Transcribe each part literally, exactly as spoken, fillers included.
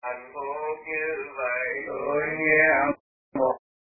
hạnh phúc như vậy. Tôi nghe một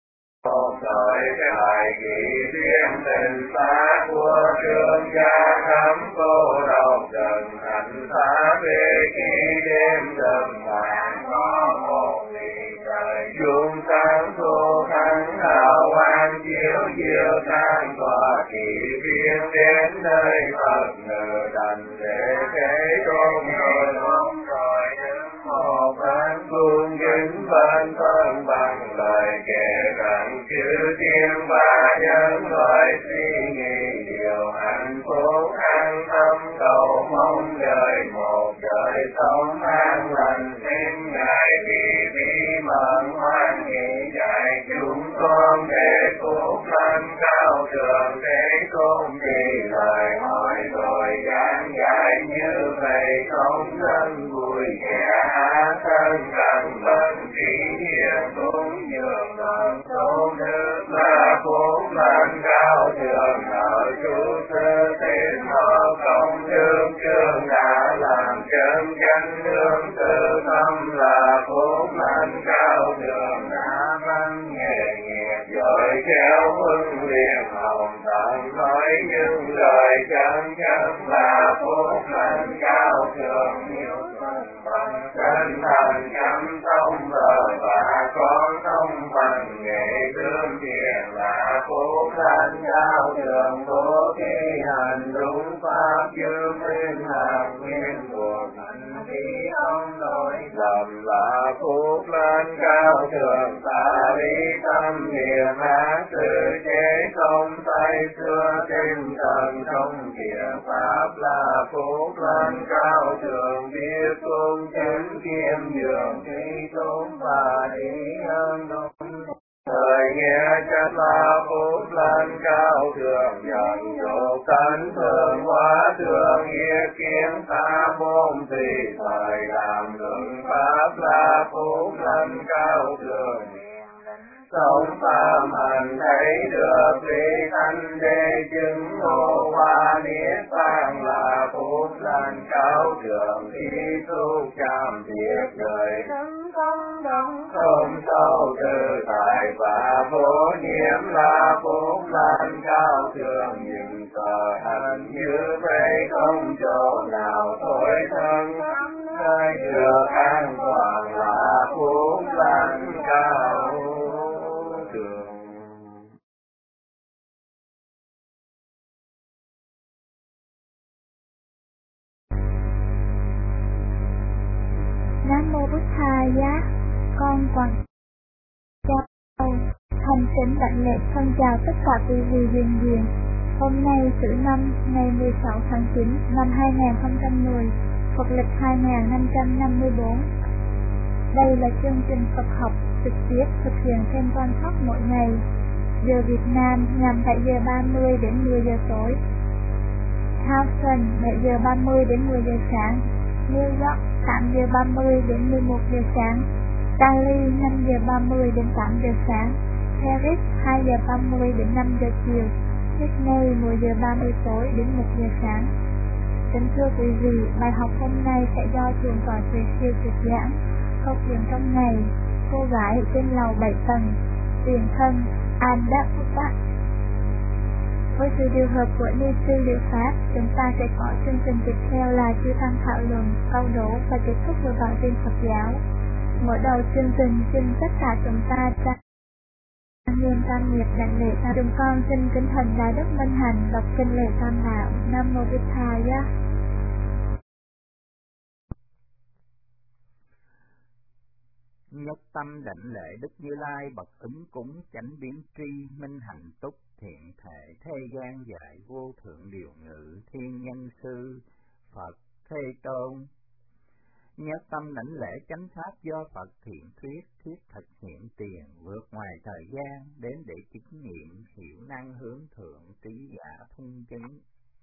một thời bài kỷ riêng tình xa của trường gia thắm cô độc dần thành xa về khi đêm dần vàng có một vì trời chung sáng thu thắng hào quang chiếu chiếu sang tỏa kỷ riêng đến nơi Phật ngự đành để thế tôn rồi ôm rồi đứng một bên cung kính bên thân bằng lời kể rằng chữ thiên và nhân loại suy nghĩ điều hạnh phúc an tâm cầu mong đời một đời sống an lành thêm ngài vì bí mật hoan hỷ dạy chúng con để phúc lành cao thượng thế tôn vì lời hỏi rồi giảng dạy như vậy không thân vui vẻ thân cần lần trí hiền cũng nhường đoàn tôn đức là phúc lành cao thượng ở chú sư tên họ công đức chương đã làm chân chánh hướng tự tâm là phúc lành cao thượng đã văn nghề nghiệp rồi kéo huân liền hồng tận nói những lời chân chánh là phúc lành cao thượng nhiều phần bằng chân thành chăm thông lời và con thông bằng nghệ tương thiện là phúc lành cao thượng bố thi hành đúng pháp chư minh hàng nguyên cuộc hành vi không lỗi lầm là phúc lành cao thượng ta lý tâm hiền ác sự chế không tay xưa tinh thần không thiện pháp là phúc lành cao thượng biết cung chính kiêm nhường thi tôn và ý ơn đúng thời nghe chắc là phúc lành cao thượng nhận độ tấn thường hóa thường nghĩa kiến ta môn tùy thời làm luận pháp là phúc lành cao thượng sống phạm hành thấy được lý thanh đế chứng ngộ hoa niết bàn là phúc lành cao thượng khi tu chạm việc đời thân công đồng không sâu tự tại và vô nhiễm là phúc lành cao thượng nhưng sở hành như vậy không chỗ nào thối thân nơi được an toàn là phúc lành cao thượng. Nam mô Bụt Thaya, con quần chào thành kính đảnh lễ thân chào tất cả quý vị hiền diện. Hôm nay thứ năm ngày mười sáu tháng chín năm hai nghìn không trăm mười, Phật lịch hai nghìn năm trăm năm mươi tư. Đây là chương trình Phật học trực tiếp thực hiện trên toàn pháp mỗi ngày. Giờ Việt Nam nhằm bảy giờ ba mươi đến mười giờ tối. Houston bảy giờ ba mươi đến mười giờ sáng. New York tám giờ ba mươi đến mười một giờ sáng. Cali năm giờ ba mươi đến tám giờ sáng. Paris hai giờ ba mươi đến năm giờ chiều. Sydney mười giờ ba mươi tối đến một giờ sáng. Kính thưa quý vị, bài học hôm nay sẽ do Thượng tọa Tuệ Siêu trực giảng. Câu chuyện trong ngày, cô gái trên lầu bảy tầng, tiền thân Anda. Với sự điều hợp của ni sư liệu pháp, chúng ta sẽ có chương trình tiếp theo là chư tăng thảo luận, câu đố và kết thúc với bản tin Phật giáo. Mở đầu chương trình, xin tất cả chúng ta trang nghiêm tam nghiệp đảnh lễ ta chúng con xin kính thần Đại Đức Minh Hạnh đọc kinh lễ tam đạo. Nam mô Bụt Thaya. Nhất tâm đảnh lễ Đức Như Lai bậc ứng cúng chánh biến tri minh hạnh túc thiện thể thế gian dạy vô thượng điều ngự thiên nhân sư Phật Thế Tôn. Nhất tâm đảnh lễ chánh pháp do Phật thiện thuyết thiết thực hiện tiền vượt ngoài thời gian đến để chứng nghiệm hiểu năng hướng thượng trí giả thung chứng.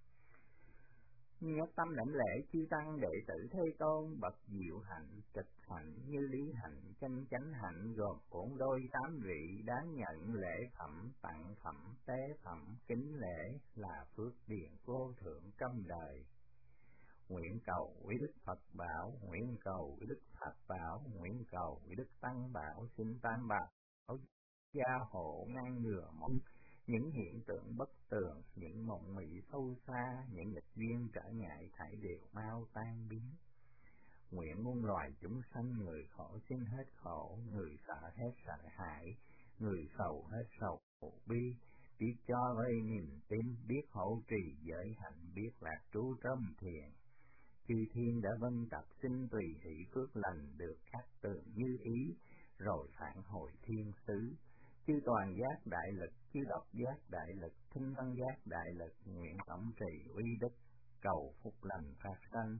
Nhất tâm đảnh lễ chư tăng đệ tử Thế Tôn bậc diệu hạnh trực hạnh như lý hạnh chân chánh hạnh gồm bốn đôi tám vị đáng nhận lễ phẩm tặng phẩm tế phẩm kính lễ là phước điền vô thượng trong đời. nguyện cầu quý đức Phật bảo, nguyện cầu quý đức Phật bảo, nguyện cầu quý đức Tăng bảo, xin Tam bảo gia hộ ngăn ngừa mong những hiện tượng bất tường, những mộng mị sâu xa, những nghịch duyên trở ngại thảy đều mau tan biến. Nguyện muôn loài chúng sanh, người khổ xin hết khổ, người sợ hết sợ hãi, người sầu hết sầu bi, biết cho vây niềm tin, biết hậu trì giới hạnh, biết lạc trú trong thiền. Chư thiên đã vân tập xin tùy hỷ phước lành, được khắc tường như ý, rồi phản hồi thiên xứ. Chư toàn giác đại lực, chư độc giác đại lực, thinh văn giác đại lực, nguyện tổng trì uy đức, cầu phúc lành phát sanh.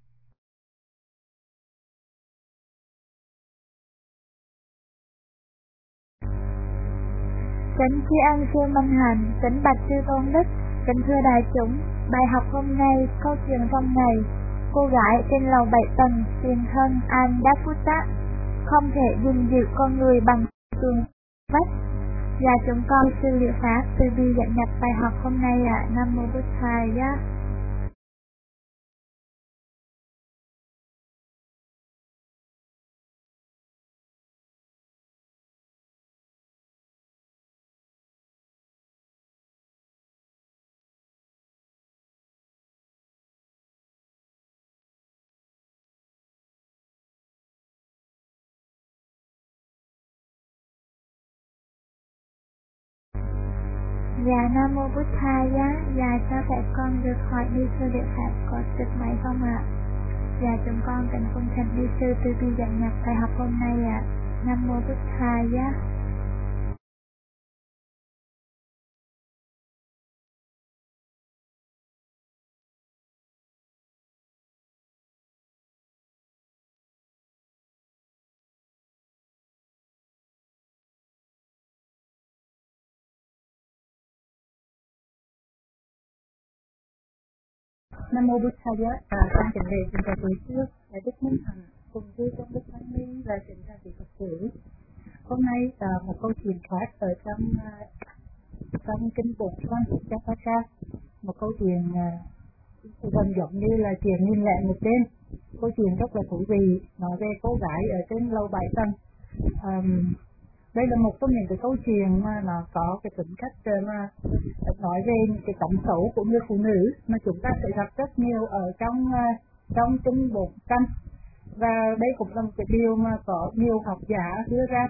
Kính tri ân sư Minh Hạnh, kính bạch sư Tôn Đức, kính thưa đại chúng, bài học hôm nay, câu chuyện trong ngày, cô gái trên lầu bảy tầng, tiền thân Andaputta, không thể gìn giữ con người bằng tường vách. Và chúng con sư liệu pháp từ bi dẫn nhập bài học hôm nay ạ. Nam mô Bụt Thaya. Dạ Nam mô Bụt Thaya. Dạ cho phép con được hỏi đi sư liệu pháp có trực máy không ạ? Dạ chúng con cần cung thành đi sư từ bi dẫn nhập bài học hôm nay ạ. Nam mô Bụt Thaya. Nam mô Bụt Thaya. À, con kính lễ xin chào quý trước là Đức Minh Hạnh cùng với trong Đức Thánh Linh và kính chào quý Phật tử. Hôm nay là một câu chuyện khác ở trong trong kinh Bổn Văn Chakra, một câu chuyện uh, gần giống như là chuyện nghìn lẻ một đêm. Câu chuyện rất là thú vị, nói về cô gái ở trên lầu bảy tầng. Um, đây là một trong những cái câu chuyện mà nó có cái tính cách mà nói về những cái tấm xấu của người phụ nữ mà chúng ta sẽ gặp rất nhiều ở trong trong kinh Bổn Văn, và đây cũng là một cái điều mà có nhiều học giả đưa ra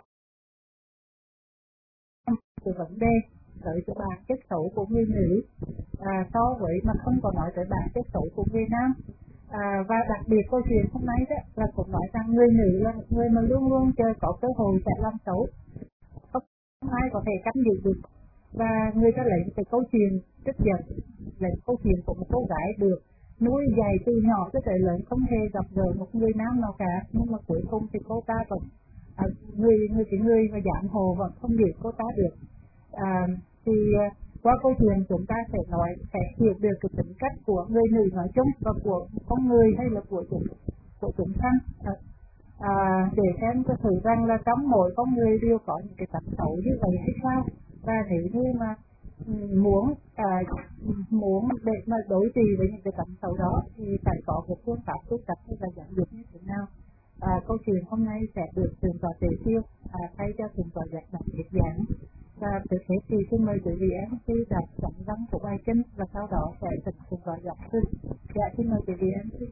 cái vấn đề tới cái bản chất xấu của người nữ à, so với mà không có nói tới bản chất xấu của người nam. À, và đặc biệt câu chuyện hôm nay đó là cũng nói rằng người nữ là một người mà luôn luôn chờ có cơ hội sẽ làm xấu, không ai có thể cắt giữ được. Và người ta lấy cái câu chuyện rất giật, lấy câu chuyện của một cô gái được nuôi dạy từ nhỏ tới tới lớn, không hề gặp gỡ một người nam nào cả, nhưng mà cuối cùng thì cô ta vẫn à, người người cái người mà giảng hồ vẫn không biết cô ta được. À, thì qua câu chuyện chúng ta sẽ nói sẽ hiểu được cái tính cách của người nữ nói chung và của con người hay là của chúng của chúng sanh, à, à, để xem có thử rằng là trong mỗi con người đều có những cái tật xấu như vậy hay sao. Và nếu như mà muốn à, muốn để mà đối trị với những cái tật xấu đó thì phải có một phương pháp tu tập hay là giáo dục như thế nào. À, câu chuyện hôm nay sẽ được thượng tọa Tế Siêu à, thay cho thượng tọa Giác Đọc thuyết giảng. Và trước hết thì xin mời quý vị em sư đọc trọng văn của bài kinh và sau đó sẽ thực thượng tọa Giác sư. Dạ xin mời quý vị em sư.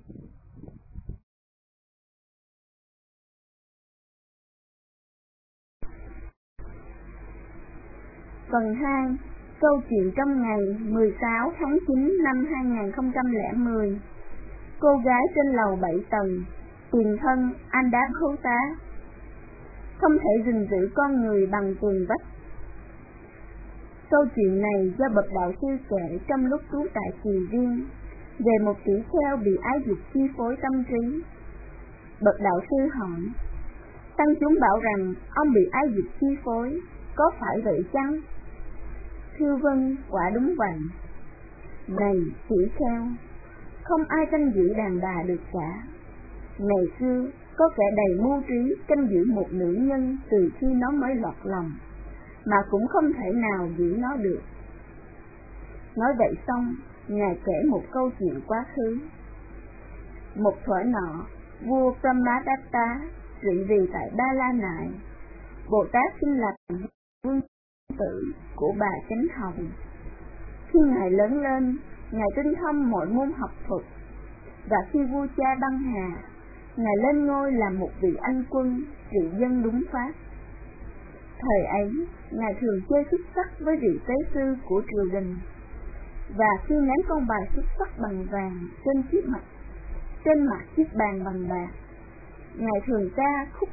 Phần hai. Câu chuyện trong ngày mười sáu tháng chín năm hai nghìn không trăm lẻ mười. Cô gái trên lầu bảy tầng, tiền thân Andaputta, không thể gìn giữ con người bằng tường vách. Câu chuyện này do bậc đạo sư kể trong lúc trú tại Kỳ Viên về một tỷ kheo bị ái dục chi phối tâm trí. Bậc đạo sư hỏi: tăng chúng bảo rằng ông bị ái dục chi phối, có phải vậy chăng? Thưa vâng, quả đúng vậy. Này tỷ kheo, không ai canh giữ đàn bà được cả. Ngày xưa có kẻ đầy mưu trí canh giữ một nữ nhân từ khi nó mới lọt lòng, mà cũng không thể nào giữ nó được. Nói vậy xong, Ngài kể một câu chuyện quá khứ. Một thuở nọ, vua Brahmadatta trị vì tại Ba La Nại. Bồ Tát xin làm vương tử của bà Chánh Hồng. Khi ngài lớn lên, ngài tinh thông mọi môn học thuật, và khi vua cha băng hà, ngài lên ngôi làm một vị anh quân trị dân đúng pháp. Thời ấy, ngài thường chơi xúc sắc với vị tế sư của triều đình, và khi ném con bài xúc sắc bằng vàng trên chiếc mặt trên mặt chiếc bàn bằng bạc, ngài thường ca khúc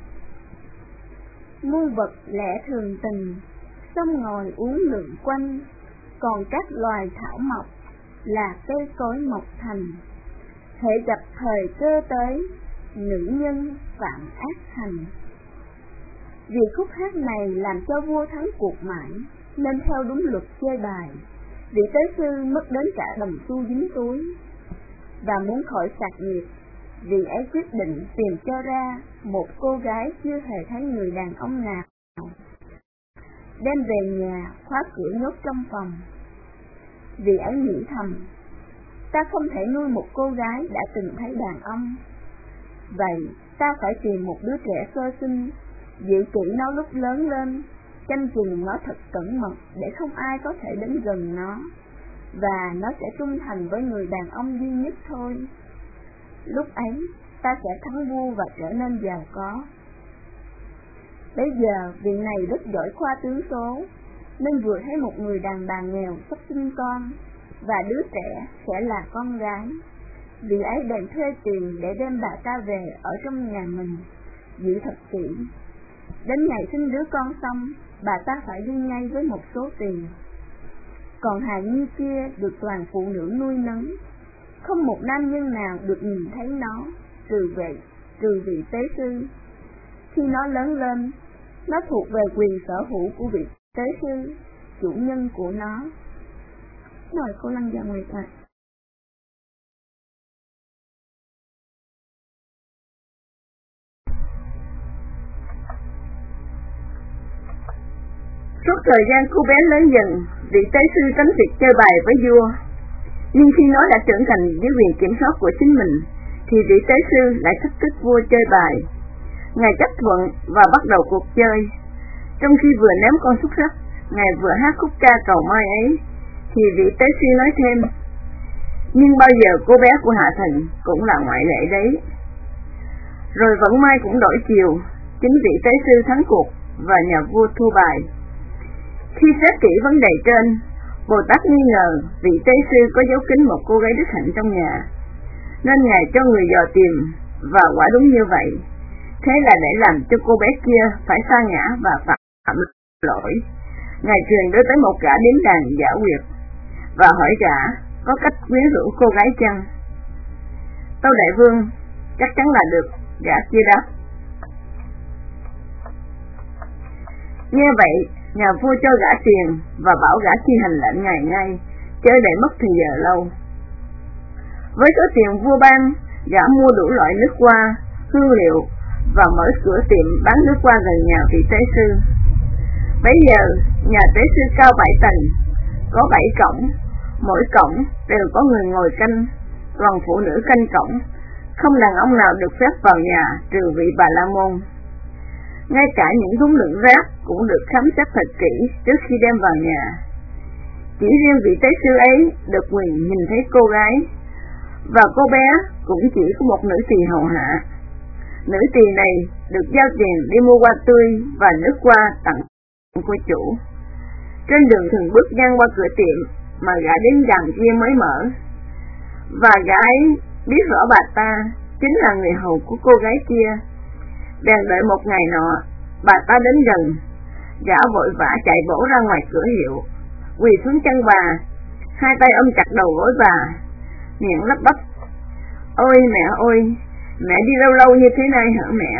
muôn vật lẽ thường tình, xong ngồi uống lượn quanh, còn các loài thảo mộc là cây cối mọc thành. Hễ gặp thời cơ tới, nữ nhân phạm ác hành. Vì khúc hát này làm cho vua thắng cuộc mãi, nên theo đúng luật chơi bài, vị tế sư mất đến cả đồng xu dính túi. Và muốn khỏi sạc nghiệp, vị ấy quyết định tìm cho ra một cô gái chưa hề thấy người đàn ông nào, đem về nhà khóa cửa nhốt trong phòng. Vị ấy nghĩ thầm, ta không thể nuôi một cô gái đã từng thấy đàn ông, vậy ta phải tìm một đứa trẻ sơ sinh, giữ kỹ nó lúc lớn lên, chăm chừng nó thật cẩn mật để không ai có thể đến gần nó, và nó sẽ trung thành với người đàn ông duy nhất thôi. Lúc ấy ta sẽ thắng vua và trở nên giàu có. Bây giờ vị này rất giỏi khoa tướng số, nên vừa thấy một người đàn bà nghèo sắp sinh con, và đứa trẻ sẽ là con gái. Vị ấy bèn thuê tiền để đem bà ta về ở trong nhà mình, giữ thật kỹ. Đến ngày sinh đứa con xong, bà ta phải đi ngay với một số tiền. Còn hài nhi kia được toàn phụ nữ nuôi nấng, không một nam nhân nào được nhìn thấy nó, trừ vậy, trừ vị tế sư. Khi nó lớn lên, nó thuộc về quyền sở hữu của vị tế sư, chủ nhân của nó. Mời cô Lăng Gia Nguyệt ạ. Suốt thời gian cô bé lớn dần, vị tế sư tránh việc chơi bài với vua. Nhưng khi nó đã trưởng thành với quyền kiểm soát của chính mình, thì vị tế sư lại thách thức vua chơi bài. Ngài chấp thuận và bắt đầu cuộc chơi. Trong khi vừa ném con xúc sắc, ngài vừa hát khúc ca cầu mai ấy, thì vị tế sư nói thêm, nhưng bao giờ cô bé của hạ thần cũng là ngoại lệ đấy. Rồi vận may cũng đổi chiều, chính vị tế sư thắng cuộc và nhà vua thua bài. Khi xét kỹ vấn đề trên, Bồ Tát nghi ngờ vị tế sư có giấu kín một cô gái đức hạnh trong nhà, nên ngài cho người dò tìm, và quả đúng như vậy. Thế là để làm cho cô bé kia phải sa ngã và phạm lỗi, ngài truyền đưa tới một gã điếm đàn giả quyệt và hỏi gã có cách quyến rũ cô gái chăng. Tâu đại vương, chắc chắn là được, gã kia đáp. Nghe vậy, nhà vua cho gã tiền và bảo gã thi hành lệnh ngài ngay, chớ để mất thời giờ lâu. Với số tiền vua ban, gã mua đủ loại nước hoa, hương liệu và mở cửa tiệm bán nước hoa gần nhà vị tế sư. Bấy giờ, nhà tế sư cao bảy tầng, có bảy cổng, mỗi cổng đều có người ngồi canh, còn phụ nữ canh cổng, không đàn ông nào được phép vào nhà trừ vị Bà La Môn. Ngay cả những thúng đựng rác cũng được khám xét thật kỹ trước khi đem vào nhà. Chỉ riêng vị tế sư ấy được quyền nhìn thấy cô gái, và cô bé cũng chỉ có một nữ tỳ hầu hạ. Nữ tỳ này được giao tiền đi mua hoa tươi và nước hoa tặng cô chủ. Trên đường thường bước ngang qua cửa tiệm mà gã đến gần kia mới mở, và gã ấy biết rõ bà ta chính là người hầu của cô gái kia. Bèn đợi một ngày nọ, bà ta đến gần, gã vội vã chạy bổ ra ngoài cửa hiệu, quỳ xuống chân bà, hai tay ôm chặt đầu gối bà, miệng lắp bắp: "Ôi mẹ ơi, mẹ đi lâu lâu như thế này hả mẹ?"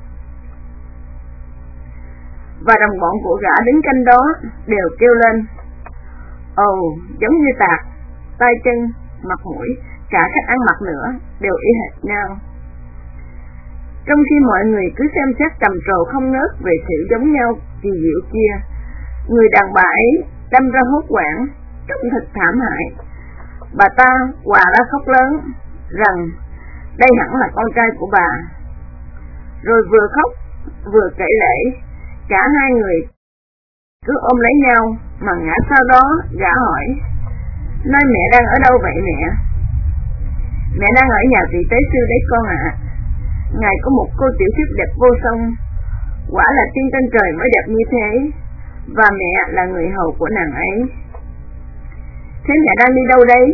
Và đồng bọn của gã đứng canh đó đều kêu lên: "Ồ, giống như tạc, tay chân, mặt mũi, cả cách ăn mặc nữa đều y hệt nhau." Trong khi mọi người cứ xem xét trầm trồ không ngớt về sự giống nhau kỳ diệu kia, người đàn bà ấy đâm ra hốt hoảng, trông thật thảm hại. Bà ta òa ra khóc lớn rằng đây hẳn là con trai của bà. Rồi vừa khóc, vừa kể lể, cả hai người cứ ôm lấy nhau, mà ngã sau đó gã hỏi, nói mẹ đang ở đâu vậy mẹ? Mẹ đang ở nhà vị tế sư đấy con ạ. À. Ngài có một cô tiểu thiếp đẹp vô song, quả là tiên trên trời mới đẹp như thế, và mẹ là người hầu của nàng ấy. Thế mẹ đang đi đâu đây?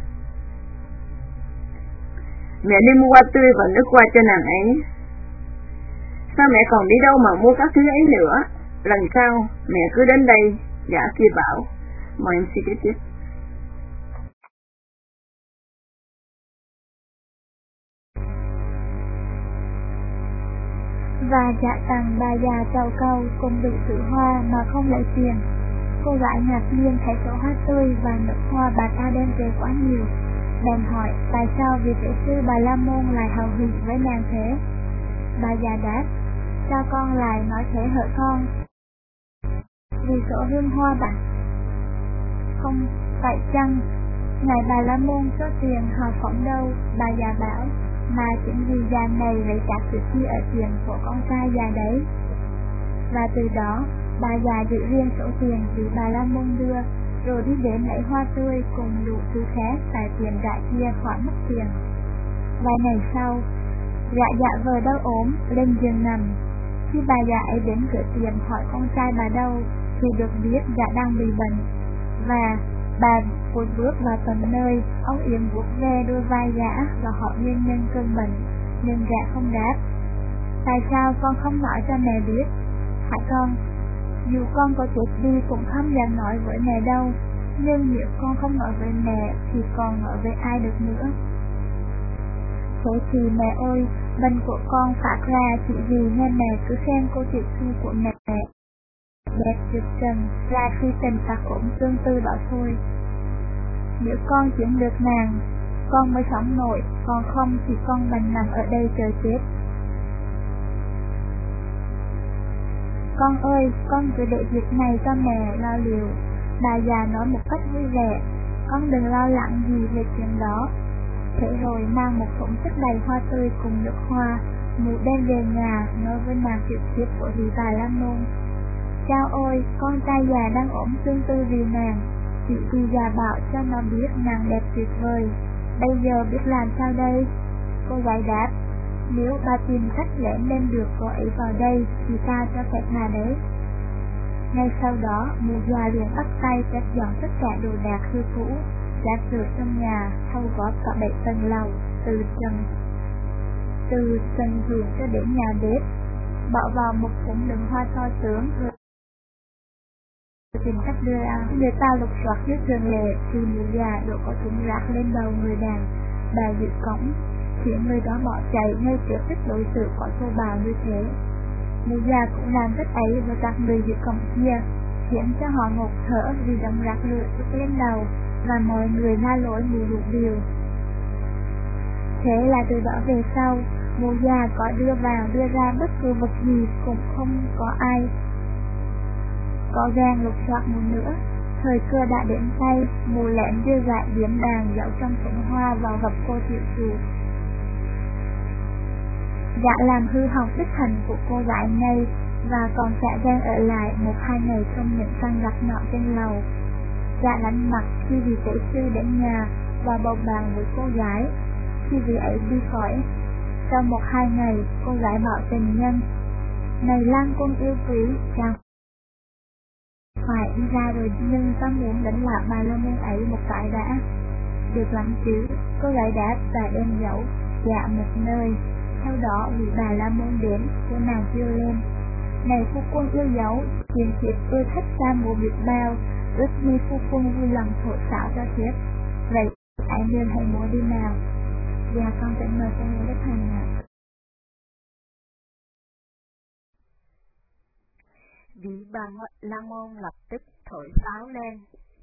Mẹ đi mua hoa tươi và nước hoa cho nàng ấy. Sao mẹ còn đi đâu mà mua các thứ ấy nữa? Lần sau mẹ cứ đến đây, gã kia bảo. Mời em suy kế tiếp. Và dạ tằng bà già trầu cầu cùng được sự hoa mà không lấy tiền. Cô gái ngạc nhiên thấy số hoa tươi và nước hoa bà ta đem về quá nhiều, bèn hỏi tại sao vị tế sư Bà La Môn lại hầu hỉ với nàng thế. Bà già đáp, sao con lại nói thế hỡi con? Vì số hương hoa bạc. Không phải chăng ngài Bà La Môn số tiền hào phóng đâu? Bà già bảo, mà chính vì già này lấy cả sự chi ở tiền của con trai già đấy. Và từ đó bà già giữ riêng số tiền vì Bà La Môn đưa, rồi đi đến lấy hoa tươi cùng đủ thứ khác tại tiền gã kia khỏi mất tiền. Vài ngày sau, gã dạ vờ đau ốm lên giường nằm. Khi bà già ấy đến cửa tiệm hỏi con trai bà đâu, thì được biết gã đang bị bệnh. Và bà vội bước vào tận nơi, ông Yếm vuốt ve đôi vai gã và hỏi nguyên nhân cơn bệnh, nhưng gã không đáp. Tại sao con không nói cho mẹ biết? Hả con? Dù con có chết đi cũng không dám nói với mẹ đâu, nhưng nếu con không nói với mẹ thì còn nói với ai được nữa? Thế thì mẹ ơi, bệnh của con phát ra chỉ vì nghe mẹ cứ xem cô tiểu thư của mẹ đẹp tuyệt trần là khi tình tặc ổn tương tư đó thôi. Nếu con chuyển được nàng, con mới sống nổi, còn không thì con bệnh nằm ở đây chờ chết. Con ơi, con cứ để việc này cho mẹ lo liệu. Bà già nói một cách vui vẻ, con đừng lo lắng gì về chuyện đó. Thế rồi mang một thùng chất đầy hoa tươi cùng nước hoa, mụ đem về nhà nói với nàng tiểu thiếp của vị Bà La Môn. Chao ôi, con trai già đang ốm tương tư vì nàng. Vị vị già bảo cho nó biết nàng đẹp tuyệt vời. Bây giờ biết làm sao đây? Cô gái đáp, nếu bà tìm cách lẻn lên được cô ấy vào đây thì ta cho phép bà đấy. Ngay sau đó, mụ già liền bắt tay quét dọn tất cả đồ đạc hư cũ, rác rưởi trong nhà, thâu góp cả bảy tầng lầu, từ trần từ sân vườn cho đến nhà bếp, bỏ vào một thùng đựng hoa to tướng rồi tìm cách đưa ra. Người ta lục soát dưới thường lệ thì mụ già đổ có thùng rác lên đầu người đàn bà giữ cổng, khiến người đó bỏ chạy ngay trước cách đối xử có thô bạo như thế. Mụ già cũng làm cách ấy với các người giữ cổng kia, khiến cho họ ngột thở vì đống rác lửa trút lên đầu và mọi người la lối mụ đủ điều. Thế là từ đó về sau, mụ già có đưa vào đưa ra bất cứ vật gì cũng không có ai có gan lục soát mụ nữa. Thời cơ đã đến tay, mụ lén đưa gại điếm đàn giấu trong thùng hoa vào gặp cô tiểu chủ. Gã làm hư hỏng đức hạnh của cô gái này và còn cả gan ở lại một hai ngày trong những căn gạch nọ trên lầu. Gã lánh mặt khi vị tế sư đến nhà và bầu bàn với cô gái. Khi vị ấy đi khỏi, sau một hai ngày, cô gái bảo tình nhân, này Lan Quân yêu quý, chàng phải đi ra rồi, nhưng ta muốn đánh lạc Bà La Môn ấy một cái đã. Được lắm chứ, cô gái đáp và đem dẫu dạ một nơi. Sau đó vị Bà La Môn đến, cô nàng kêu lên, này phu quân yêu dấu, tiền thiếp ưa thích ta mùa biệt bao, ước như phu quân vui lòng thổi xảo cho thiếp. Vậy ai nên hãy múa đi nào. Dạ con sẽ mời cô múa đất hành ạ. Vị Bà La Môn lập tức thổi pháo lên.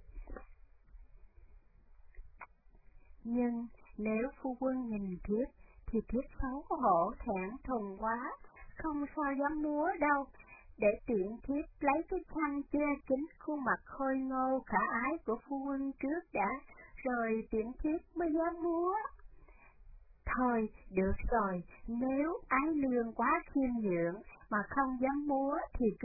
Nhưng nếu phu quân nhìn thiếp thì thiếp xấu hổ thẹn thùng quá, không sao dám múa đâu. Để tiện thiếp lấy cái khăn che kín khuôn mặt khôi ngô khả ái của phu quân trước đã, rồi tiện thiếp mới dám múa. Thôi, được rồi, nếu Ái Lương quá khiêm nhượng mà không dám múa thì cứ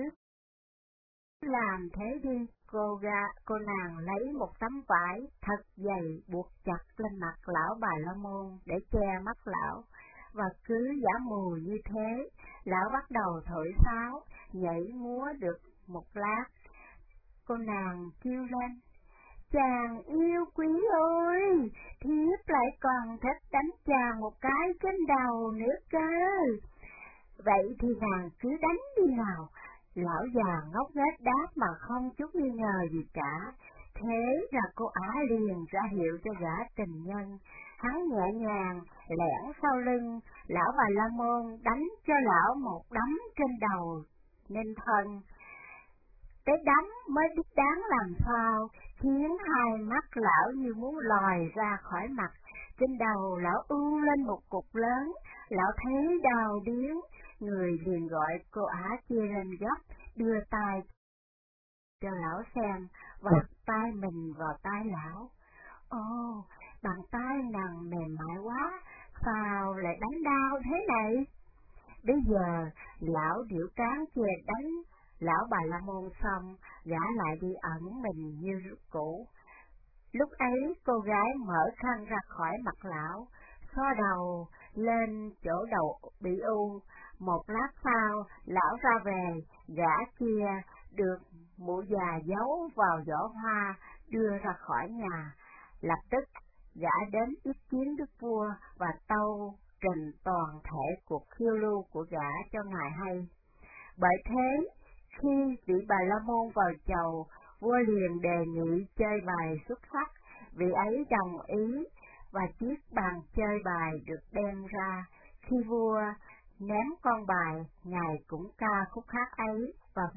làm thế đi. Cô gà, cô nàng lấy một tấm vải thật dày buộc chặt lên mặt lão Bà La Môn để che mắt lão, và cứ giả mù như thế, lão bắt đầu thổi sáo, nhảy múa được một lát. Cô nàng kêu lên: chàng yêu quý ơi, thiếp lại còn thích đánh chàng một cái trên đầu nữa cơ. Vậy thì nàng cứ đánh đi nào. Lão già ngốc nghếch đáp mà không chút nghi ngờ gì cả. Thế là cô Á liền ra hiệu cho gã tình nhân. Hắn nhẹ nhàng lẻn sau lưng lão Bà La Môn, đánh cho lão một đấm trên đầu nên thân. Cái đấm mới biết đáng làm sao, khiến hai mắt lão như muốn lòi ra khỏi mặt. Trên đầu lão ương lên một cục lớn, lão thấy đau điếng, người liền gọi cô Á chia lên gấp, đưa tay cho lão xem, và tay mình vào tay lão. Ồ, bàn tay nàng mềm mại quá, sao lại đánh đau thế này? Bây giờ lão điệu tráng chè đánh lão Bà La Môn xong, gã lại đi ẩn mình như cũ. Lúc ấy cô gái mở khăn ra khỏi mặt lão, xoa đầu lên chỗ đầu bị u. Một lát sau, lão ra về, gã kia được mụ già giấu vào giỏ hoa, đưa ra khỏi nhà. Lập tức, gã đến ý kiến đức vua và tâu trình toàn thể cuộc khiêu lưu của gã cho ngài hay. Bởi thế, khi vị Bà La Môn vào chầu, vua liền đề nghị chơi bài xuất sắc, vị ấy đồng ý, và chiếc bàn chơi bài được đem ra. Khi vua ném con bài, ngài cũng ca khúc hát ấy, và vị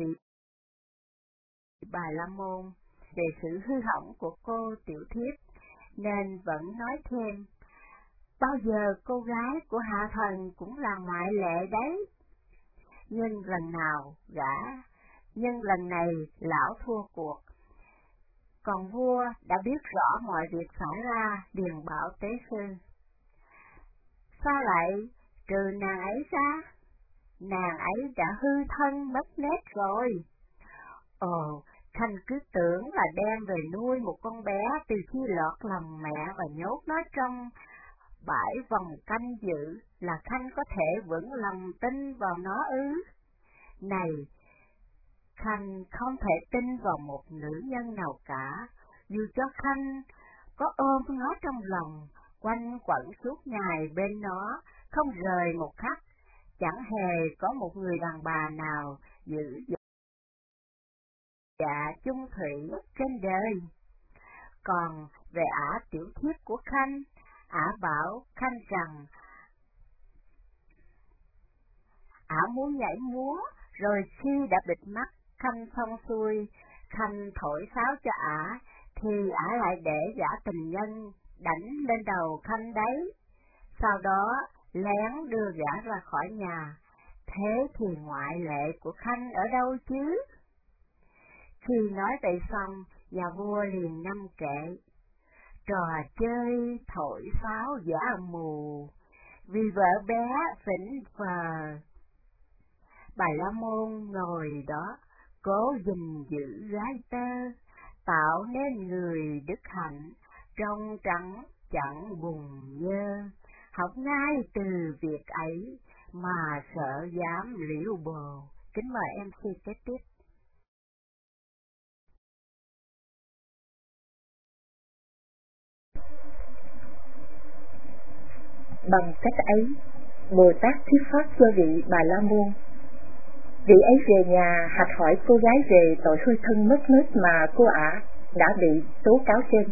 Bà La Môn về sự hư hỏng của cô tiểu thiếp, nên vẫn nói thêm: bao giờ cô gái của hạ thần cũng là ngoại lệ đấy. Nhưng lần nào gã, nhưng lần này lão thua cuộc. Còn vua đã biết rõ mọi việc xảy ra, điền bảo tế sư: sao lại trừ nàng ấy ra? Nàng ấy đã hư thân mất nết rồi. Ồ, Khanh cứ tưởng là đem về nuôi một con bé từ khi lọt lòng mẹ và nhốt nó trong bãi vòng canh giữ là Khanh có thể vững lòng tin vào nó ư? Này, Khanh không thể tin vào một nữ nhân nào cả, dù cho Khanh có ôm nó trong lòng, quanh quẩn suốt ngày bên nó, không rời một khắc, chẳng hề có một người đàn bà nào giữ dạ chung thủy trên đời. Còn về ả tiểu thiếp của Khanh, ả bảo Khanh rằng ả muốn nhảy múa, rồi khi đã bịt mắt Khanh xong xuôi, Khanh thổi sáo cho ả, thì ả lại để gã tình nhân đánh lên đầu Khanh đấy. Sau đó lén đưa gã ra khỏi nhà. Thế thì ngoại lệ của Khanh ở đâu chứ? Khi nói vậy xong, nhà vua liền ngâm kệ: trò chơi thổi sáo giả mù, vì vợ bé phỉnh phờ. Bà La Môn ngồi đó, cố gìn giữ gái tơ, tạo nên người đức hạnh, trong trắng chẳng bùng nhơ. Học ngay từ việc ấy, mà sợ dám liễu bồ. Kính mời em xê kế tiếp. Bằng cách ấy, Bồ Tát thuyết pháp cho vị Bà La Môn. Vị ấy về nhà hạch hỏi cô gái về tội hư thân mất nết mà cô ả đã bị tố cáo trên.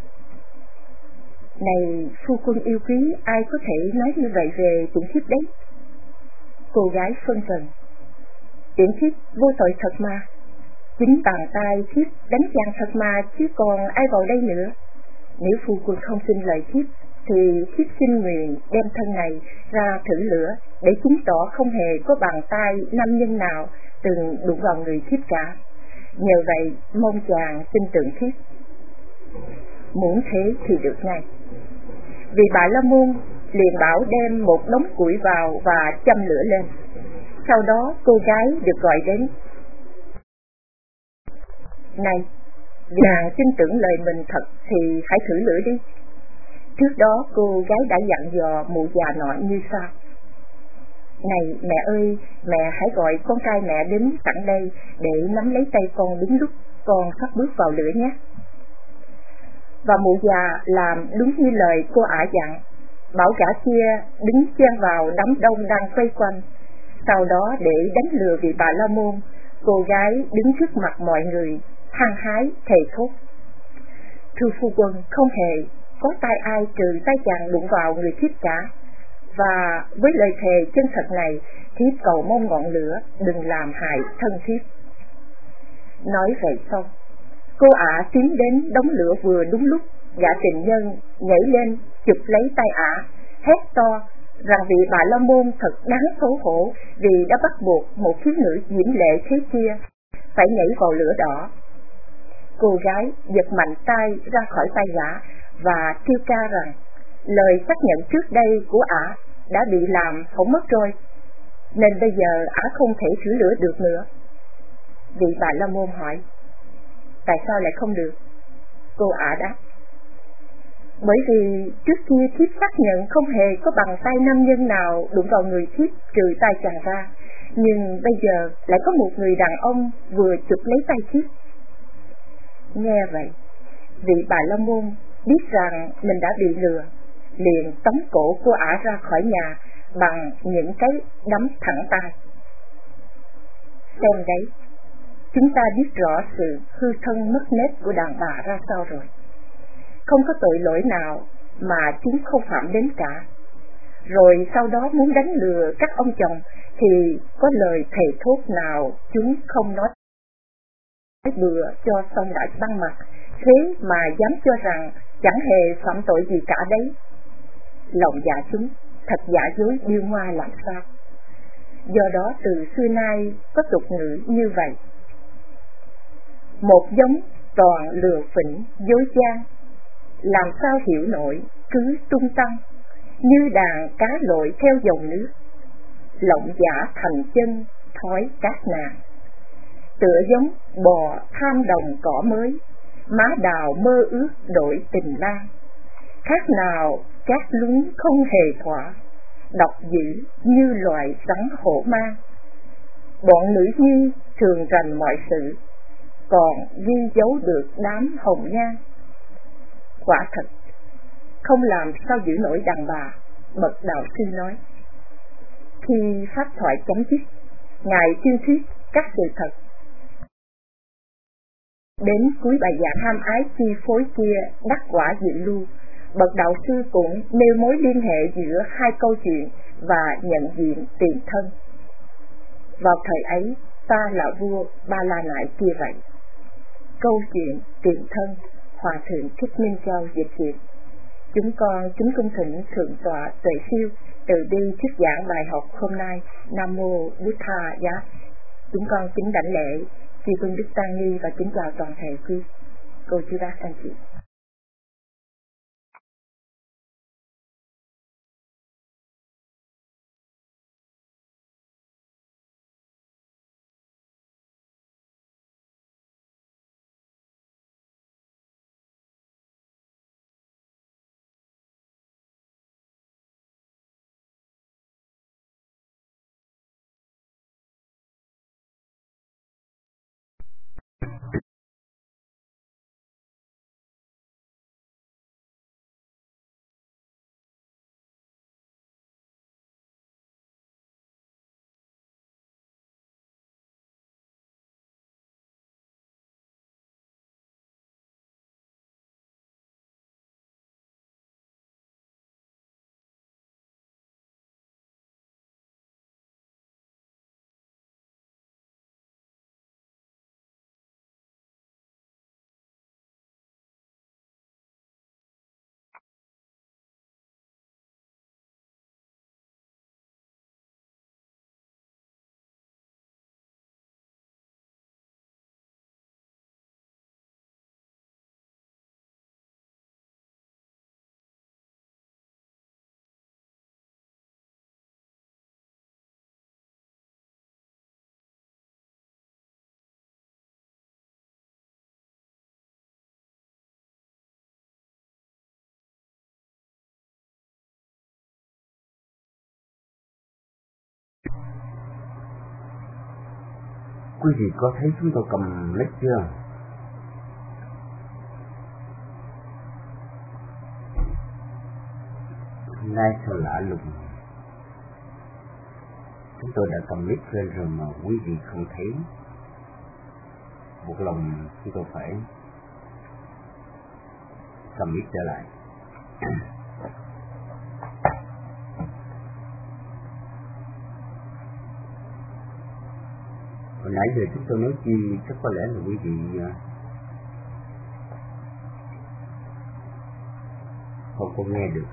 Này phu quân yêu quý, ai có thể nói như vậy về tiện thiếp đấy? Cô gái phân trần: tiện thiếp vô tội thật mà, chính bàn tay thiếp đánh chàng thật mà, chứ còn ai vào đây nữa. Nếu phu quân không tin lời thiếp, thì thiếp xin nguyện đem thân này ra thử lửa, để chứng tỏ không hề có bàn tay nam nhân nào từng đụng vào người thiếp cả. Nhờ vậy mong chàng tin tưởng thiếp. Muốn thế thì được ngay. Vì Bà La Môn liền bảo đem một đống củi vào và châm lửa lên. Sau đó cô gái được gọi đến. Này, nàng tin tưởng lời mình thật thì hãy thử lửa đi. Trước đó cô gái đã dặn dò mụ già nọ như sau. Này mẹ ơi, mẹ hãy gọi con trai mẹ đến sẵn đây để nắm lấy tay con đúng lúc con sắp bước vào lửa nhé. Và mụ già làm đúng như lời cô ả dặn, bảo gã kia đứng chen vào đám đông đang vây quanh. Sau đó để đánh lừa vị Bà La Môn, cô gái đứng trước mặt mọi người, hăng hái thề thốt. Thưa phu quân, không hề có tay ai trừ tay chàng đụng vào người thiếp cả. Và với lời thề chân thật này, thiếp cầu mong ngọn lửa đừng làm hại thân thiếp. Nói vậy xong, cô ả tiến đến đống lửa vừa đúng lúc, gã tình nhân nhảy lên chụp lấy tay ả, hét to rằng vị Bà La Môn thật đáng xấu hổ vì đã bắt buộc một thiếu nữ diễm lệ thế kia phải nhảy vào lửa đỏ. Cô gái giật mạnh tay ra khỏi tay gã và kêu ca rằng lời xác nhận trước đây của ả đã bị làm hỏng mất rồi, nên bây giờ ả không thể thử lửa được nữa. Vị Bà La Môn hỏi, tại sao lại không được? Cô ả đáp, bởi vì trước kia thiếp xác nhận không hề có bàn tay nam nhân nào đụng vào người thiếp trừ tay chàng ra, nhưng bây giờ lại có một người đàn ông vừa chụp lấy tay thiếp. Nghe vậy, vị Bà La Môn biết rằng mình đã bị lừa, liền tống cổ cô ả ra khỏi nhà bằng những cái đấm thẳng tay. Xem đấy, chúng ta biết rõ sự hư thân mất nết của đàn bà ra sao rồi. Không có tội lỗi nào mà chúng không phạm đến cả. Rồi sau đó muốn đánh lừa các ông chồng thì có lời thề thốt nào chúng không nói bừa cho xong đã băng mặt, thế mà dám cho rằng chẳng hề phạm tội gì cả đấy. Lòng dạ chúng thật giả dối điêu ngoa làm sao. Do đó từ xưa nay có tục ngữ như vậy: một giống toàn lừa phỉnh dối gian, làm sao hiểu nổi cứ tung tăng, như đàn cá lội theo dòng nước, lộng giả thành chân thói cát nàng. Tựa giống bò tham đồng cỏ mới, má đào mơ ước đổi tình lang, khác nào cát lún không hề thỏa, độc dữ như loài rắn hổ mang. Bọn nữ nhi thường rành mọi sự, còn ghi dấu được đám hồng nhan. Quả thật, không làm sao giữ nổi đàn bà, bậc đạo sư nói. Khi pháp thoại chấm dứt, ngài tuyên thuyết các sự thật. Đến cuối bài giảng ham ái chi phối kia đắc quả dự lưu, bậc đạo sư cũng nêu mối liên hệ giữa hai câu chuyện và nhận diện tiền thân. Vào thời ấy, ta là vua Ba La Nại kia vậy. Câu chuyện tiền thân, Hòa thượng Thích Minh Châu dịch dịch. Chúng con kính cung thỉnh thượng tọa Tuệ Siêu từ bi thuyết giảng bài học hôm nay. Nam mô Bụt Tha Giá. Chúng con kính đảnh lễ Chư Tôn Đức Tăng Ni và kính chào toàn thể quý cô chú bác anh chị. Quý vị có thấy chúng tôi cầm mic chưa? Nay thật lạ lùng, chúng tôi đã cầm mic lên rồi mà quý vị không thấy. Một lòng chúng tôi phải cầm mic trở lại. Hồi nãy giờ chúng tôi nói chi chắc có lẽ là quý vị không có nghe được.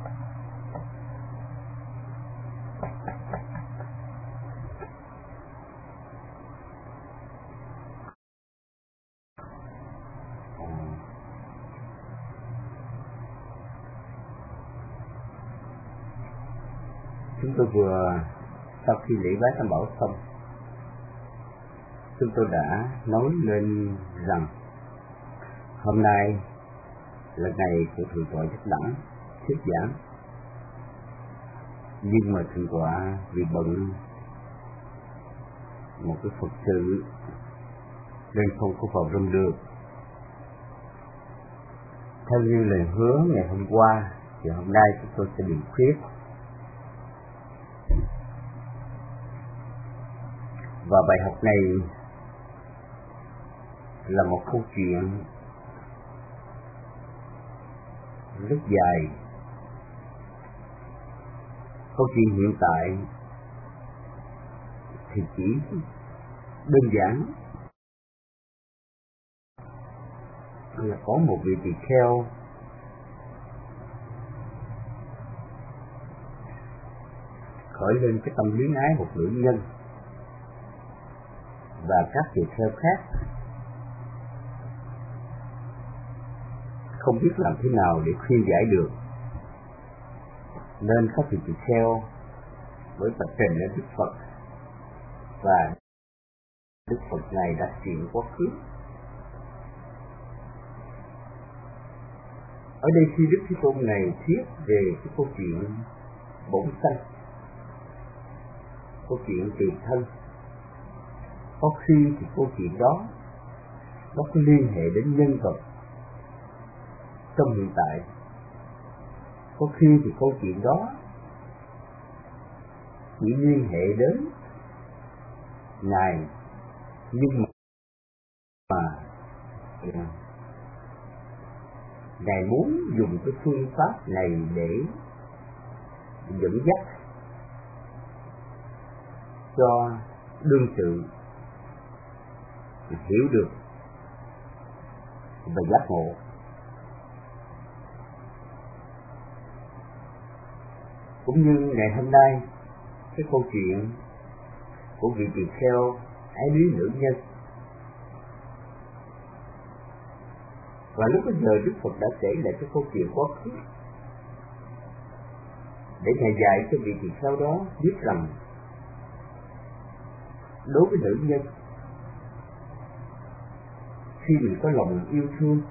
Chúng tôi vừa sau khi lễ bái Tam Bảo xong, chúng tôi đã nói lên rằng hôm nay là ngày của Thượng tọa Nhất Đẳng thuyết giảng, nhưng mà Thượng tọa vì bận một cái Phật sự nên không có vào room được. Theo như lời hứa ngày hôm qua thì hôm nay chúng tôi sẽ điểm khuyết. Và bài học này là một câu chuyện rất dài. Câu chuyện hiện tại thì chỉ đơn giản là có một vị tỳ kheo khởi lên cái tâm luyến ái một nữ nhân, và các tỳ kheo khác không biết làm thế nào để khuyên giải được, nên các vị tỳ kheo mới bạch trình lên Đức Phật, và Đức Phật này đã chuyện quá khứ. Ở đây khi Đức Thế Tôn này thuyết về cái câu chuyện bổn sanh, câu chuyện tiền thân, có khi thì câu chuyện đó nó có liên hệ đến nhân vật trong hiện tại, có khi thì câu chuyện đó chỉ liên hệ đến Ngài, nhưng mà Ngài muốn dùng cái phương pháp này để dẫn dắt cho đương sự hiểu được và giác ngộ. Cũng như ngày hôm nay, cái câu chuyện của vị tỳ kheo ái luyến nữ nhân, và lúc bây giờ Đức Phật đã kể lại cái câu chuyện quá khứ để Ngài dạy cho vị tỳ kheo đó biết rằng đối với nữ nhân, khi mình có lòng yêu thương,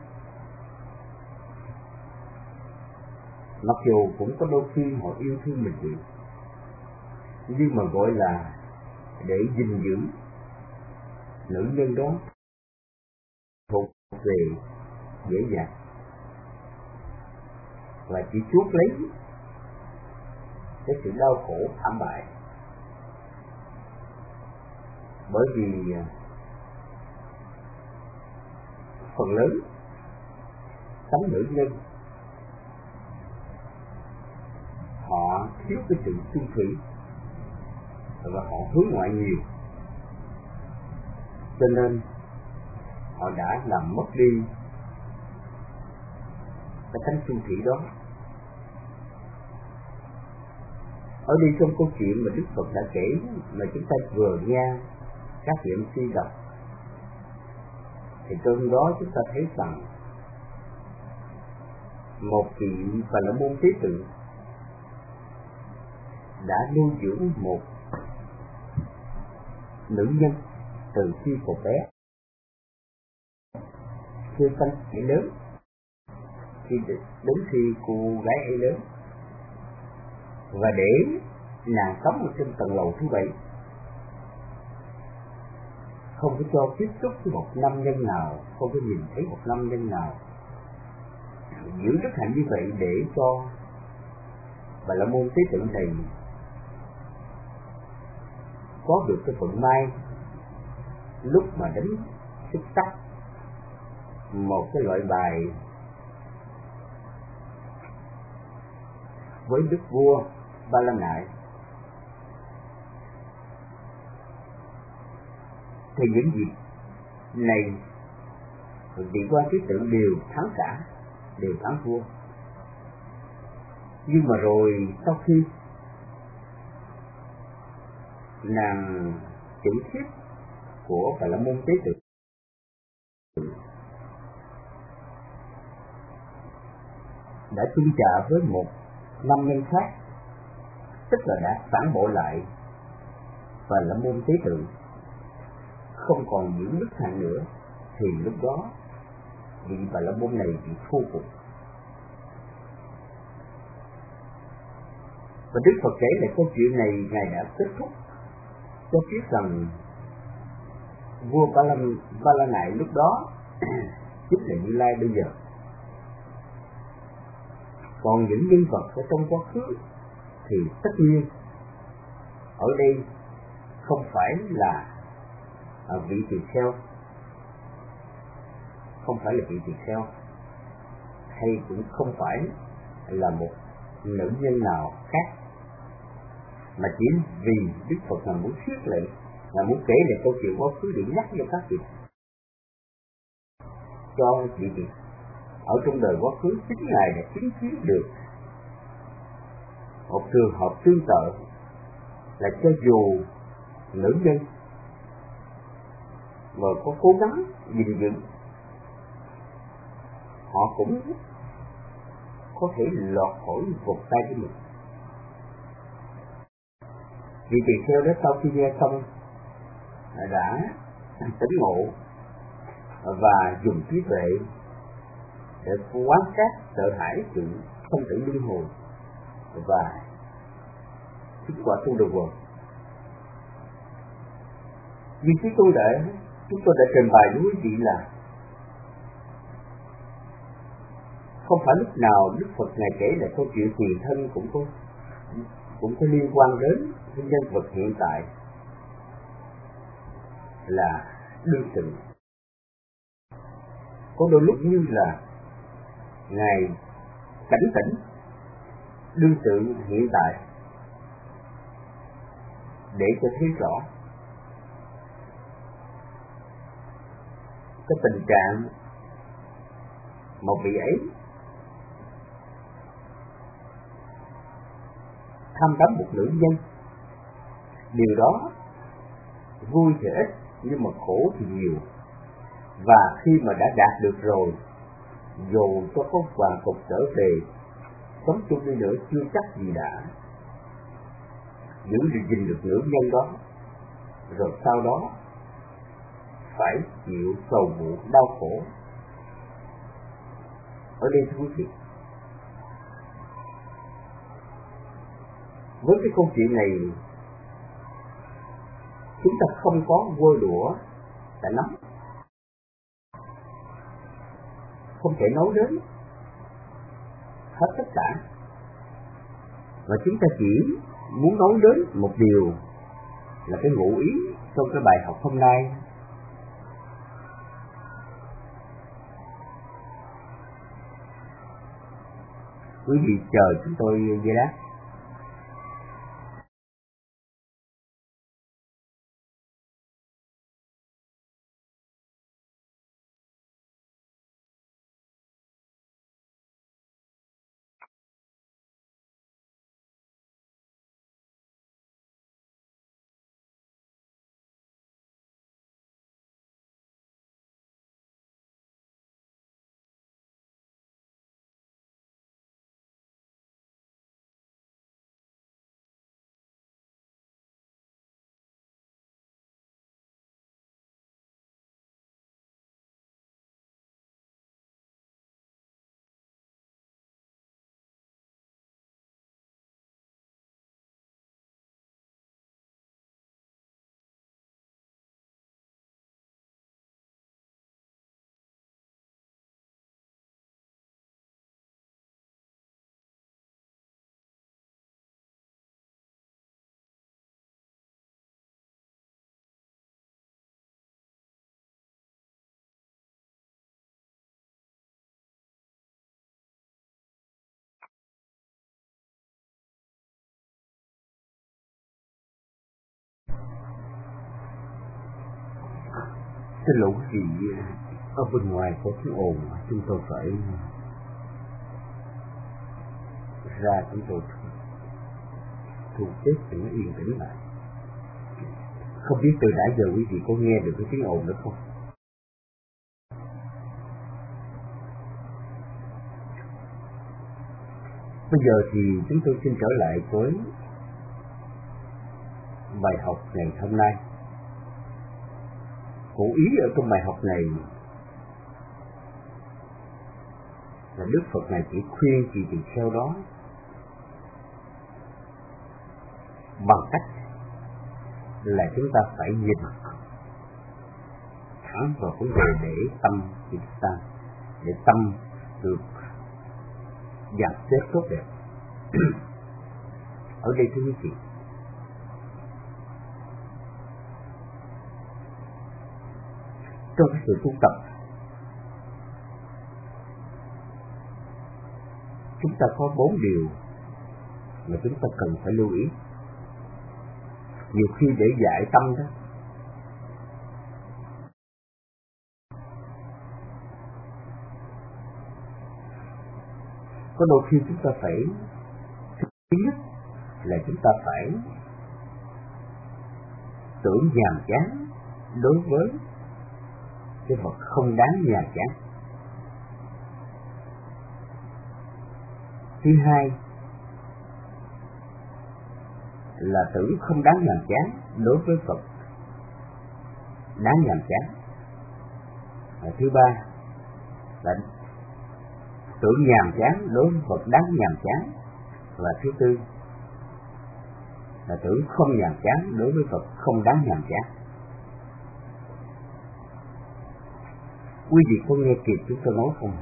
mặc dù cũng có đôi khi họ yêu thương mình vậy, nhưng mà gọi là để gìn giữ nữ nhân đó thuộc về dễ dàng, và chỉ chuốc lấy cái sự đau khổ thảm bại. Bởi vì phần lớn tánh nữ nhân họ thiếu cái sự chung thủy và họ hướng ngoại nhiều, cho nên họ đã làm mất đi cái tánh chung thủy đó. Ở đây trong câu chuyện mà Đức Phật đã kể mà chúng ta vừa nghe các vị em xê đọc, thì trong đó chúng ta thấy rằng một vị Bà La Môn Tế Tự đã nuôi dưỡng một nữ nhân từ khi còn bé, khi sanh ấy lớn, khi đến khi cô gái ấy lớn, và để nàng sống ở trên tầng lầu thứ bảy. không có cho tiếp xúc với một nam nhân nào, không có nhìn thấy một nam nhân nào. Giữ đức hạnh như vậy để cho Bà La Môn Tế Tự này có được cái vận may lúc mà đánh xuất sắc một cái loại bài với đức vua Ba La Nại. Thì những dịp này vị quan Tế Tự đều thắng cả, đều thắng vua. Nhưng mà rồi sau khi nàng chữ thiếp của Bà La Môn Tế Tự đã chung chạ với một nam nhân khác, tức là đã phản bội lại Bà La Môn Tế Tự, không còn giữ đức hạnh nữa, thì lúc đó vị Bà La Môn này bị thua cuộc. Và Đức Phật kể lại câu chuyện này, Ngài đã kết thúc cho biết rằng vua Ba La, Ba La Nại lúc đó chính là Như Lai bây giờ. Còn những nhân vật ở trong quá khứ thì tất nhiên ở đây không phải là vị tỳ kheo, không phải là vị tỳ kheo, hay cũng không phải là một nữ nhân nào khác, mà chỉ vì Đức Phật là muốn thuyết lại, là muốn kể lại câu chuyện quá khứ để nhắc cho các vị, cho vị vị ở trong đời quá khứ chính Ngài đã chứng kiến được một trường hợp tương tự, là cho dù nữ nhân mà có cố gắng gìn giữ, họ cũng có thể lọt khỏi vòng tay của mình. Vị tỳ kheo đó sau khi nghe xong đã tỉnh ngộ và dùng trí tuệ để quán sát sợ hãi sự không tử luân hồi và chứng quả tu được rồi. Vì chúng tôi đã chúng tôi đã trình bày với quý vị là không phải lúc nào Đức Phật Ngài kể lại câu chuyện tiền thân cũng có cũng có liên quan đến cái nhân vật hiện tại là đương sự. Có đôi lúc như là Ngài cảnh tỉnh đương sự hiện tại để cho thấy rõ cái tình trạng một vị ấy tham đắm một nữ nhân. Điều đó vui thì ít nhưng mà khổ thì nhiều, và khi mà đã đạt được rồi, dù cho có hoàn tục trở về sống chung đi nữa chưa chắc gì đã giữ được gìn được nữ nhân đó, rồi sau đó phải chịu sầu muộn đau khổ. Ở đây thưa quý vị, với cái câu chuyện này chúng ta không có vơ đũa đã nắm, không thể nói đến hết tất cả, và chúng ta chỉ muốn nói đến một điều là cái ngụ ý trong cái bài học hôm nay. Quý vị chờ chúng tôi giây lát. Xin lỗi quý vị, ở bên ngoài có tiếng ồn, chúng tôi phải ra chúng tôi thu xếp để nó yên tĩnh lại. Không biết từ nãy giờ quý vị có nghe được cái tiếng ồn đó không? Bây giờ thì chúng tôi xin trở lại với bài học ngày hôm nay. Cổ ý ở trong bài học này là Đức Phật này chỉ khuyên chị tỳ kheo đó bằng cách là chúng ta phải nhìn thẳng vào vấn đề để tâm chúng ta, để tâm được dàn xếp tốt đẹp. Ở đây thưa quý vị, trong cái sự tu tập, chúng ta có bốn điều mà chúng ta cần phải lưu ý. Nhiều khi để giải tâm đó, có đôi khi chúng ta phải, thứ nhất là chúng ta phải tưởng nhàm chán đối với cái vật không đáng nhàm chán. Thứ hai là tưởng không đáng nhàm chán đối với Phật đáng nhàm chán. Và thứ ba là tưởng nhàm chán đối với Phật đáng nhàm chán. Và thứ tư là tưởng không nhàm chán đối với Phật không đáng nhàm chán. Quý vị có nghe kịp chúng tôi nói không?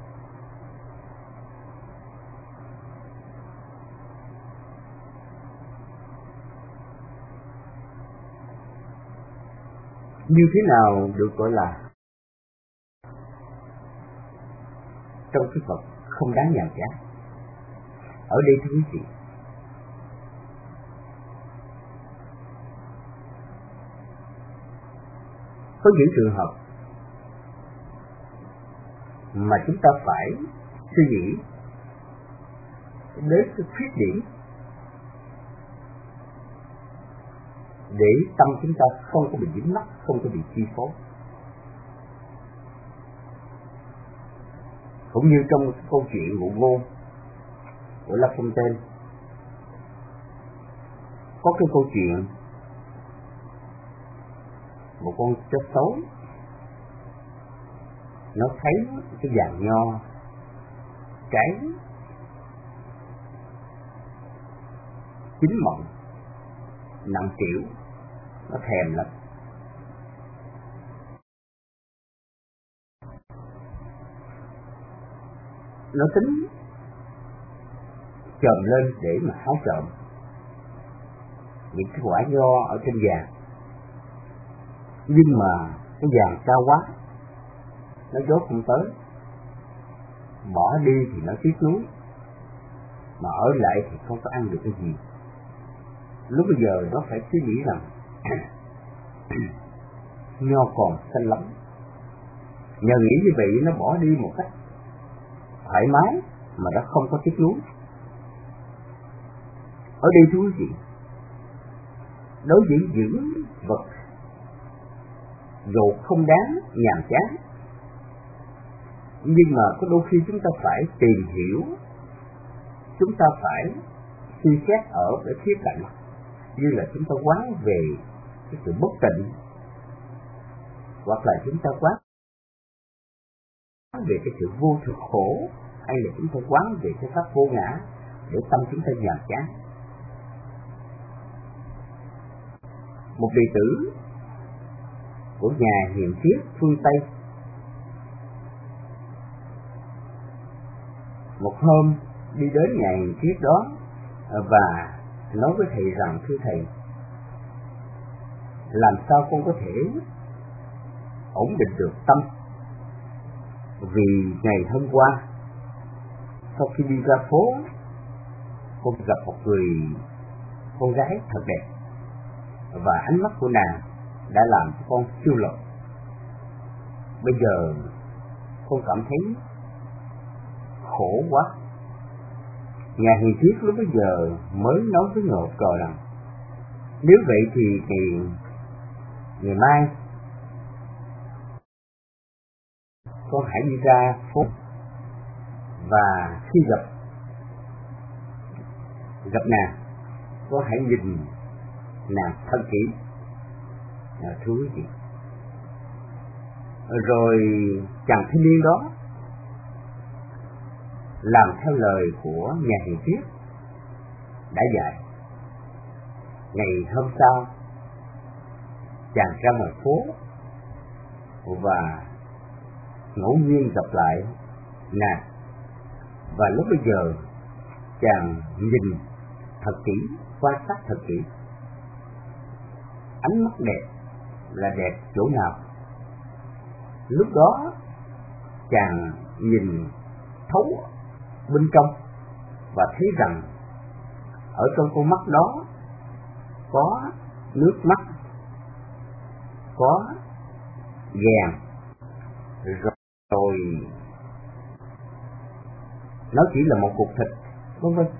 Như thế nào được gọi là trong cái Phật không đáng nhàm chán? Ở đây thưa quý vị, có những trường hợp mà chúng ta phải suy nghĩ đến cái khuyết điểm để tâm chúng ta không có bị dính mắc, không có bị chi phối. Cũng như trong cái câu chuyện ngụ ngôn của La Fontaine, có cái câu chuyện một con chó xấu nó thấy cái vàng nho trái chín mọng nặng trĩu, nó thèm lắm. Nó tính chồm lên để mà hái trộm những cái quả nho ở trên vàng, nhưng mà cái vàng cao quá, nó dốt không tới, bỏ đi thì nó tiếc nuối, mà ở lại thì không có ăn được cái gì. Lúc bây giờ nó phải suy nghĩ rằng nho còn xanh lắm. Nhờ nghĩ như vậy nó bỏ đi một cách thoải mái mà nó không có tiếc nuối. Ở đây thưa quý vị, đối với những vật dù không đáng nhàm chán, nhưng mà có đôi khi chúng ta phải tìm hiểu, chúng ta phải suy xét ở cái khía cạnh như là chúng ta quán về cái sự bất tịnh, hoặc là chúng ta quán về cái sự vô thực khổ, hay là chúng ta quán về cái pháp vô ngã để tâm chúng ta nhàm chán. Một đệ tử của nhà hiền triết phương Tây một hôm đi đến nhà hiền triết đó và nói với thầy rằng: thưa thầy, làm sao con có thể ổn định được tâm, vì ngày hôm qua sau khi đi ra phố, con gặp một người con gái thật đẹp, và ánh mắt của nàng đã làm cho con siêu lòng. bây giờ con cảm thấy khổ quá. Ngài Hiền Triết lúc bây giờ mới nói với Ngộ Cờ rằng nếu vậy thì thì ngày mai con hãy đi ra phố, và khi gặp gặp nàng, con hãy nhìn nàng thân kỹ. À, thưa quý vị, rồi chàng thanh niên đó làm theo lời của nhà Hiền Triết đã dạy. Ngày hôm sau, chàng ra ngoài phố và ngẫu nhiên gặp lại nàng, và lúc bây giờ chàng nhìn thật kỹ, quan sát thật kỹ. Ánh mắt đẹp là đẹp chỗ nào? Lúc đó chàng nhìn thấu bên trong và thấy rằng ở trong con mắt đó có nước mắt, có gàn, rồi nó chỉ là một cục thịt, vân vân.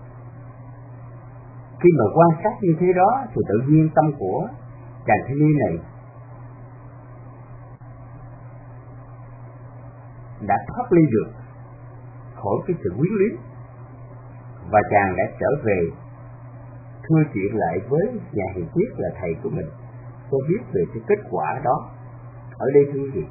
Khi mà quan sát như thế đó thì tự nhiên tâm của chàng thanh niên này đã thoát ly được khỏi cái sự quyến luyến, và chàng đã trở về thưa chuyện lại với nhà Hiền Triết là thầy của mình, có viết về cái kết quả đó ở đây. Thưa quý vị,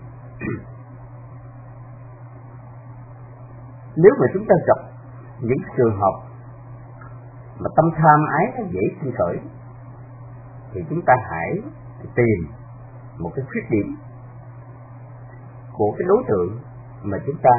nếu mà chúng ta gặp những trường hợp mà tâm tham ái nó dễ sinh khởi, thì chúng ta hãy tìm một cái khuyết điểm của cái đối tượng mà chúng ta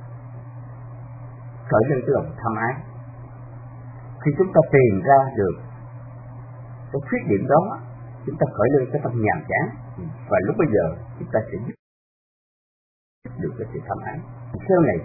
khởi lên cái lòng tham ái. Khi chúng ta tìm ra được cái khuyết điểm đó, chúng ta khởi lên cái tâm nhàm chán, và lúc bây giờ chúng ta sẽ dứt được cái sự tham ái. Sau này,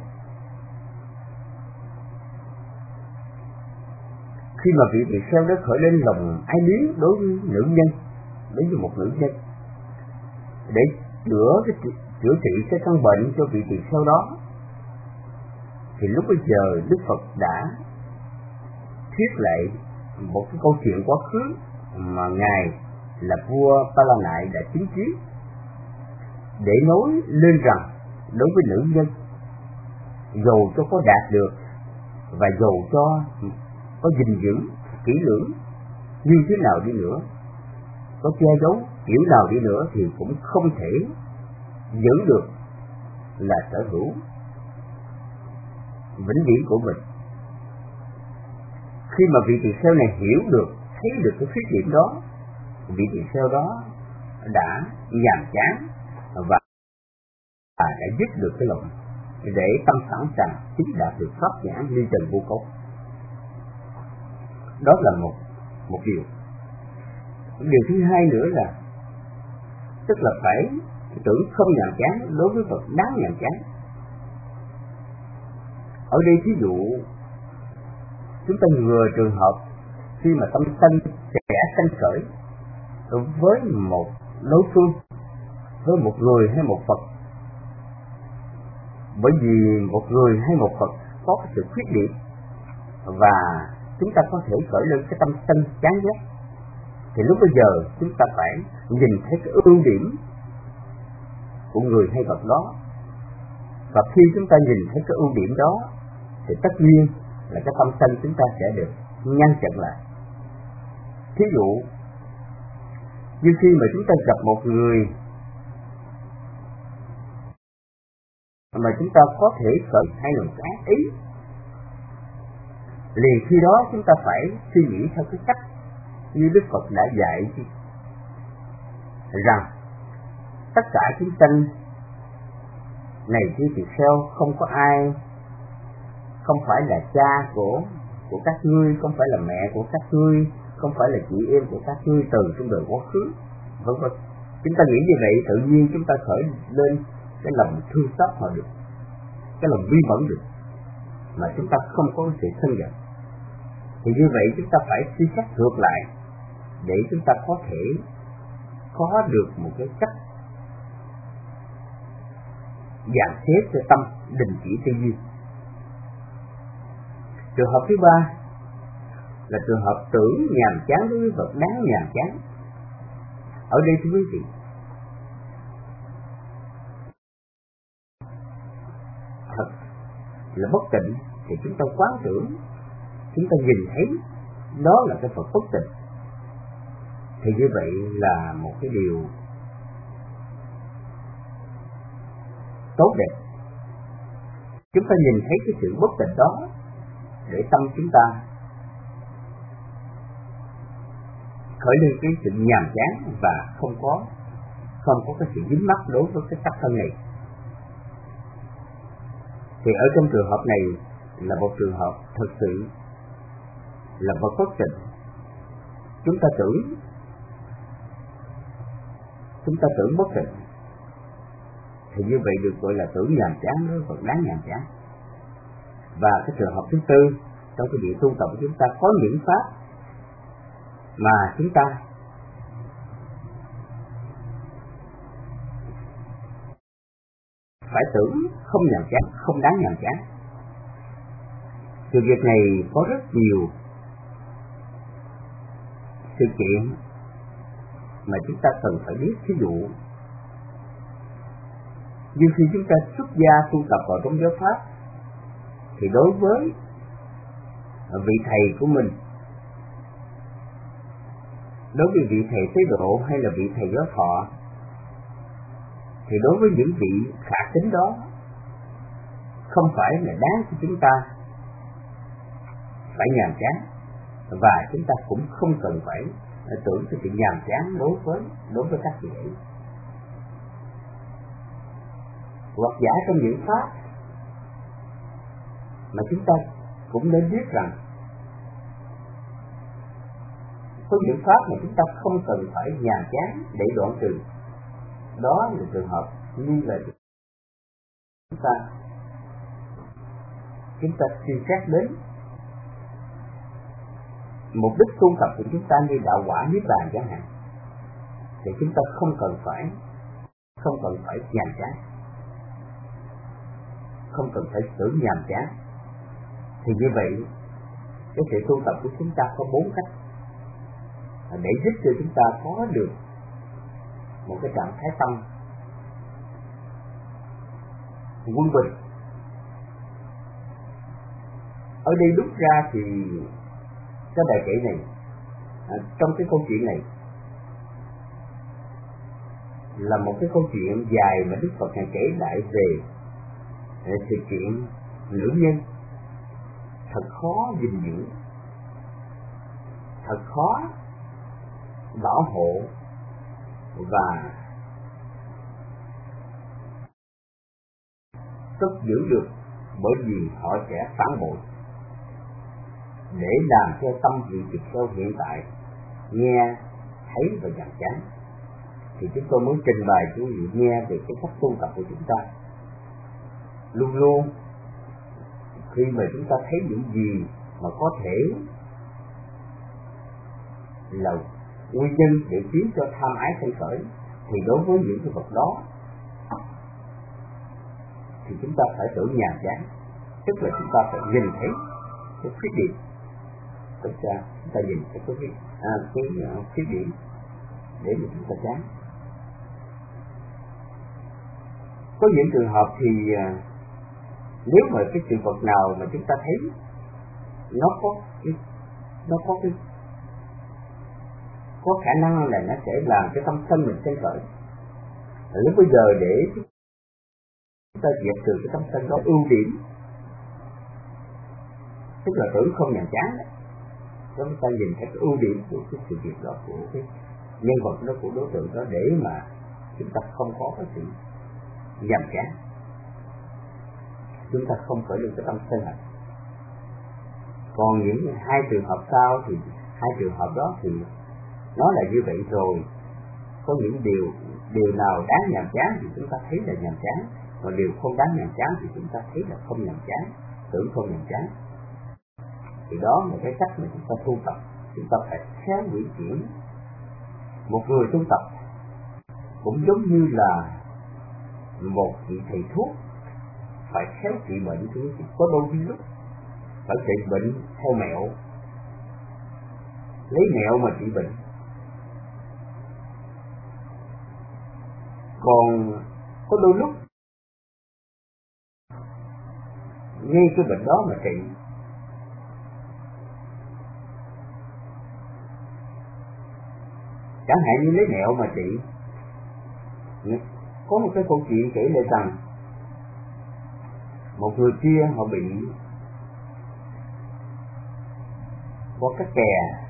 khi mà vị tỳ kheo đó khởi lên lòng ái luyến đối với nữ nhân, đối với một nữ nhân, để chữa cái chữa trị cái căn bệnh cho vị tỳ kheo đó, thì lúc bây giờ Đức Phật đã thuyết lại một cái câu chuyện quá khứ mà ngài là vua Pa La Nại đã chứng kiến, để nói lên rằng đối với nữ nhân, dầu cho có đạt được và dầu cho có gìn giữ kỹ lưỡng như thế nào đi nữa, có che giấu kiểu nào đi nữa, thì cũng không thể giữ được là sở hữu vĩnh viễn của mình. Khi mà vị tỳ kheo này hiểu được, thấy được cái khuyết điểm đó, vị tỳ kheo đó đã nhàm chán và đã dứt được cái lòng, để tâm sẵn sàng chính đạt được pháp nhãn ly trần vô cấu. Đó là một một điều. Điều thứ hai nữa là, tức là phải tưởng không nhàm chán đối với Phật đáng nhàm chán. Ở đây thí dụ chúng ta ngừa trường hợp khi mà tâm sân sẽ sanh khởi với một đối phương, với một người hay một Phật, bởi vì một người hay một Phật có cái sự khuyết điểm, và chúng ta có thể khởi lên cái tâm sân chán ghét, thì lúc bây giờ chúng ta phải nhìn thấy cái ưu điểm của người hay Phật đó, và khi chúng ta nhìn thấy cái ưu điểm đó thì tất nhiên là cái tâm sân chúng ta sẽ được ngăn chặn lại. Thí dụ như khi mà chúng ta gặp một người mà chúng ta có thể khởi hai luồng ác ý, liền khi đó chúng ta phải suy nghĩ theo cái cách như Đức Phật đã dạy rằng tất cả chúng sanh này khi tỳ kheo, không có ai không phải là cha của của các ngươi, không phải là mẹ của các ngươi, không phải là chị em của các ngươi từ trong đời quá khứ, vân vân. Chúng ta nghĩ như vậy, tự nhiên chúng ta khởi lên cái lòng thương xót họ được, cái lòng vi mẫn được, mà chúng ta không có sự sân giận. Thì như vậy chúng ta phải suy xét ngược lại để chúng ta có thể có được một cái cách dàn xếp cho tâm đình chỉ tư duy. Trường hợp thứ ba là trường hợp tưởng nhàm chán đối với vật đáng nhàm chán. Ở đây thưa quý vị, thật là bất tịnh thì chúng ta quán tưởng, chúng ta nhìn thấy đó là cái Phật bất tịnh, thì như vậy là một cái điều tốt đẹp. Chúng ta nhìn thấy cái sự bất tịnh đó để tâm chúng ta khởi lên cái sự nhàm chán và không có không có cái sự dính mắc đối với cái sắc thân này. Thì ở trong trường hợp này là một trường hợp thực sự là vật bất tịnh. Chúng ta tưởng chúng ta tưởng bất tịnh thì như vậy được gọi là tưởng nhàm chán đối với vật đáng nhàm chán. Và cái trường hợp thứ tư trong cái việc tu tập của chúng ta có những pháp mà chúng ta phải tưởng không nhàm chán, không đáng nhàm chán. Sự việc này có rất nhiều sự kiện mà chúng ta cần phải biết. Ví dụ như khi chúng ta xuất gia tu tập vào trong giáo pháp, thì đối với vị thầy của mình, đối với vị thầy tế độ hay là vị thầy giáo thọ, thì đối với những vị khả kính đó không phải là đáng cho chúng ta phải nhàm chán, và chúng ta cũng không cần phải tưởng cái sự nhàm chán đối với đối với các vị ấy. Hoặc giả trong những pháp mà chúng ta cũng nên biết rằng có những pháp mà chúng ta không cần phải nhàm chán để đoạn trừ. Đó là trường hợp như là chúng ta chúng ta suy xét đến mục đích tu tập của chúng ta như đạo quả niết bàn chẳng hạn, thì chúng ta không cần phải không cần phải nhàm chán, không cần phải tưởng nhàm chán. Thì như vậy cái sự tu tập của chúng ta có bốn cách để giúp cho chúng ta có được một cái trạng thái tâm quân bình. Ở đây đúc ra thì cái bài kể này, à, trong cái câu chuyện này là một cái câu chuyện dài mà Đức Phật Ngài kể lại về sự kiện nữ nhân thật khó gìn giữ, thật khó bảo hộ và cất giữ được, bởi vì họ sẽ phản bội để làm cho tâm vịจิตsâu hiện tại nghe thấy và nhàm chán. Thì chúng tôi muốn trình bày cho quý vị nghe về cái cách tu tập của chúng ta. Luôn luôn khi mà chúng ta thấy những gì mà có thể là nguyên nhân để khiến cho tham ái sanh khởi, thì đối với những cái vật đó thì chúng ta phải tưởng nhàm chán, tức là chúng ta phải nhìn thấy cái khuyết điểm. Tức là chúng ta nhìn thấy cái khuyết à, cái uh, khuyết điểm để mà chúng ta chán. Có những trường hợp thì uh, nếu mà cái sự vật nào mà chúng ta thấy nó có cái, nó có cái có khả năng là nó sẽ làm cho tâm sân mình sanh khởi, lúc bây giờ để chúng ta diệt trừ cái tâm sân đó, ưu điểm tức là tưởng không nhàm chán đấy. Chúng ta nhìn thấy cái ưu điểm của cái sự việc đó, của cái nhân vật đó, của đối tượng đó, để mà chúng ta không có cái sự nhàm chán, chúng ta không khởi lên cái tâm sân hận. Còn những hai trường hợp sau thì hai trường hợp đó thì nó là như vậy rồi. Có những điều điều nào đáng nhàm chán thì chúng ta thấy là nhàm chán, còn điều không đáng nhàm chán thì chúng ta thấy là không nhàm chán, tưởng không nhàm chán. Thì đó là cái cách mà chúng ta tu tập. Chúng ta phải khéo chuyển chuyển. Một người tu tập cũng giống như là một vị thầy thuốc phải khéo trị bệnh, thì có đôi lúc phải trị bệnh theo mẹo, lấy mẹo mà trị bệnh. Còn có đôi lúc ngay cái bệnh đó mà trị. Chẳng hạn như lấy mẹo mà trị. Có một cái câu chuyện kể lại rằng một người kia họ bị có cái kè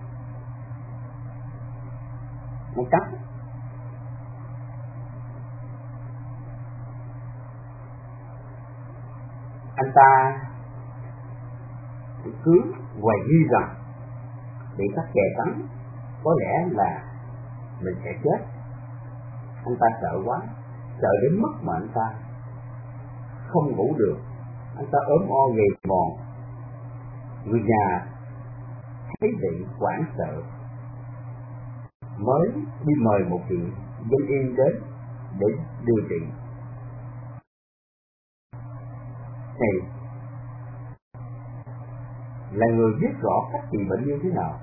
nó cắt. Anh ta cứ hoài nghi rằng bị cắt kè cắn có lẽ là mình sẽ chết. Anh ta sợ quá, sợ đến mức mà anh ta không ngủ được, anh ta ốm o gầy mòn. Người nhà thấy vậy hoảng sợ, mới đi mời một vị dân y đến để điều trị. Này là người biết rõ cách trị bệnh như thế nào,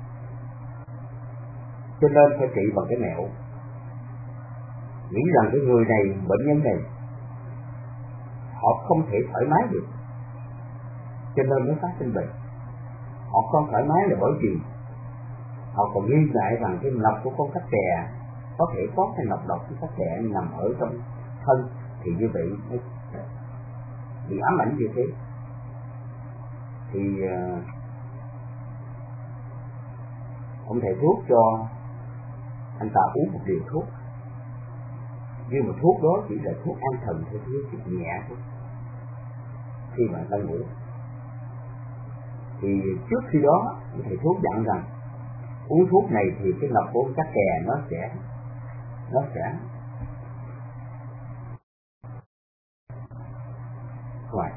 cho nên phải trị bằng cái mẹo. Nghĩ rằng cái người này, bệnh nhân này, họ không thể thoải mái được, cho nên mới phát sinh bệnh. Họ không thoải mái là bởi vì họ còn nghi ngại rằng cái nọc của con cắt kè có thể có cái nọc độc của cắt kè nằm ở trong thân, thì như vậy bị ám ảnh như thế. Thì uh, ông thầy thuốc cho anh ta uống một liều thuốc, nhưng mà thuốc đó chỉ là thuốc an thần thôi, thuốc nhẹ thôi. Khi mà anh ta ngủ, thì trước khi đó thầy thuốc dặn rằng uống thuốc này thì cái nọc của cắt kè nó sẽ nó sẽ hoài.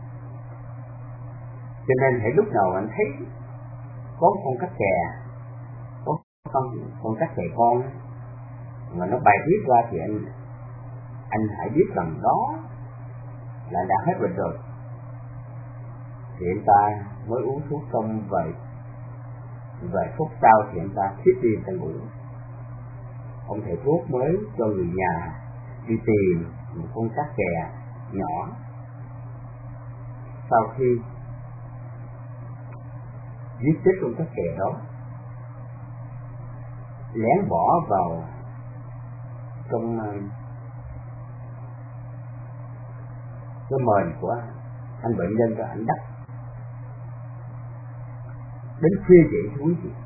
Cho nên hãy lúc nào anh thấy có con cắt kè, có con con cắt kè con mà nó bài tiết ra, thì anh anh hãy biết rằng đó là đã hết bệnh rồi. Thì anh ta mới uống thuốc xong vài vài phút sau thì anh ta thiếp đi, anh ta ngủ. Ông thầy thuốc mới cho người nhà đi tìm một con cắt kè nhỏ. Sau khi giết chết con cắt kè đó, lén bỏ vào trong cái mền của anh bệnh nhân rồi anh đắp. Đến khuya dậy quý vị,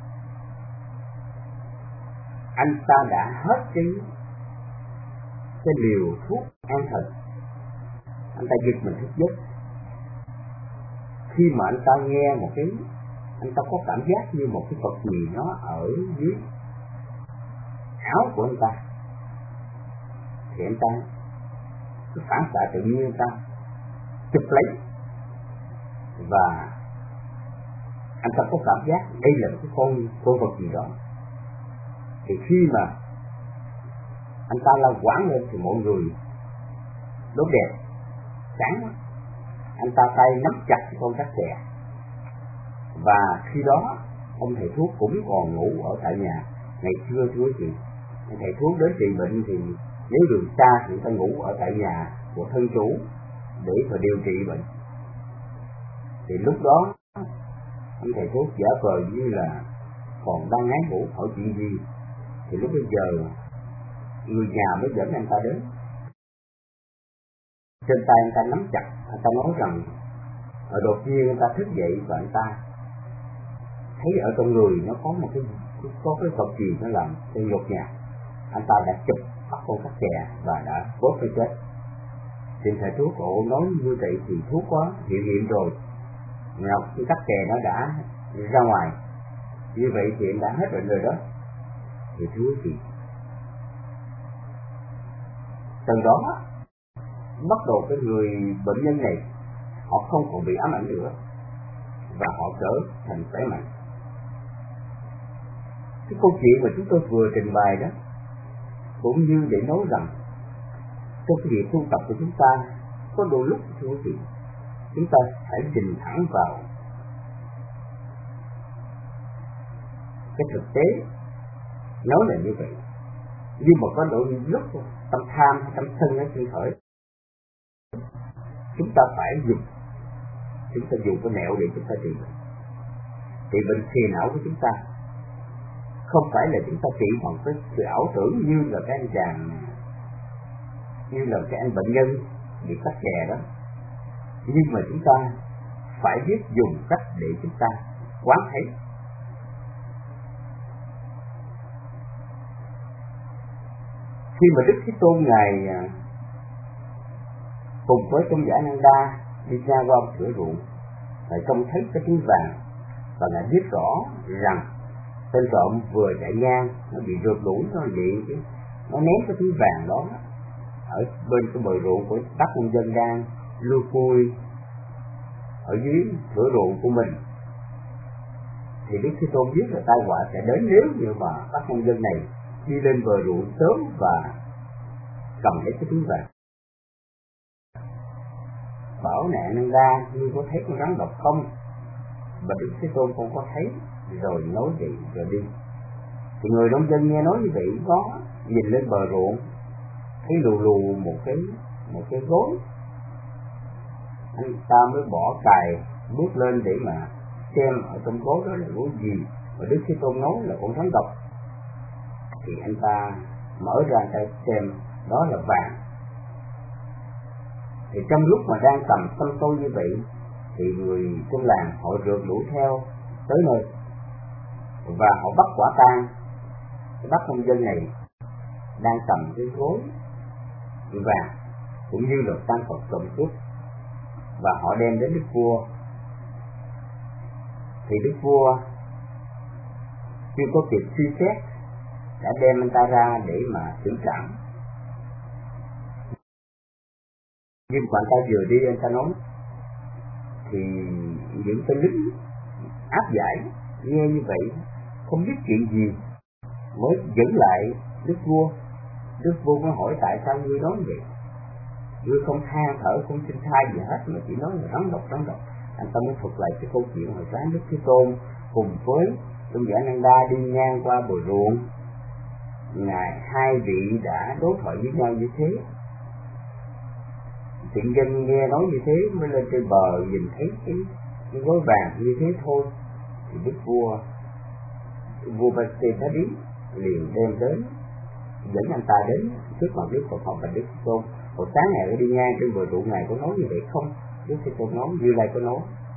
anh ta đã hết cái cái liều thuốc an thần. Anh ta giật mình thức giấc. Khi mà anh ta nghe một cái, anh ta có cảm giác như một cái vật gì nó ở dưới áo của anh ta, thì anh ta cái phản xạ tự nhiên anh ta chụp lấy, và anh ta có cảm giác đây là cái con con vật gì đó. Thì khi mà anh ta la quảng lên thì mọi người đốt đèn sáng, anh ta tay nắm chặt con cắt kè. Và khi đó ông thầy thuốc cũng còn ngủ ở tại nhà. Ngày xưa thưa quý vị, ông thầy thuốc đến trị bệnh thì nếu đường xa thì người ta ngủ ở tại nhà của thân chủ để mà điều trị bệnh. Thì lúc đó ông thầy thuốc giả vờ như là còn đang ngái ngủ hỏi chuyện gì, thì lúc bây giờ người nhà mới dẫn anh ta đến. Trên tay anh ta nắm chặt, anh ta nói rằng đột nhiên anh ta thức dậy và anh ta thấy ở trong người nó có một cái có cái vật gì nó làm cho nhột nhạt. Anh ta đã chụp bắt con cắt kè và đã vớt cái chết. Thì thầy thuốc cổ nói như vậy thì thuốc quá hiện hiện rồi, ngọc cái cắt kè nó đã ra ngoài, như vậy thì anh đã hết bệnh rồi đó. Thì thưa gì từ đó bắt đầu cái người bệnh nhân này họ không còn bị ám ảnh nữa và họ trở thành khỏe mạnh. Cái câu chuyện mà chúng tôi vừa trình bày đó cũng như để nói rằng trong cái việc tu tập của chúng ta, có đôi lúc thưa quý vị, chúng ta phải nhìn thẳng vào cái thực tế, nói là như vậy. Nhưng mà có đôi lúc tâm tham hay tâm sân ở trên khởi, chúng ta phải dùng chúng ta dùng cái mẹo để chúng ta trị bệnh. Trị bệnh phiền não của chúng ta không phải là chúng ta trị bằng cái sự ảo tưởng như là cái anh chàng, như là cái anh bệnh nhân bị cắt chè đó, nhưng mà chúng ta phải biết dùng cách để chúng ta quán thấy. Khi mà Đức Thế Tôn Ngài cùng với tôn giả Năng Đa đi ra qua cửa ruộng, Ngài trông thấy cái túi vàng và Ngài biết rõ rằng tên trộm vừa chạy ngang, nó bị rượt đuổi nó vậy chứ, nó ném cái túi vàng đó ở bên cái bờ ruộng của bác nông dân đang lui cui ở dưới cửa ruộng của mình. Thì Đức Thế Tôn biết là tai họa sẽ đến nếu như mà bác nông dân này đi lên bờ ruộng sớm và cầm lấy cái túi vàng. Bảo nạn Năng Đa, ngươi có thấy con rắn độc không? Và Đức Thế Tôn không có thấy, rồi nói vậy rồi đi. Thì người nông dân nghe nói như vậy có nhìn lên bờ ruộng, thấy lù lù một cái một cái gối, anh ta mới bỏ cài bước lên để mà xem ở trong gối đó là gối gì. Và Đức Thế Tôn nói là con rắn độc. Thì anh ta mở ra ta xem đó là vàng. Thì trong lúc mà đang tầm tâm tôi như vậy, thì người trong làng họ rượt đuổi theo tới nơi và họ bắt quả tang cái bác nông dân này đang cầm cái gối vàng cũng như là tăng vật trộm cướp, và họ đem đến đức vua. Thì đức vua chưa có kịp suy xét đã đem anh ta ra để mà xử trảm. Nhưng mà anh ta vừa đi, anh ta nói thì những tên lính áp giải nghe như vậy không biết chuyện gì mới dẫn lại đức vua. Đức vua mới hỏi tại sao ngươi nói vậy, ngươi không than thở không xin tha gì hết mà chỉ nói là rắn độc rắn độc. Anh ta mới thuật lại cái câu chuyện hồi sáng Đức Thế Tôn cùng với tôn giả Năng Đa đi ngang qua bờ ruộng, ngài hai vị đã đối thoại với nhau như thế. Thiện dân nghe nói như thế mới lên trên bờ nhìn thấy cái, cái gối vàng như thế thôi. Thì đức vua vua Ba Tê Thá Đí liền đem đến dẫn anh ta đến trước mặt Đức Phật học và Đức Thế Tôn. Hồi sáng ngày đi ngang trên bờ ruộng ngài có nói như vậy không? Đức Thế Tôn nói, Như Lai có nói.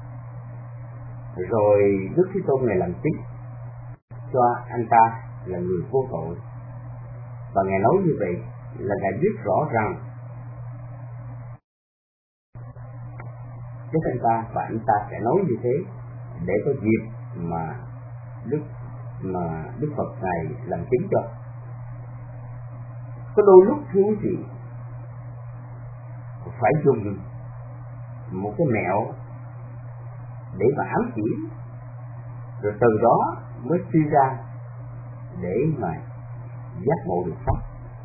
Rồi Đức Thế Tôn này làm chứng cho anh ta là người vô tội, và ngài nói như vậy là ngài biết rõ rằng anh ta và anh ta sẽ nói như thế để có dịp mà Đức mà Đức Phật này làm chứng cho. Có đôi lúc thưa quý vị phải dùng một cái mẹo để mà ám chỉ, rồi từ đó mới suy ra để mà giác ngộ được pháp.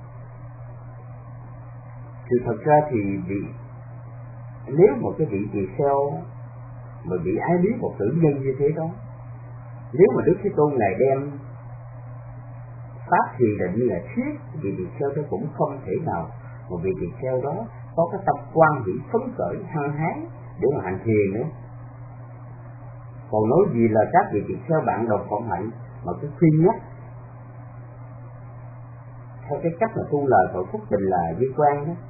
Sự thật ra thì bị nếu một cái vị tỳ kheo mà bị ái lý một tử nhân như thế đó, nếu mà Đức Thế Tôn ngài đem pháp thì định như là thuyết, vị tỳ kheo đó cũng không thể nào một vị tỳ kheo đó có cái tâm quan hỷ phấn khởi hăng hái để mà hành thiền nữa. Còn nói gì là các vị tỳ kheo bạn độc phận hạnh mà cái khuyên nhắc theo cái cách mà tu lời tội phúc tình là vi quan đó.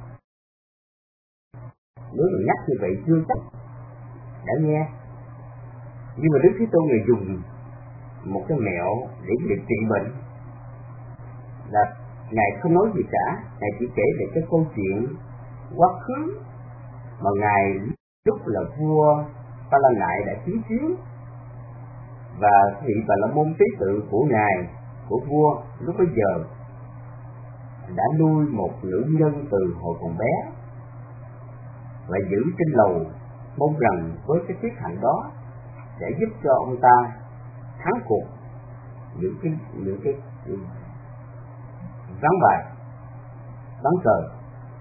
Nếu mà nhắc như vậy chưa chắc đã nghe. Nhưng mà Đức Thế Tôn người dùng một cái mẹo để điều trị bệnh, là ngài không nói gì cả, ngài chỉ kể về cái câu chuyện quá khứ mà ngài lúc là vua Ta La Nại đã chứng kiến, và vị Bà La Môn Tế Tự của ngài, của vua lúc bấy giờ đã nuôi một nữ nhân từ hồi còn bé và giữ trên lầu, mong rằng với cái tiết hạnh đó sẽ giúp cho ông ta thắng cuộc những cái những cái ván bài ván cờ.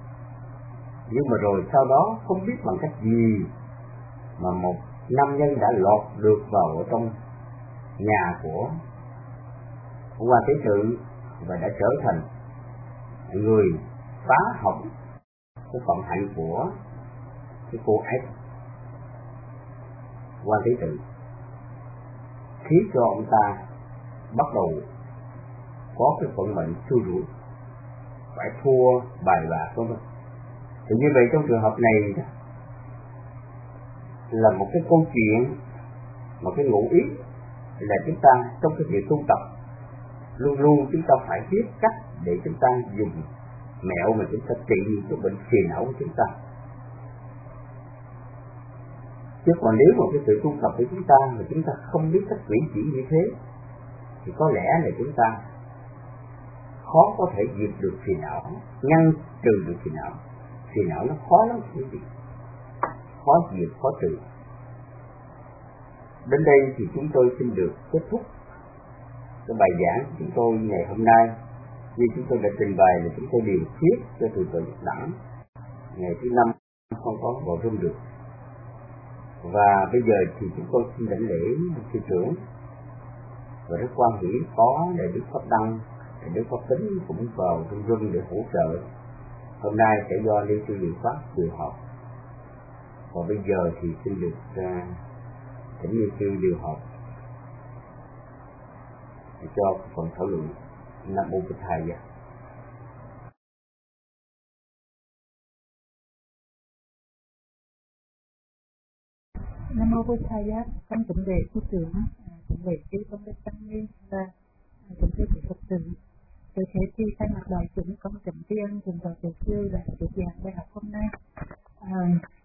Nhưng mà rồi sau đó không biết bằng cách gì mà một nam nhân đã lọt được vào ở trong nhà của Quan Tế Tự và đã trở thành người phá hỏng cái vận hạnh của cái cô ấy Quan Tế Tự, khiến cho ông ta bắt đầu có cái vận mệnh xui rủi, phải thua bài bạc vân vân. Thì như vậy trong trường hợp này là một cái câu chuyện, một cái ngụ ý là chúng ta trong cái việc tu tập luôn luôn chúng ta phải biết cách để chúng ta dùng mẹo mà chúng ta trị những bệnh phiền não của chúng ta. Chứ còn nếu mà cái sự tu tập của chúng ta mà chúng ta không biết cách chuyển chuyển như thế thì có lẽ là chúng ta khó có thể diệt được phiền não, ngăn trừ được phiền não. Phiền não nó khó lắm quý vị, khó diệt, khó trừ. Đến đây thì chúng tôi xin được kết thúc cái bài giảng của chúng tôi ngày hôm nay. Như chúng tôi đã trình bày là chúng tôi điều tiết cho từ từ đẳng ngày thứ năm không có vào room được. Và bây giờ thì chúng tôi xin đảnh lễ sư trưởng và rất quan hỷ có đại đức Pháp Đăng, đại đức Pháp Tính cũng vào trong room để hỗ trợ. Hôm nay sẽ do Lê Sư Diệu Pháp điều học. Và bây giờ thì xin được uh, thỉnh Lê Sư điều học để cho phần thảo luận. Nam mô Bụt Thầy. Nam mô Bụt Thầy, con kính về sư trưởng, kính về chư tôn đức tăng ni và kính thưa quý Phật tử. Từ thế thì thay mặt đại chúng con kính tri ân cùng vào tổ sư đã được giảng bài học hôm nay. À,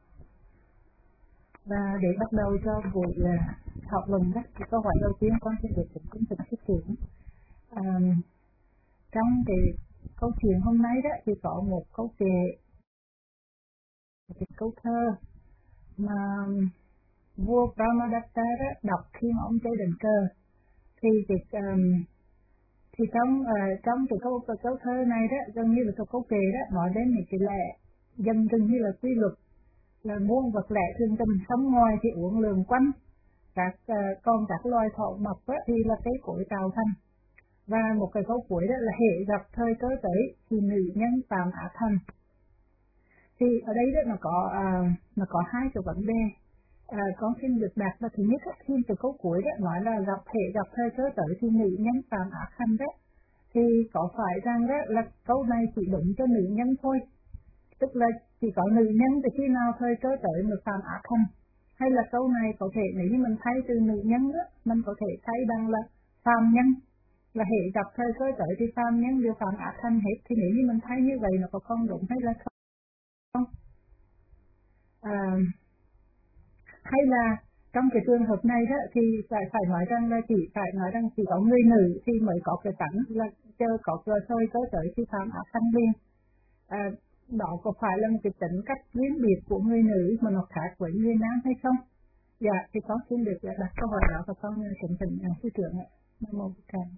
và để bắt đầu cho buổi thảo luận đó, thì câu hỏi đầu tiên con xin được kính kính thỉnh sư trưởng. À, trong cái câu chuyện hôm nay đó thì có một câu kệ, một cái câu thơ mà vua Brahmadatta đó đọc khi mà ông chơi đàn cờ. Thì cái um, thì trong uh, trong cái câu cái câu thơ này đó gần như là cái câu kệ đó nói đến những cái lẽ dần dần như là quy luật, là muôn vật lẽ thường tình, sống ngoài thì uống lường quanh, các uh, còn các loài thọ mộc thì là cái cội tạo thành. Và một cái câu cuối đó là hệ gặp thời cơ tới thì nữ nhân phạm ác thành. Thì ở đây đó nó có uh, nó có hai cái vấn đề. À, con xin được đặt là thứ nhất khi từ câu cuối đó nói là gặp hệ gặp thời cơ tới thì nữ nhân phạm ác thành đó, thì có phải rằng đó là câu này chỉ đúng cho nữ nhân thôi, tức là chỉ có nữ nhân từ khi nào thời cơ tới mới phạm ác thành, hay là câu này có thể nếu như mình thay từ nữ nhân đó mình có thể thay bằng là phàm nhân, là hệ gặp thời cơ tới thì phàm nhân đều phạm ác thành hết. Thì nếu như mình thay như vậy nó có con đúng hay là không? À, hay là trong cái trường hợp này đó thì phải phải nói rằng là chỉ phải nói rằng chỉ có người nữ thì mới có cái tánh là chờ có cơ thời cơ tới thì phạm ác thành liền. À, đó có phải là một cái tính cách riêng biệt của người nữ mà nó khác với người nam hay không? Dạ thì con xin được đặt câu hỏi đó và con kính thỉnh sư trưởng ạ. Nam mô Bụt Thầy.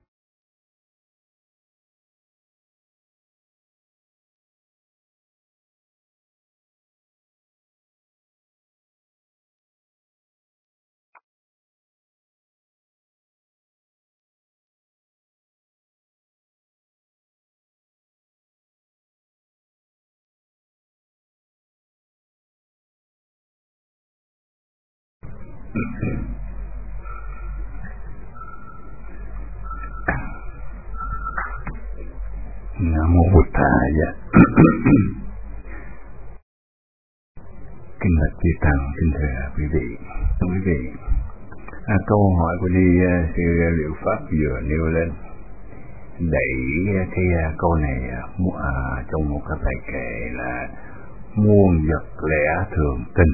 Nam mô Bụt Thầy. Kính bạch chư tăng, kính thưa quý vị. Quý vị, à, câu hỏi của đi sư Liệu Pháp vừa nêu lên đẩy cái câu này à, trong một cái bài kệ là muôn vật lẽ thường tình,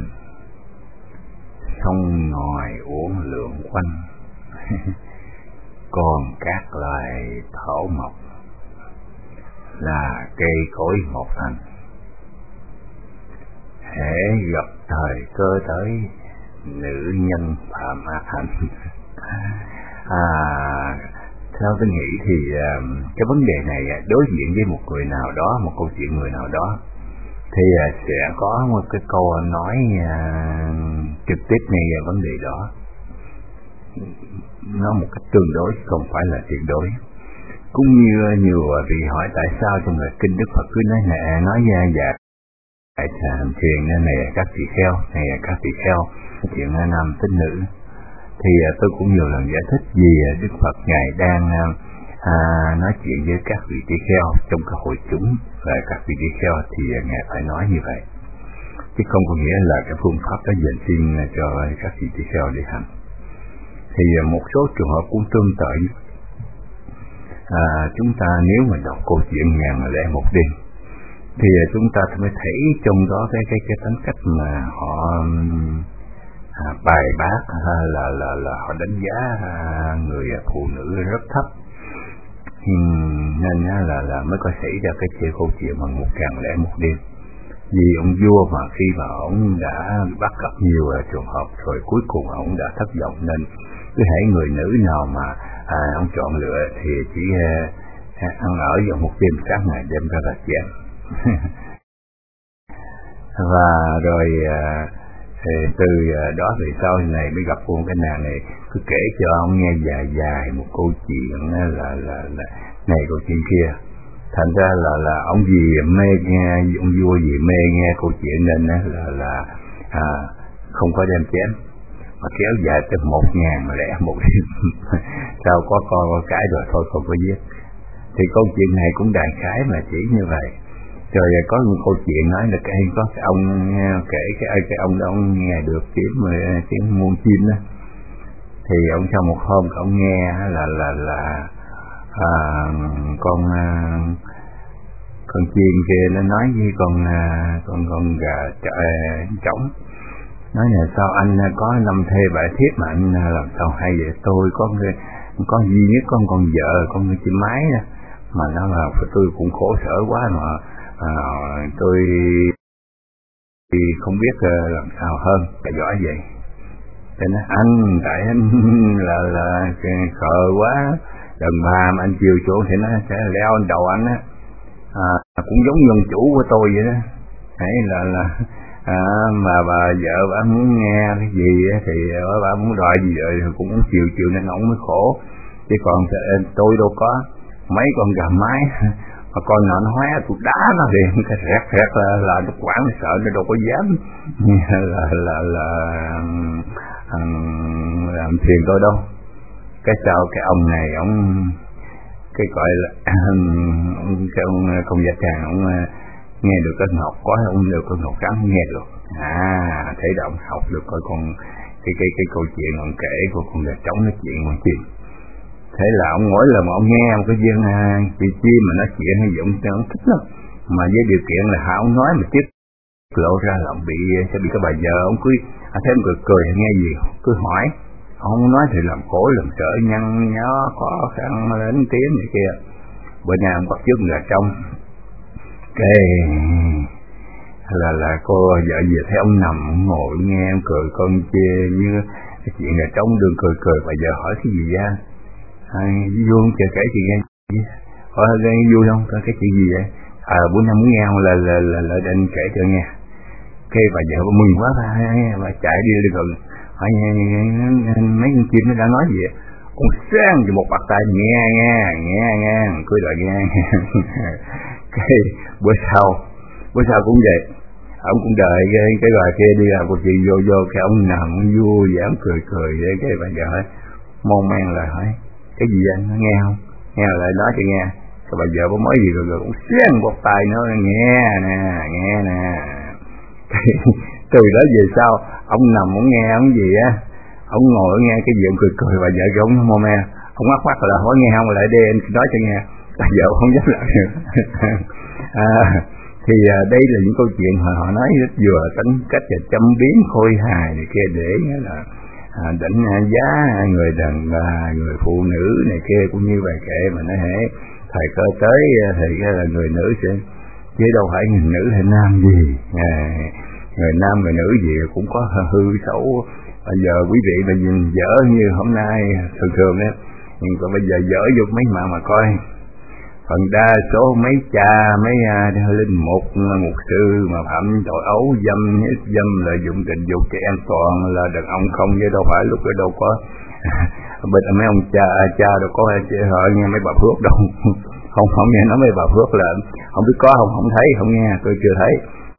sông ngòi uốn lượn quanh, còn các loài thảo mộc là cây cối một thành, hễ gặp thời cơ tới nữ nhân phạm ác thành. à, theo tôi nghĩ thì cái vấn đề này đối diện với một người nào đó, một câu chuyện người nào đó, thì sẽ có một cái câu nói à, trực tiếp ngay vấn đề đó, nó một cách tương đối không phải là tuyệt đối. Cũng như nhiều vị hỏi tại sao trong lời kinh Đức Phật cứ nói nè, nói ra dạ tại hành thiền này các vị kheo, này các vị kheo chuyện nam tính nữ, thì tôi cũng nhiều lần giải thích vì Đức Phật ngài đang à, nói chuyện với các vị tỷ kheo trong cái hội chúng, và các vị tỷ kheo thì ngài phải nói như vậy, chứ không có nghĩa là cái phương pháp đó dành riêng cho các vị tỷ kheo để hành. Thì một số trường hợp cũng tương tự. À, chúng ta nếu mà đọc câu chuyện ngàn lẻ một đêm thì chúng ta mới thấy trong đó cái cái cái tính cách mà họ à, bài bác à, là là là họ đánh giá à, người phụ nữ rất thấp, uhm, nên là là mới có xảy ra cái chuyện câu chuyện bằng một ngàn lẻ một đêm. Vì ông vua mà khi mà ông đã bắt gặp nhiều trường hợp rồi cuối cùng ông đã thất vọng, nên cứ hãy người nữ nào mà à, ông chọn lựa thì chỉ à, ăn ở vào một đêm, các ngày đêm ra là chén. Và rồi à, từ đó về sau này mới gặp một cái nàng này cứ kể cho ông nghe dài dài một câu chuyện là là, là, là này câu chuyện kia. Thành ra là là ông gì mê nghe, ông vua gì mê nghe câu chuyện nên là là à, không có đem chém, mà kéo dài tới một ngàn lẻ một đêm. Sao có con có cái rồi thôi không có giết. Thì câu chuyện này cũng đại khái mà chỉ như vậy. Rồi có một câu chuyện nói là cái có cái ông kể cái cái ông đó ông nghe được tiếng tiếng muôn chim đó, thì ông sau một hôm ông nghe là là là à, con à, con chim kia nó nói với con à, con con gà trống, nói là sao anh có năm thê bảy thiếp mà anh làm sao hay vậy? Tôi có có duy nhất con con vợ con chim mái đó, mà nó là tôi cũng khổ sở quá mà à, tôi thì không biết làm sao hơn, phải giỏi vậy. Thế nên anh tại anh là là khờ quá, đàn bà mà anh chiều chỗ thì nó sẽ leo lên đầu anh á, à, cũng giống nhân chủ của tôi vậy đó. Đấy là là à, mà bà vợ bà muốn nghe cái gì thì bà, bà muốn đòi gì rồi cũng muốn chiều chiều nên ông mới khổ, chứ còn tôi đâu có mấy con gà mái mà con nào nó hóe tôi đá nó liền cái rẹt rẹt là, là nó quản nó sợ nó đâu có dám là là là um, làm phiền tôi đâu. Cái sau cái ông này ông cái gọi là ông cái ông công gia tràng ông nghe được cái ngọc có ông được cái ngọc trắng nghe được, à thấy là ông học được coi con cái cái cái câu chuyện ông kể của con gà trống nói chuyện con chim. Thế là ông mỗi lần mà ông nghe một cái viên chị chim mà nói chuyện hay gì ông, ông thích lắm, mà với điều kiện là hả ông nói mà tiếp lộ ra là ông bị sẽ bị cái bà vợ ông cứ à, thấy ông cười cười nghe gì cứ hỏi, ông nói thì làm khổ làm sợ nhăn nhó khó khăn đến tiếng này kia. Bữa nay ông bắt trước là trong cái là là cô vợ về thấy ông nằm ông ngồi nghe ông cười con chia như cái chuyện là trong đường cười cười, bà vợ hỏi cái gì ra à, vui không chờ kể chuyện nghe hỏi nghe vui không có cái chuyện gì vậy à bữa nay muốn nghe không là là là là anh kể cho nghe. Cái bà vợ bà mừng quá bà, bà chạy đi đi gần hỏi nghe, nghe, nghe mấy con chim nó đã nói gì vậy? Ông sáng cho một bạc tay nghe nghe nghe nghe cứ đợi nghe. Cái bữa sau bữa sau cũng vậy, ông cũng đợi cái cái bà kia đi làm cuộc chuyện vô vô cái ông nằm vui dám cười cười vậy. Cái bà vợ hỏi mon men lại hỏi cái gì anh nó nghe không, nghe lại nói cho nghe. Cái bà vợ có nói gì rồi rồi cũng sáng một tay nó nghe nè nghe nè. Từ đó về sau ông nằm ông nghe ông gì á, ông ngồi nghe cái gì ông cười cười, bà vợ ông mô me ông mắt mắt là hỏi nghe không lại đây anh nói cho nghe. Bà vợ không dám lại nữa. À, thì à, đây là những câu chuyện mà họ nói rất vừa tính cách là châm biếm khôi hài này kia để là à, đánh giá người đàn bà người phụ nữ này kia cũng như vậy kệ mà nó hễ thời cơ tới thì cái là người nữ sẽ chứ đâu phải người nữ hay nam gì à, người nam người nữ gì cũng có hư xấu. Bây giờ quý vị mà nhìn dở như hôm nay thường thường đó, nhưng còn bây giờ dở vô mấy mà mà coi phần đa số mấy cha mấy uh, linh mục mục sư mà phạm tội ấu dâm hiếp dâm lợi dụng tình dục trẻ em toàn là đàn ông không, chứ đâu phải lúc đó đâu có bên mấy ông cha cha đâu có họ nghe mấy bà Phước đâu không không nghe nói mấy bà Phước là không biết có không không thấy không nghe tôi chưa thấy,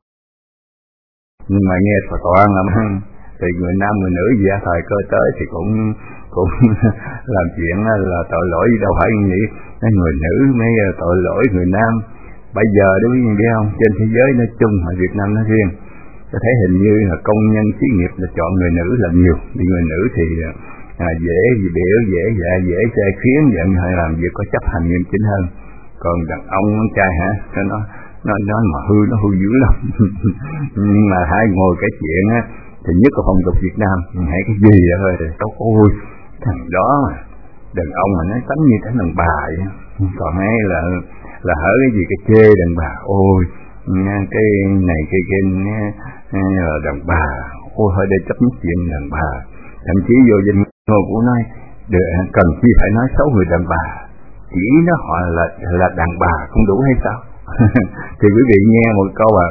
nhưng mà nghe toàn là thì người nam người nữ gì thời cơ tới thì cũng cũng làm chuyện là tội lỗi đâu phải như vậy. Người nữ mới tội lỗi người nam. Bây giờ đó quý vị biết không, trên thế giới nói chung mà Việt Nam nói riêng, tôi thấy hình như là công nhân xí nghiệp là chọn người nữ là nhiều, vì người nữ thì à, dễ biểu dễ dạ dễ trai khiến giận hay làm việc có chấp hành nghiêm chỉnh hơn. Còn đàn ông con trai hả, nó nó nó mà hư nó hư dữ lắm. Nhưng mà hai ngồi cái chuyện á thì nhất là phong tục Việt Nam, hãy cái gì đó thôi thì tốt. Ôi thằng đó mà đàn ông mà nó tánh như cái đàn bà vậy, còn hay là là hở cái gì cái chê đàn bà, ôi cái này cái kia là đàn bà, ôi hơi để chấp nhất chuyện đàn bà, thậm chí vô danh ngôn của nói được, cần chi phải nói xấu người đàn bà, chỉ nó họ là là đàn bà không đủ hay sao? Thì quý vị nghe một câu à,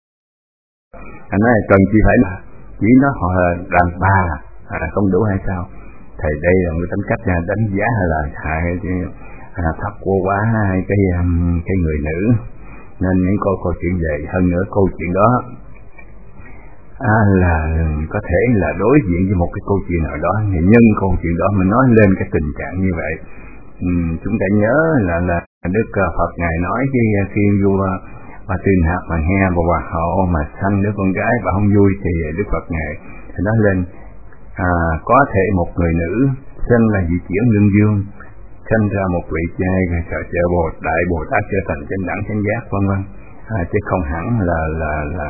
anh nói cần chi phải chỉ nó họ là đàn bà à, không đủ hay sao? Thầy đây là một tính cách đánh giá hay là hại à, thấp quá quá hai cái cái người nữ, nên những câu câu chuyện về hơn nữa câu chuyện đó à, là có thể là đối diện với một cái câu chuyện nào đó, thì nhân câu chuyện đó mình nói lên cái tình trạng như vậy. Ừ, chúng ta nhớ là là Đức Phật ngài nói khi khi vua và Tuyên Hạp mà nghe bà hoàng hậu mà sanh đứa con gái bà không vui thì Đức Phật ngài nói lên à, có thể một người nữ sinh là vị chuyển lương dương, sinh ra một vị trai sợ trợ bồ đại bồ tát trở thành chánh đẳng chánh giác vân vân, à, chứ không hẳn là là là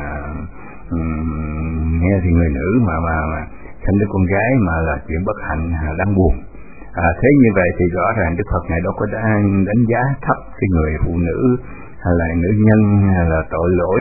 um, nghe thì người nữ mà mà mà sinh đứa con gái mà là chuyện bất hạnh đáng buồn. À, thế như vậy thì rõ ràng Đức Phật ngài đâu có đang đánh giá thấp cái người phụ nữ hay là nữ nhân hay là tội lỗi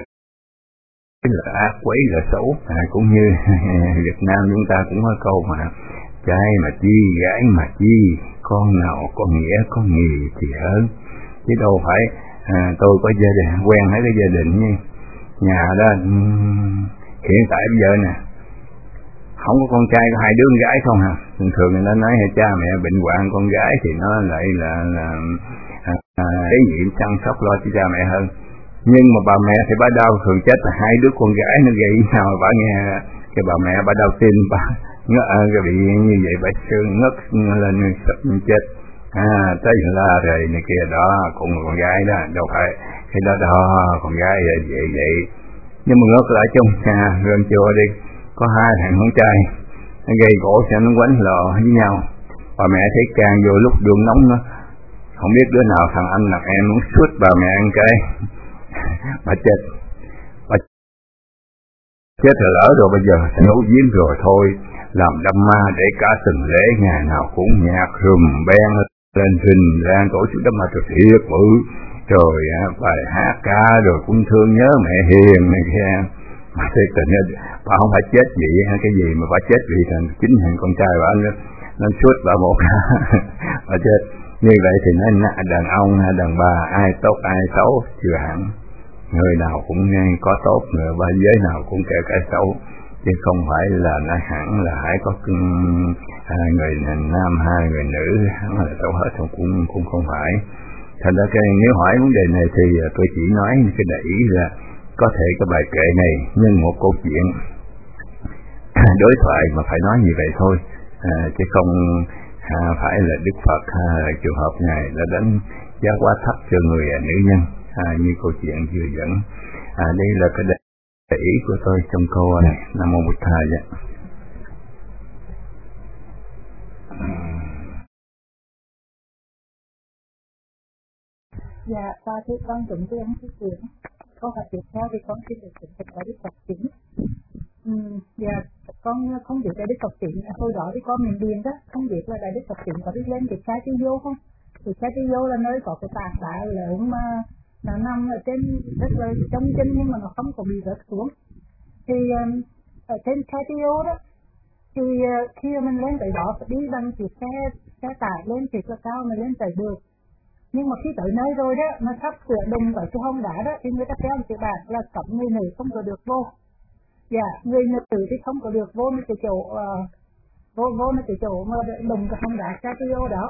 là ác quấy là xấu, à, cũng như Việt Nam chúng ta cũng có câu mà trai mà chi gái mà chi, con nào có nghĩa có nghề thì hơn, chứ đâu phải à, tôi có gia đình quen mấy cái gia đình như nhà đó hiện tại bây giờ nè không có con trai có hai đứa con gái không hả? Thường thường người ta nói cha mẹ bệnh hoạn con gái thì nó lại là là à, cái nhiệm chăm sóc lo cho cha mẹ hơn. Nhưng mà bà mẹ thì bà đau thường chết là hai đứa con gái nó gây nhau, bà nghe cái bà mẹ bà đau tim, bà ngất cái bị như vậy bà sương ngất lên sụp chết. À tới là rồi này kia đó cũng là con gái đó, đâu phải cái đó đó con gái vậy vậy vậy. Nhưng mà ngất lại trong nhà gần chùa đi có hai thằng con trai nó gây gỗ sẽ nó quánh lò với nhau, bà mẹ thấy càng vô lúc đường nóng nó không biết đứa nào thằng anh thằng em muốn suốt bà mẹ ăn cái bà chết, bà chết rồi lỡ rồi bây giờ nấu giếm rồi thôi, làm đâm ma để cả từng lễ ngày nào cũng nhạc rùm beng lên trình ra tổ chức đâm ma thực thiệt bự rồi bài hát ca rồi cũng thương nhớ mẹ hiền này kia. Mà thiệt tình bà không phải chết vậy hay cái gì mà bà chết vì thằng chính thằng con trai bà nó nó suốt bà một bà chết. Như vậy thì nó đàn ông hay đàn bà ai tốt ai xấu chưa hẳn, người nào cũng có tốt, người ba giới nào cũng kể cả xấu, chứ không phải là nó hẳn là hãy có hai người nam hai người nữ hẳn là xấu hết, không cũng cũng không phải. Thành ra cái nếu hỏi vấn đề này thì tôi chỉ nói cái đại ý là có thể cái bài kệ này nhân một câu chuyện đối thoại mà phải nói như vậy thôi, à, chứ không à, phải là Đức Phật à, trường hợp này đã đánh giá quá thấp cho người à, nữ nhân à, như câu chuyện vừa dẫn. À, đây là cái đại ý của tôi trong câu này. Nam mô Bụt Thầy. Dạ, ta thưa con tụng với ông thưa trưởng. Câu hỏi tiếp theo thì con xin được thỉnh thỉnh Đức Phật Tĩnh. Ừ, dạ, con không biết Đại Đức Phật Tĩnh, hồi đó thì con miền Điền đó, không biết là Đại Đức Phật Tĩnh có biết lên cái Chai Ti Vô không? Thì Chai Ti Vô là nơi có cái tảng đá lớn mà nó nằm ở trên rất là trong chân nhưng mà nó không có bị rớt xuống. Thì ở trên Chai Ti Vô đó, thì khi mình lên tới đó phải đi bằng chiếc xe xe tải lên thiệt là cao mà lên tới được. Nhưng mà khi tới nơi rồi đó, nó sắp sửa đùng vào cái hông đá đó, thì người ta treo một cái bảng là cấm người nữ không có được vô. Dạ, người nữ thì không có được vô mấy cái chỗ, uh, vô vô mấy cái chỗ mà đùng cái hông đá ra cái vô đó.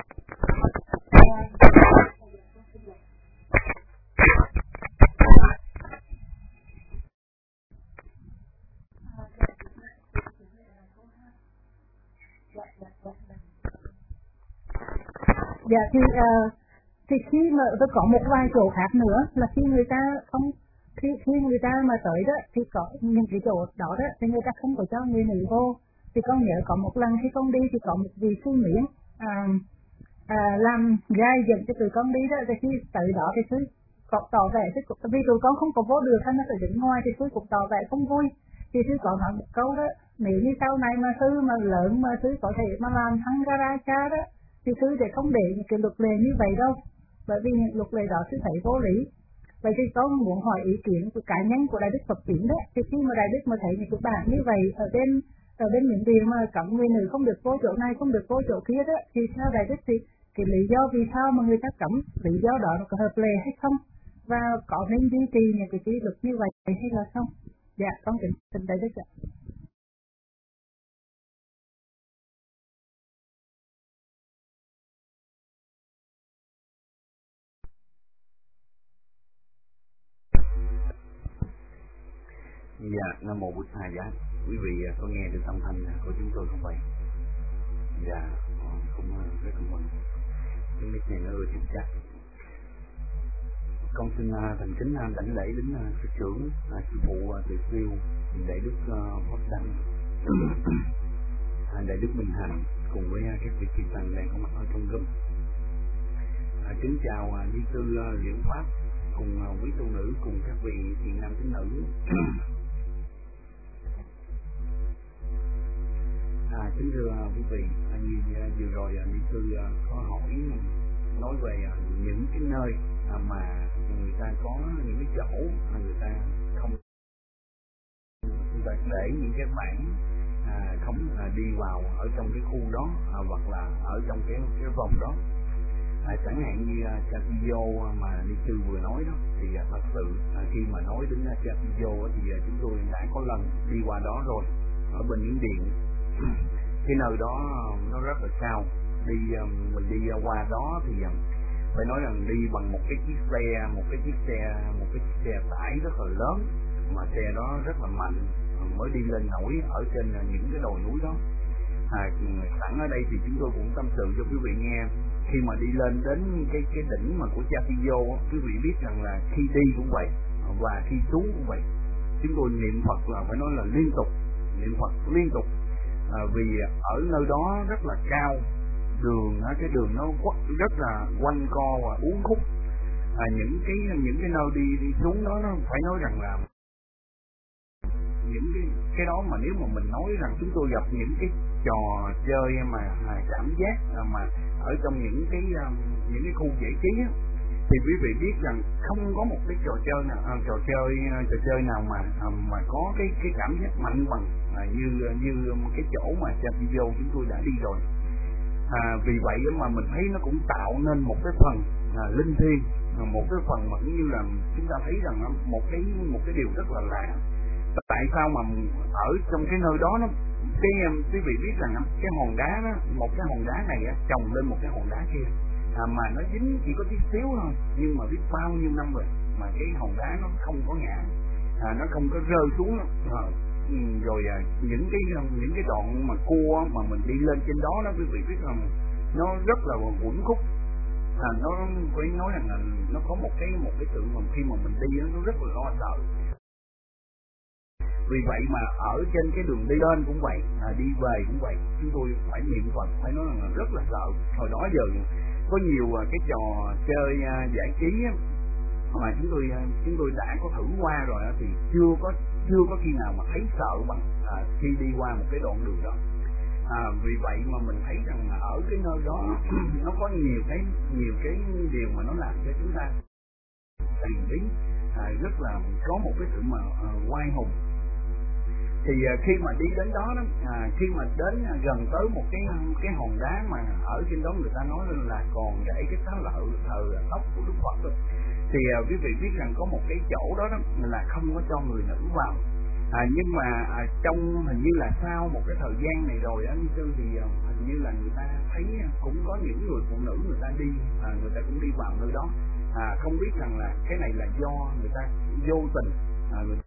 Dạ thì uh, thì khi mà tôi có một vài chỗ khác nữa là khi người ta không khi khi người ta mà tới đó thì có những cái chỗ đó đó thì người ta không có cho người nữ vô. Thì con nhớ có một lần khi con đi thì có một vị sư miễn à, à, làm gai dẫn cho tụi con đi đó, thì khi tới đó thì sư có tỏ vẻ sư vì tụi con không có vô được hay nó phải đứng ngoài thì sư cũng tỏ vẻ không vui. Thì sư có nói một câu đó, nếu như sau này mà sư mà lớn mà sư có thể mà làm thăng gara cha đó thì sư sẽ không để những cái luật lệ như vậy đâu, bởi vì những luật lệ đó sư thấy vô lý. Vậy thì con muốn hỏi ý kiến của cá nhân của Đại Đức Phật Tiến đó, thì khi mà Đại Đức mà thấy những cái bản như vậy ở bên ở bên những điều mà cấm người nữ không được vô chỗ này, không được vô chỗ kia đó, thì theo Đại Đức thì cái lý do vì sao mà người ta cấm, lý do đó nó có hợp lệ hay không, và có nên duy trì những cái quy luật như vậy hay là không? Dạ, con kính xin Đại Đức ạ. Dạ, Nam Mô Bụt Thầy. Dạ, quý vị có nghe được âm thanh của chúng tôi không vậy? Dạ, cũng rất là mừng. Cái mic này nó ưa chính chắc. Con xin thành kính đảnh lễ đến sư trưởng, sư phụ Từ Siêu, Đại Đức Pháp Đăng, Đại Đức Minh Hạnh cùng với các vị chư tăng đang có mặt ở trong room. Kính chào ni sư Liễu Pháp cùng quý tu nữ cùng các vị thiện nam tín nữ. À, kính thưa quý vị, như vừa rồi ni sư có hỏi nói về những cái nơi mà người ta có những cái chỗ mà người ta không người ta để những cái bản à, không à, đi vào ở trong cái khu đó à, hoặc là ở trong cái cái vòng đó. À, chẳng hạn như uh, Chapiyo mà ni sư vừa nói đó, thì uh, thật sự uh, khi mà nói đến uh, Chapiyo thì uh, chúng tôi đã có lần đi qua đó rồi, ở bên Miến Điện. Cái nơi đó uh, nó rất là cao, đi uh, mình đi uh, qua đó thì uh, phải nói rằng đi bằng một cái chiếc xe, một cái chiếc xe, một cái chiếc xe tải rất là lớn, mà xe đó rất là mạnh, mới đi lên nổi ở trên uh, những cái đồi núi đó. À, sẵn ở đây thì chúng tôi cũng tâm sự cho quý vị nghe. Khi mà đi lên đến cái cái đỉnh mà của Chapiyo, quý vị biết rằng là khi đi cũng vậy và khi xuống cũng vậy, chúng tôi niệm Phật là phải nói là liên tục, niệm Phật liên tục, à, vì ở nơi đó rất là cao, đường cái đường nó rất là quanh co và uốn khúc. À, những cái những cái nơi đi đi xuống đó nó phải nói rằng là những cái cái đó mà nếu mà mình nói rằng chúng tôi gặp những cái trò chơi mà, mà cảm giác mà ở trong những cái những cái khu giải trí á, thì quý vị biết rằng không có một cái trò chơi nào à, trò chơi trò chơi nào mà mà có cái cái cảm giác mạnh bằng à, như như cái chỗ mà Chapiyo chúng tôi đã đi rồi. À, vì vậy mà mình thấy nó cũng tạo nên một cái phần à, linh thiêng, một cái phần mà cũng như là chúng ta thấy rằng một cái một cái điều rất là lạ. Tại sao mà ở trong cái nơi đó nó cái quý vị biết rằng cái hòn đá đó, một cái hòn đá này á, chồng lên một cái hòn đá kia, à, mà nó dính chỉ có tí xíu thôi, nhưng mà biết bao nhiêu năm rồi mà cái hòn đá nó không có ngã, à, nó không có rơi xuống à, rồi à, những cái những cái đoạn mà cua mà mình đi lên trên đó đó quý vị biết rằng nó rất là uốn khúc, à, nó phải nói rằng là nó có một cái một cái sự mà khi mà mình đi nó rất là lo sợ. Vì vậy mà ở trên cái đường đi lên cũng vậy, à, đi về cũng vậy, chúng tôi phải niệm Phật, phải nói là rất là sợ. Hồi đó giờ có nhiều cái trò chơi giải trí mà chúng tôi chúng tôi đã có thử qua rồi thì chưa có chưa có khi nào mà thấy sợ bằng à, khi đi qua một cái đoạn đường đó. À, vì vậy mà mình thấy rằng là ở cái nơi đó nó có nhiều cái nhiều cái điều mà nó làm cho chúng ta tiền đến à, rất là có một cái sự mà à, oai hùng. Thì uh, khi mà đi đến đó đó, à, khi mà đến uh, gần tới một cái cái hòn đá mà ở trên đó người ta nói là còn để cái xá lợi thờ tóc của Đức Phật đó, thì uh, quý vị biết rằng có một cái chỗ đó đó là không có cho người nữ vào. À, nhưng mà à, trong hình như là sau một cái thời gian này rồi á Ni Sư, thì à, hình như là người ta thấy cũng có những người phụ nữ người ta đi, à, người ta cũng đi vào nơi đó. À, không biết rằng là cái này là do người ta vô tình, à, người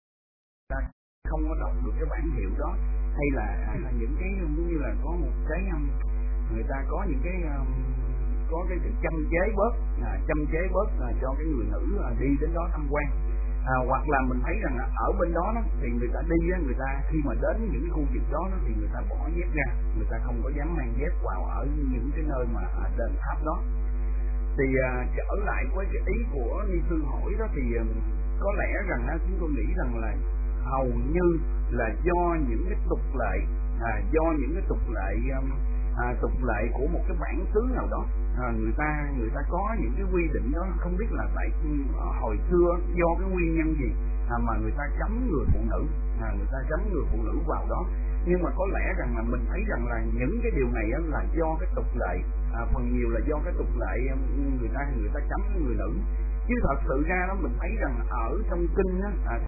ta không có đọc được cái bản hiệu đó, hay là à, những cái giống như là có một cái người ta có những cái um, có cái sự châm chế bớt, à, châm chế bớt à, cho cái người nữ à, đi đến đó tham quan. À, hoặc là mình thấy rằng ở bên đó, đó thì người ta đi á, người ta khi mà đến những cái khu vực đó, đó thì người ta bỏ dép ra, người ta không có dám mang dép vào ở những cái nơi mà à, đền tháp đó. Thì à, trở lại với cái ý của Ni Sư hỏi đó, thì à, có lẽ rằng á, chúng tôi nghĩ rằng là hầu như là do những cái tục lệ, à, do những cái tục lệ um, à, tục lệ của một cái bản xứ nào đó, à, người ta người ta có những cái quy định đó, không biết là tại hồi xưa do cái nguyên nhân gì à, mà người ta cấm người phụ nữ, à, người ta cấm người phụ nữ vào đó. Nhưng mà có lẽ rằng là mình thấy rằng là những cái điều này là do cái tục lệ, à, phần nhiều là do cái tục lệ người ta người ta cấm người nữ, chứ thật sự ra đó mình thấy rằng ở trong kinh á, à,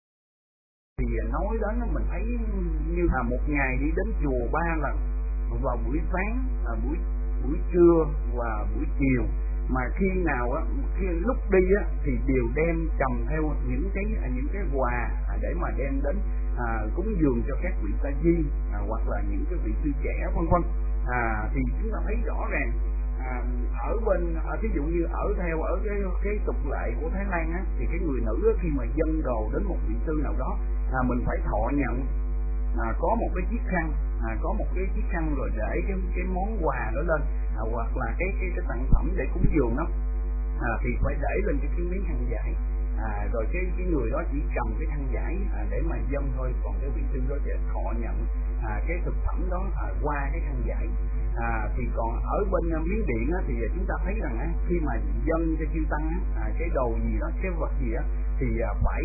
thì nói đến đó, mình thấy như là một ngày đi đến chùa ba lần, vào buổi sáng, à, buổi buổi trưa và buổi chiều, mà khi nào á, khi lúc đi á thì đều đem cầm theo những cái những cái quà à, để mà đem đến à, cúng dường cho các vị sa di, à, hoặc là những cái vị sư trẻ vân vân. À, thì chúng ta thấy rõ ràng à, ở bên à, ví dụ như ở theo ở cái cái tục lệ của Thái Lan á, thì cái người nữ á, khi mà dâng đồ đến một vị sư nào đó, à, mình phải thọ nhận à, có một cái chiếc khăn, à, có một cái chiếc khăn rồi để cái cái món quà đó lên, à, hoặc là cái cái cái sản phẩm để cúng dường đó, à, thì phải để lên cái, cái miếng khăn vải, à, rồi cái cái người đó chỉ cầm cái khăn vải à, để mà dâng thôi, còn cái vị sư đó sẽ thọ nhận à, cái thực phẩm đó à, qua cái khăn vải. À, thì còn ở bên uh, Miến Điện á, thì chúng ta thấy rằng á, khi mà dâng cho chư tăng á, à, cái đồ gì đó, cái vật gì á, thì à, phải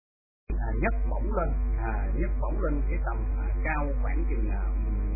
à, nhấc bổng lên, à, nhấc bổng lên cái tầm à, cao khoảng chừng à,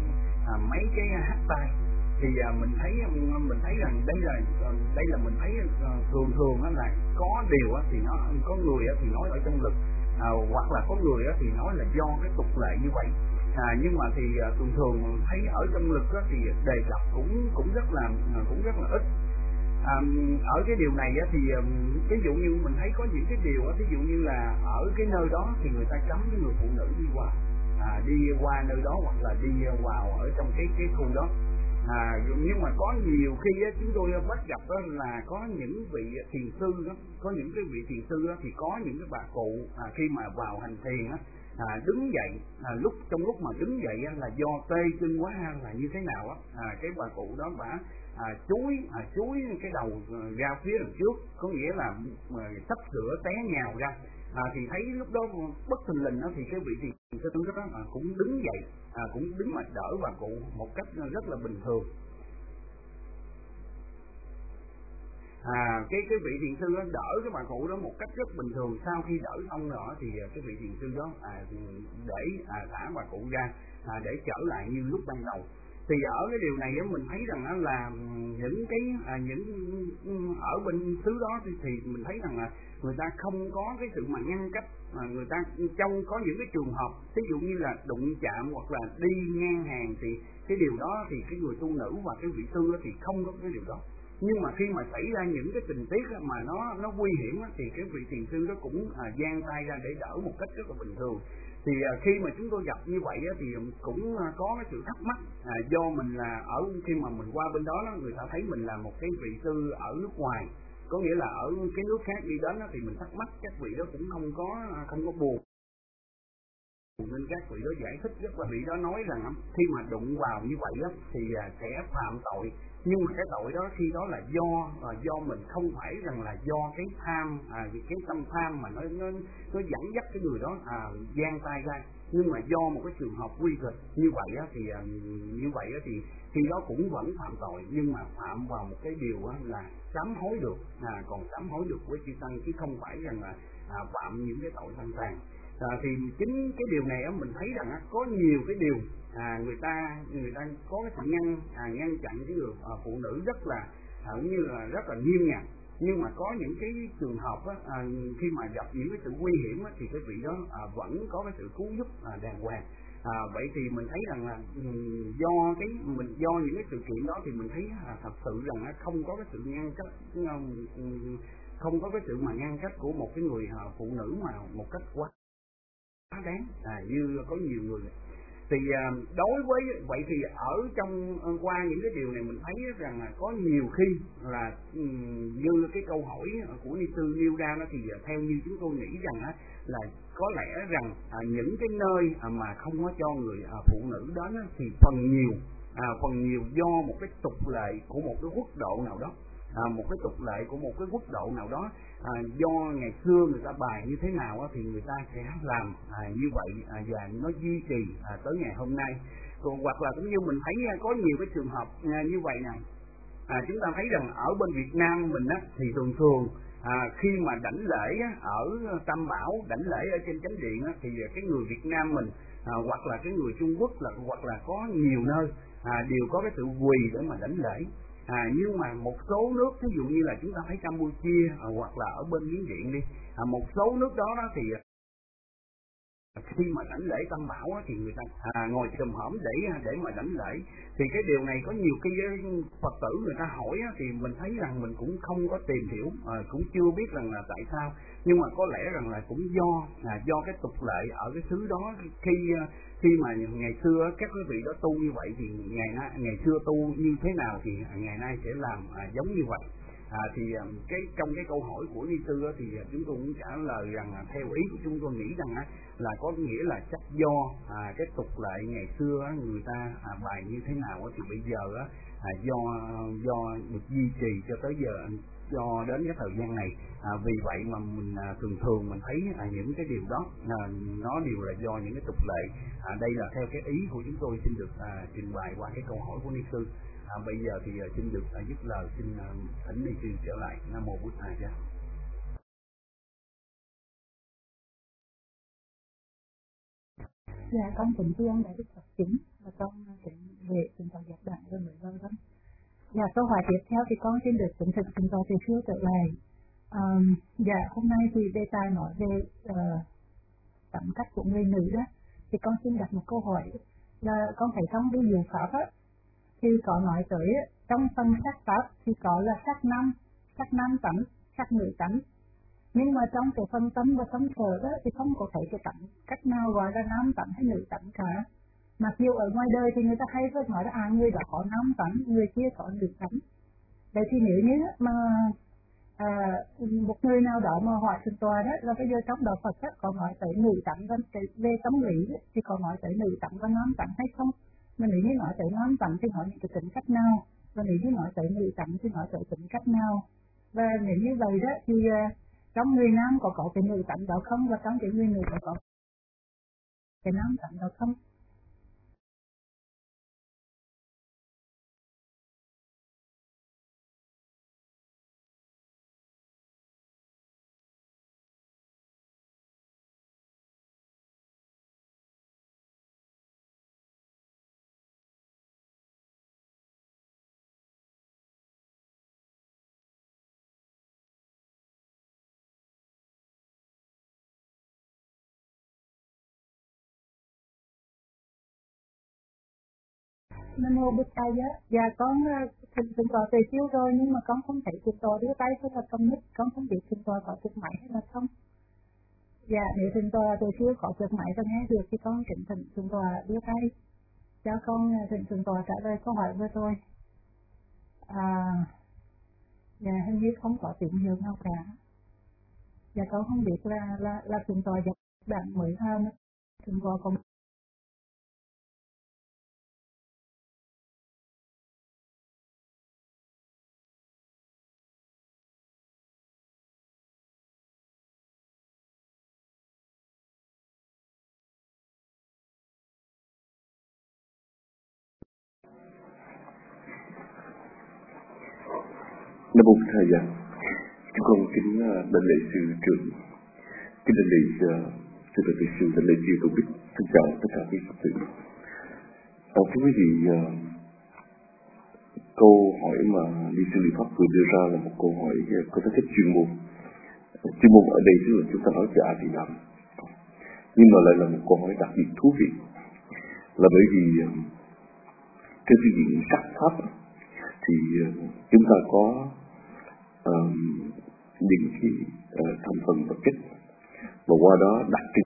à, mấy cái hắt tay. Thì à, mình thấy mình thấy rằng đây là đây là mình thấy à, thường thường á, là có điều á, thì nó có người á, thì nói ở trong lực, à, hoặc là có người á, thì nói là do cái tục lệ như vậy. À, nhưng mà thì uh, thường thường thấy ở trong lực đó, thì đề cập cũng cũng rất là uh, cũng rất là ít. À, ở cái điều này á, thì um, ví dụ như mình thấy có những cái điều á, ví dụ như là ở cái nơi đó thì người ta cấm cái người phụ nữ đi qua, à, đi qua nơi đó hoặc là đi vào ở trong cái cái khu đó. À, nhưng mà có nhiều khi á, chúng tôi bắt gặp đó là có những vị thiền sư đó, có những cái vị thiền sư đó, thì có những cái bà cụ à, khi mà vào hành thiền á, à, đứng dậy, à, lúc trong lúc mà đứng dậy á, là do tê chân quá hay là như thế nào á, à, cái bà cụ đó bả à, chúi à, chúi cái đầu ra phía đằng trước, có nghĩa là à, sắp sửa té nhào ra. À, thì thấy lúc đó bất thình lình đó, thì cái vị thiền sư đó à, cũng đứng dậy, à, cũng đứng mà đỡ bà cụ một cách rất là bình thường. À, cái cái vị thiền sư đó đỡ cái bà cụ đó một cách rất bình thường. Sau khi đỡ xong rồi thì cái vị thiền sư đó à, để à, thả bà cụ ra à, để trở lại như lúc ban đầu. Thì ở cái điều này mình thấy rằng là những cái à, những ở bên xứ đó thì, thì mình thấy rằng là người ta không có cái sự mà ngăn cách, mà người ta trong có những cái trường hợp ví dụ như là đụng chạm hoặc là đi ngang hàng, thì cái điều đó thì cái người tu nữ và cái vị sư thì không có cái điều đó. Nhưng mà khi mà xảy ra những cái tình tiết mà nó nó nguy hiểm thì cái vị thiền sư đó cũng à, giang tay ra để đỡ một cách rất là bình thường. Thì à, khi mà chúng tôi gặp như vậy á, thì cũng à, có cái sự thắc mắc, à, do mình là ở khi mà mình qua bên đó, đó người ta thấy mình là một cái vị sư ở nước ngoài, có nghĩa là ở cái nước khác đi đến đó, thì mình thắc mắc các vị đó cũng không có không có buồn, nên các vị đó giải thích rất là, vị đó nói rằng khi mà đụng vào như vậy á, thì à, sẽ phạm tội. Nhưng mà cái tội đó khi đó là do à, do mình, không phải rằng là do cái tham, à, cái tâm tham mà nó nó nó dẫn dắt cái người đó à, giang tay ra. Nhưng mà do một cái trường hợp nguy kịch như vậy á, thì à, như vậy á, thì khi đó cũng vẫn phạm tội, nhưng mà phạm vào một cái điều á, là sám hối được, à, còn sám hối được với chư tăng, chứ không phải rằng là à, phạm những cái tội tăng tàn. À, thì chính cái điều này á, mình thấy rằng á, có nhiều cái điều à, người ta người ta có cái sự ngăn à, ngăn chặn cái người à, phụ nữ rất là à, cũng như là rất là nghiêm ngặt, nhưng mà có những cái trường hợp á, à, khi mà gặp những cái sự nguy hiểm á, thì cái vị đó à, vẫn có cái sự cứu giúp à, đàng hoàng. À, vậy thì mình thấy rằng là do cái mình do những cái sự kiện đó thì mình thấy à, thật sự rằng á, không có cái sự ngăn cách, không có cái sự mà ngăn cách của một cái người à, phụ nữ mà một cách quá đáng à, như có nhiều người. Thì à, đối với vậy thì ở trong qua những cái điều này mình thấy rằng là có nhiều khi là um, như cái câu hỏi của ni sư nêu ra đó, thì theo như chúng tôi nghĩ rằng á, là có lẽ rằng à, những cái nơi à, mà không có cho người à, phụ nữ đó á, thì phần nhiều à, phần nhiều do một cái tục lệ của một cái quốc độ nào đó. À, một cái tục lệ của một cái quốc độ nào đó, à, do ngày xưa người ta bài như thế nào á, thì người ta sẽ làm à, như vậy à, và nó duy trì à, tới ngày hôm nay. Còn hoặc là cũng như mình thấy à, có nhiều cái trường hợp à, như vậy nè, à, chúng ta thấy rằng ở bên Việt Nam mình á, thì thường thường à, khi mà đảnh lễ á, ở Tam Bảo, đảnh lễ ở trên chánh điện á, thì cái người Việt Nam mình à, hoặc là cái người Trung Quốc là hoặc là có nhiều nơi à, đều có cái sự quỳ để mà đảnh lễ. À, nhưng mà một số nước, ví dụ như là chúng ta thấy Campuchia à, hoặc là ở bên Miến Điện đi, à, một số nước đó, đó thì khi mà đảnh lễ Tam Bảo á, thì người ta à, ngồi chùm hổm để để mà đảnh lễ. Thì cái điều này có nhiều khi Phật tử người ta hỏi á, thì mình thấy rằng mình cũng không có tìm hiểu, à, cũng chưa biết rằng là tại sao, nhưng mà có lẽ rằng là cũng do à, do cái tục lệ ở cái xứ đó. Khi khi mà ngày xưa các quý vị đó tu như vậy thì ngày nay ngày xưa tu như thế nào thì ngày nay sẽ làm à, giống như vậy. À, thì cái trong cái câu hỏi của ni sư á, thì chúng tôi cũng trả lời rằng là theo ý của chúng tôi nghĩ rằng á, là có nghĩa là chắc do à, cái tục lệ ngày xưa á, người ta à, bài như thế nào á, thì bây giờ á, à, do do được duy trì cho tới giờ, cho đến cái thời gian này. À, vì vậy mà mình à, thường thường mình thấy à, những cái điều đó à, nó đều là do những cái tục lệ. À, đây là theo cái ý của chúng tôi xin được à, trình bày qua cái câu hỏi của ni sư. À, bây giờ thì uh, xin được uh, dứt lời, xin uh, thỉnh ni sư trở lại. Nam mô Bụt Thầy. Dạ, con kính thưa ông Đại Đức Phật chính và con kính về xin tòa giác đảng cho người vân vân. Dạ, câu hỏi tiếp theo thì con xin được kính thực xin tòa thầy phiếu trở lại. Um, dạ, hôm nay thì đề tài nói về uh, tấm cách của người nữ đó, thì con xin đặt một câu hỏi là con thấy trong cái diệu pháp á, thì có nói tới trong phần sắc pháp thì có là sắc nam, sắc nam tánh, sắc nữ tánh, nhưng mà trong cái phần tâm và tâm sở đó thì không có thấy cái tánh cách nào gọi là nam tánh hay nữ tánh cả. Mặc dù ở ngoài đời thì người ta hay phải nói là à, người đó có nam tánh, người kia có nữ tánh. Vậy thì nếu như mà à, một người nào đó mà hỏi thượng tọa đó là bây giờ trong đạo Phật đó, có nói tới nữ tánh và về tâm lý đó, thì có nói tới nữ tánh và nam tánh hay không? Mà nếu như nói tới nam tánh thì nói những cái tính cách nào, và nếu như nói tới nữ tánh thì nói tới tính cách nào. Và nếu như vậy đó thì uh, trong người nam có có cái nữ tánh đó không, và trong cái người nữ có có cái nam tánh đó không? Nam mô Bụt Thầy á, dạ con thỉnh thỉnh tọa tề chiếu rồi, nhưng mà con không thấy thỉnh tọa đưa tay rất là công nhất, con không biết thỉnh tọa có trực máy hay là không. Dạ, nếu thỉnh tọa tề chiếu có trực máy và nghe được thì con kính thỉnh thỉnh tọa đưa tay cho con thỉnh thỉnh tọa trả lời câu hỏi vừa rồi. À, dạ hình như không có tín hiệu nào cả. Dạ con không biết là là là thỉnh tọa dập đạn mới hơn, thỉnh tọa còn Nam mô Thầy ạ. Chúng con kính đảnh lễ sư trưởng, kính đảnh lễ uh, Thưa Đại sư Thanh Lê Chiêu Tôn Đức, xin chào tất cả quý Phật tử. À, thưa quý vị, uh, câu hỏi mà Ni sư Lý Pháp vừa đưa ra là một câu hỏi có tính chất chuyên môn. Chuyên môn ở đây tức là chúng ta nói về A Di Đà, nhưng mà lại là một câu hỏi đặc biệt thú vị, là bởi vì uh, trên phương diện sắc pháp thì uh, chúng ta có uh, những cái uh, thành phần vật chất và qua đó đặc trưng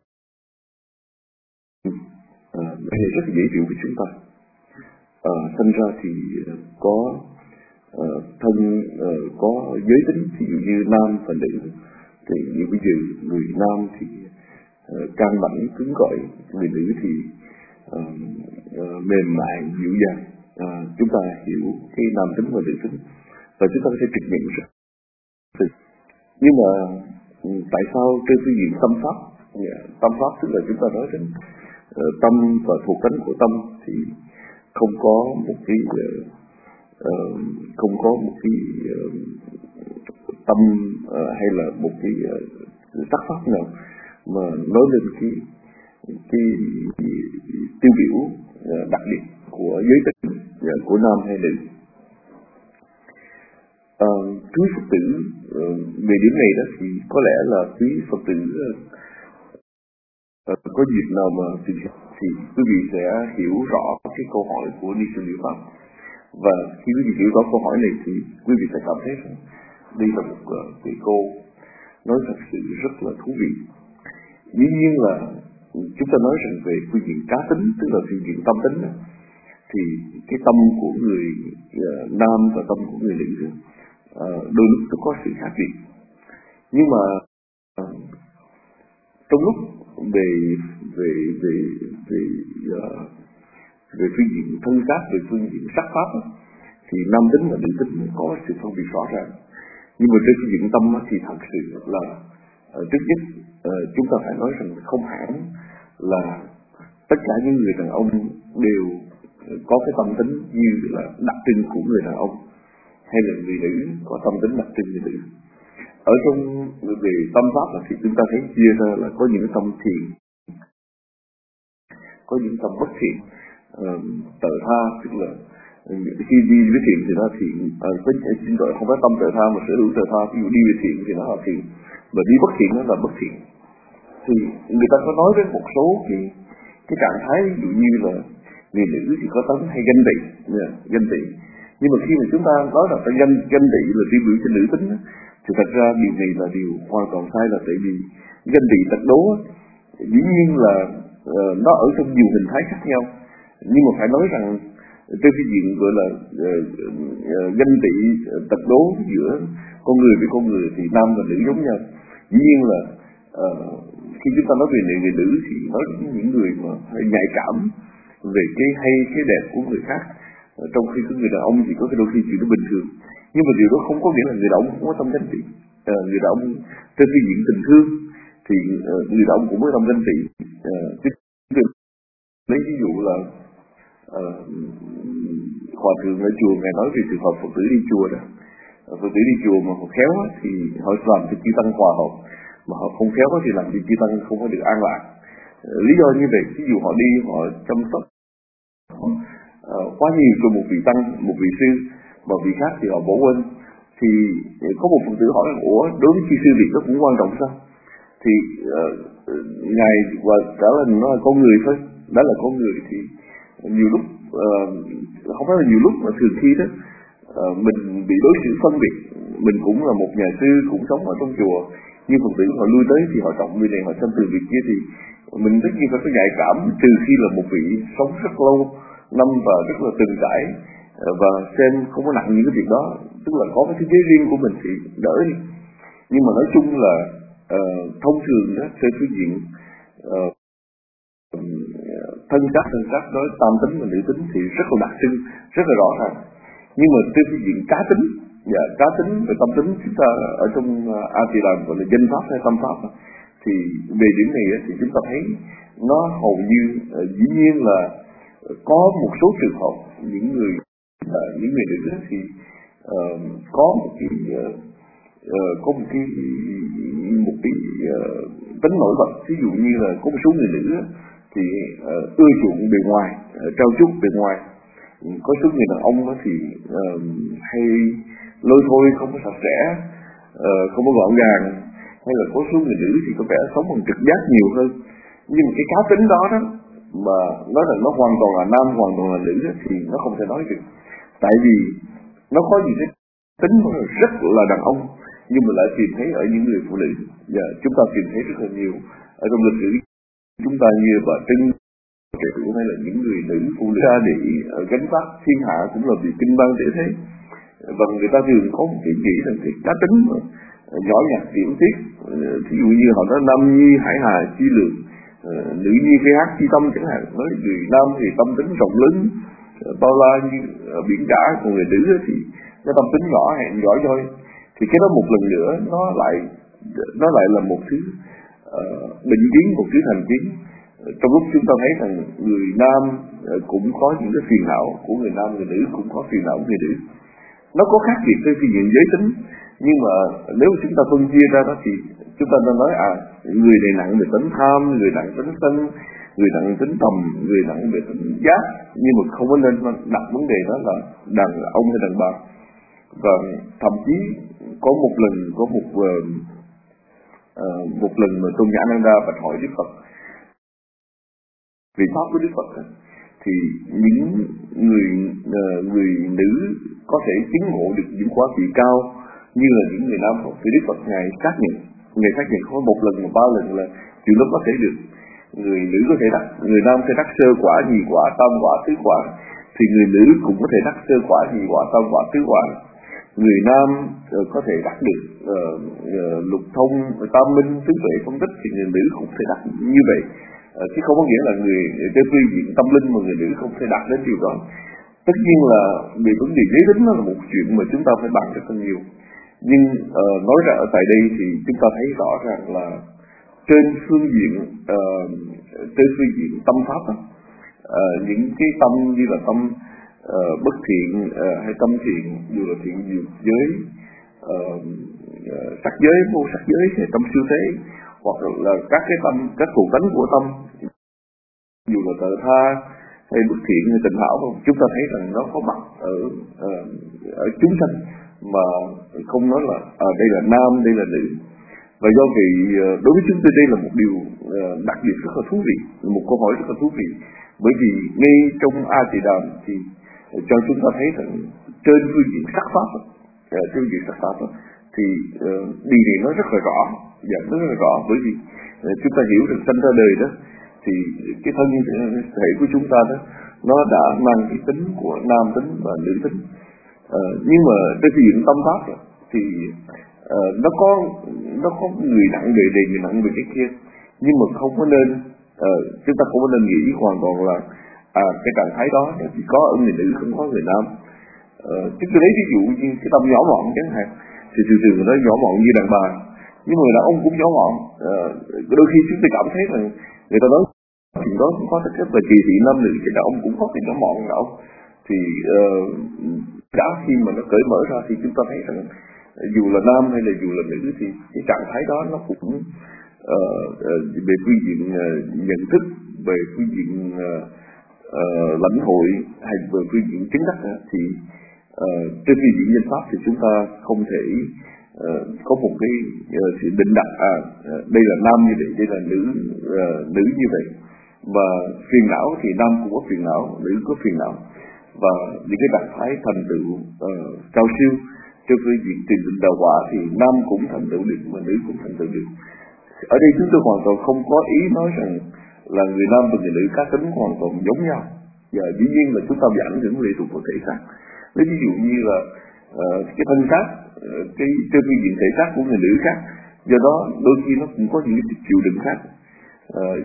uh, rất là dễ hiểu với chúng ta. Uh, thành ra thì uh, có uh, thân uh, có giới tính, ví dụ như nam và nữ, thì như bây giờ người nam thì uh, can mảnh cứng cỏi, người nữ thì uh, uh, mềm mại dịu dàng. Uh, chúng ta hiểu cái nam tính và nữ tính và chúng ta có thể trực nhận rất. Nhưng mà tại sao trên phương diện tâm pháp, tâm pháp tức là chúng ta nói đến uh, tâm và thuộc tánh của tâm thì không có một cái uh, uh, không có một cái uh, tâm uh, hay là một cái uh, sắc pháp nào mà nói lên cái cái, cái tiêu biểu uh, đặc biệt của giới tính uh, của nam hay nữ. Uh, quý Phật tử uh, về điểm này đó thì có lẽ là quý Phật tử uh, uh, có dịp nào mà tìm hiểu thì quý vị sẽ hiểu rõ cái câu hỏi của Ni sư Liễu Pháp, và khi quý vị hiểu rõ câu hỏi này thì quý vị sẽ cảm thấy rằng đây là một uh, cái câu nói thật sự rất là thú vị. Dĩ nhiên là chúng ta nói rằng về phương diện cá tính, tức là phương diện tâm tính đó, thì cái tâm của người uh, nam và tâm của người nữ đó, uh, đôi lúc nó có sự khác biệt. Nhưng mà uh, trong lúc về về về về uh, về phương diện thân xác, về phương diện sắc pháp đó, thì nam tính và nữ tính có sự phân biệt rõ ràng. Nhưng mà trên phương diện tâm đó, thì thật sự là uh, trước nhất uh, chúng ta phải nói rằng không hẳn là tất cả những người đàn ông đều có cái tâm tính như là đặc trưng của người đàn ông, hay là người nữ có tâm tính đặc trưng người nữ. Ở trong về tâm pháp là thì chúng ta thấy chia ra là có những tâm thiện, có những tâm bất thiện. Uh, tự tha tức là khi đi với thiện thì nó thiện, uh, xin lỗi không phải tâm tự tha mà sở hữu tự tha. Ví dụ đi với thiện thì nó là thiện, mà đi bất thiện nó là bất thiện. Thì người ta có nói đến một số cái cái trạng thái, ví dụ như là người nữ thì có tánh hay ganh tị, yeah, ganh tị. Nhưng mà khi mà chúng ta nói là phải ganh ganh tị là tiêu biểu cho nữ tính đó, thì thật ra điều này là điều hoàn toàn sai, là tại vì ganh tị tật đố dĩ nhiên là uh, nó ở trong nhiều hình thái khác nhau. Nhưng mà phải nói rằng trên phương diện gọi là uh, uh, ganh tị uh, tật đố giữa con người với con người thì nam và nữ giống nhau. Dĩ nhiên là uh, khi chúng ta nói về người, người nữ thì nói đến những người mà hơi nhạy cảm về cái hay cái đẹp của người khác, uh, trong khi cái người đàn ông thì có cái đôi khi chuyện nó bình thường. Nhưng mà điều đó không có nghĩa là người đàn ông cũng có tâm ganh tị. Uh, người đàn ông trên phương diện tình thương thì uh, người đàn ông cũng có tâm ganh tị. Uh, lấy ví dụ là uh, hòa thượng ở chùa ngài nói về trường hợp Phật tử đi chùa đó, uh, Phật tử đi chùa mà họ khéo á, thì họ làm cho chư tăng hòa hợp, mà họ không khéo á, thì làm cho chư tăng không có được an lạc. Uh, lý do như vậy, ví dụ họ đi họ chăm sóc uh, quá nhiều cho một vị tăng, một vị sư, mà vị khác thì họ bỏ quên. Thì uh, có một Phật tử hỏi là ủa đối với chư sư việc đó cũng quan trọng sao? Thì uh, ngài và trả lời nó là con người thôi. Đó là con người thì nhiều lúc uh, không phải là nhiều lúc mà thường khi đó uh, mình bị đối xử phân biệt. Mình cũng là một nhà sư, cũng sống ở trong chùa, nhưng Phật tử họ lui tới thì họ trọng người này, họ xem từ việc kia, thì mình tất nhiên phải có nhạy cảm. Trừ khi là một vị sống rất lâu năm và rất là từng trải uh, và xem không có nặng những cái việc đó, tức là có cái thế giới riêng của mình thì đỡ đi. Nhưng mà nói chung là uh, thông thường đó, trên phương diện uh, thân xác thân xác nói tam tính và nữ tính thì rất là đặc trưng, rất là rõ ràng. Nhưng mà trên phương diện cá tính, và cá tính và tâm tính chúng ta ở trong A Di Đà gọi là danh pháp hay tâm pháp, thì về điểm này thì chúng ta thấy nó hầu như dĩ nhiên là có một số trường hợp những người những người nữ thì uh, có một cái uh, có một cái một cái uh, tính nổi bật. Ví dụ như là có một số người nữ thì uh, ưa chuộng bề ngoài, uh, trau chuốt bề ngoài. Có số người đàn ông thì uh, hay lôi thôi, không có sạch sẽ, uh, không có gọn gàng, hay là có số người nữ thì có vẻ sống bằng trực giác nhiều hơn. Nhưng mà cái cá tính đó đó mà nói rằng nó hoàn toàn là nam, hoàn toàn là nữ đó, thì nó không thể nói được. Tại vì nó có những cái tính rất là đàn ông nhưng mà lại tìm thấy ở những người phụ nữ. Và chúng ta tìm thấy rất là nhiều ở trong lịch sử chúng ta, như bà Trưng kể tử hay là những người nữ phụ nữ ra để gánh vác thiên hạ cũng là vì kinh ban để thế. Và người ta thường có một cái nghĩ rằng cái cá tính mà nhỏ nhặt tiểu tiết, ví dụ như họ nói nam nhi hải hà chi lượng, nữ nhi cái hát chi tâm chẳng hạn. Nói người nam thì tâm tính rộng lớn bao la như biển cả, còn người nữ thì nó tâm tính nhỏ hẹp nhỏ nhoi. Thì cái đó một lần nữa nó lại nó lại là một thứ uh, định kiến, một thứ thành kiến. Trong lúc chúng ta thấy rằng người nam uh, cũng có những cái phiền não của người nam, người nữ cũng có phiền não của người nữ. Nó có khác biệt trên phương diện giới tính, nhưng mà nếu chúng ta phân chia ra đó thì chúng ta đang nói à người này nặng về tính tham, người nặng tính sân, người nặng tính tầm, người nặng về tính giác, nhưng mà không có nên đặt vấn đề đó là đàn ông hay đàn bà. Và thậm chí có một lần có một uh, uh, một lần mà Tôn giả Ananda bạch hỏi Đức Phật vì pháp của Đức Phật thì những người uh, người nữ có thể chứng ngộ được những quả vị cao như là những người nam không? Thì Đức Phật ngài xác nhận, ngài xác nhận không một lần mà ba lần là chuyện đó có thể được. Người nữ có thể đắc, người nam sẽ đắc sơ quả, nhị quả, tam quả, tứ quả, thì người nữ cũng có thể đắc sơ quả, nhị quả, tam quả, tứ quả. Người nam uh, có thể đắc được uh, uh, lục thông, tam minh, tứ tuệ, phân tích, thì người nữ cũng có thể đắc như vậy. Uh, chứ không có nghĩa là người trên phương diện tâm linh mà người nữ không thể đạt đến điều đó. Tất nhiên là về vấn đề giới tính nó là một chuyện mà chúng ta phải bàn rất là nhiều. Nhưng uh, nói ra ở tại đây thì chúng ta thấy rõ ràng là trên phương diện uh, trên phương diện tâm pháp đó, uh, những cái tâm như là tâm uh, bất thiện uh, hay tâm thiện, dù là thiện diệu giới, uh, uh, sắc giới, vô sắc giới hay tâm siêu thế, hoặc là các cái tâm, các thuộc tánh của tâm, dù là tự tha hay bất thiện hay tình hảo, không, chúng ta thấy rằng nó có mặt ở uh, ở chúng sanh mà không nói là à, đây là nam, đây là nữ. Và do vì đối với chúng tôi đây là một điều đặc biệt rất là thú vị, một câu hỏi rất là thú vị, bởi vì ngay trong A Tỳ Đàm thì cho chúng ta thấy rằng trên phương diện sắc pháp, trên phương diện sắc pháp thì điều này nó rất là rõ, và nó rất là rõ, bởi vì chúng ta hiểu rằng sanh ra đời đó thì cái thân thể của chúng ta đó nó đã mang cái tính của nam tính và nữ tính. Uh, nhưng mà trên phương diện tâm pháp thì uh, nó có nó có người nặng về đề, người nặng về cái kia, nhưng mà không có nên uh, chúng ta không có nên nghĩ hoàn toàn là à, cái trạng thái đó chỉ có ở người nữ không có người nam. Uh, chúng tôi lấy ví dụ như cái tâm nhỏ mọn chẳng hạn, thì thường thường nó nhỏ mọn như đàn bà, nhưng mà người đàn ông cũng nhỏ mọn. Uh, đôi khi chúng tôi cảm thấy rằng người ta nói chuyện đó cũng có tất cả về kỳ thị nam nữ, thì đàn ông cũng có cái nhỏ mọn nào thì uh, đã khi mà nó cởi mở ra thì chúng ta thấy rằng dù là nam hay là dù là nữ thì cái trạng thái đó nó cũng uh, về phương diện uh, nhận thức, về phương diện uh, uh, lãnh hội hay về phương diện chứng đắc uh, thì uh, trên phương diện nhân pháp thì chúng ta không thể uh, có một cái uh, sự định đặt à uh, đây là nam như vậy, đây là nữ uh, nữ như vậy. Và phiền não thì nam cũng có phiền não, nữ có phiền não. Và những cái trạng thái thành tựu uh, cao siêu trên phương diện tiền định đạo quả thì nam cũng thành tựu được mà nữ cũng thành tựu được. Ở đây chúng tôi hoàn toàn không có ý nói rằng là người nam và người nữ cá tính hoàn toàn giống nhau. Và dĩ nhiên là chúng ta bị ảnh hưởng lệ thuộc vào thể xác. Ví dụ như là uh, cái thân xác, uh, cái trên phương diện thể xác của người nữ khác, do đó đôi khi nó cũng có những cái chịu đựng khác. Uh,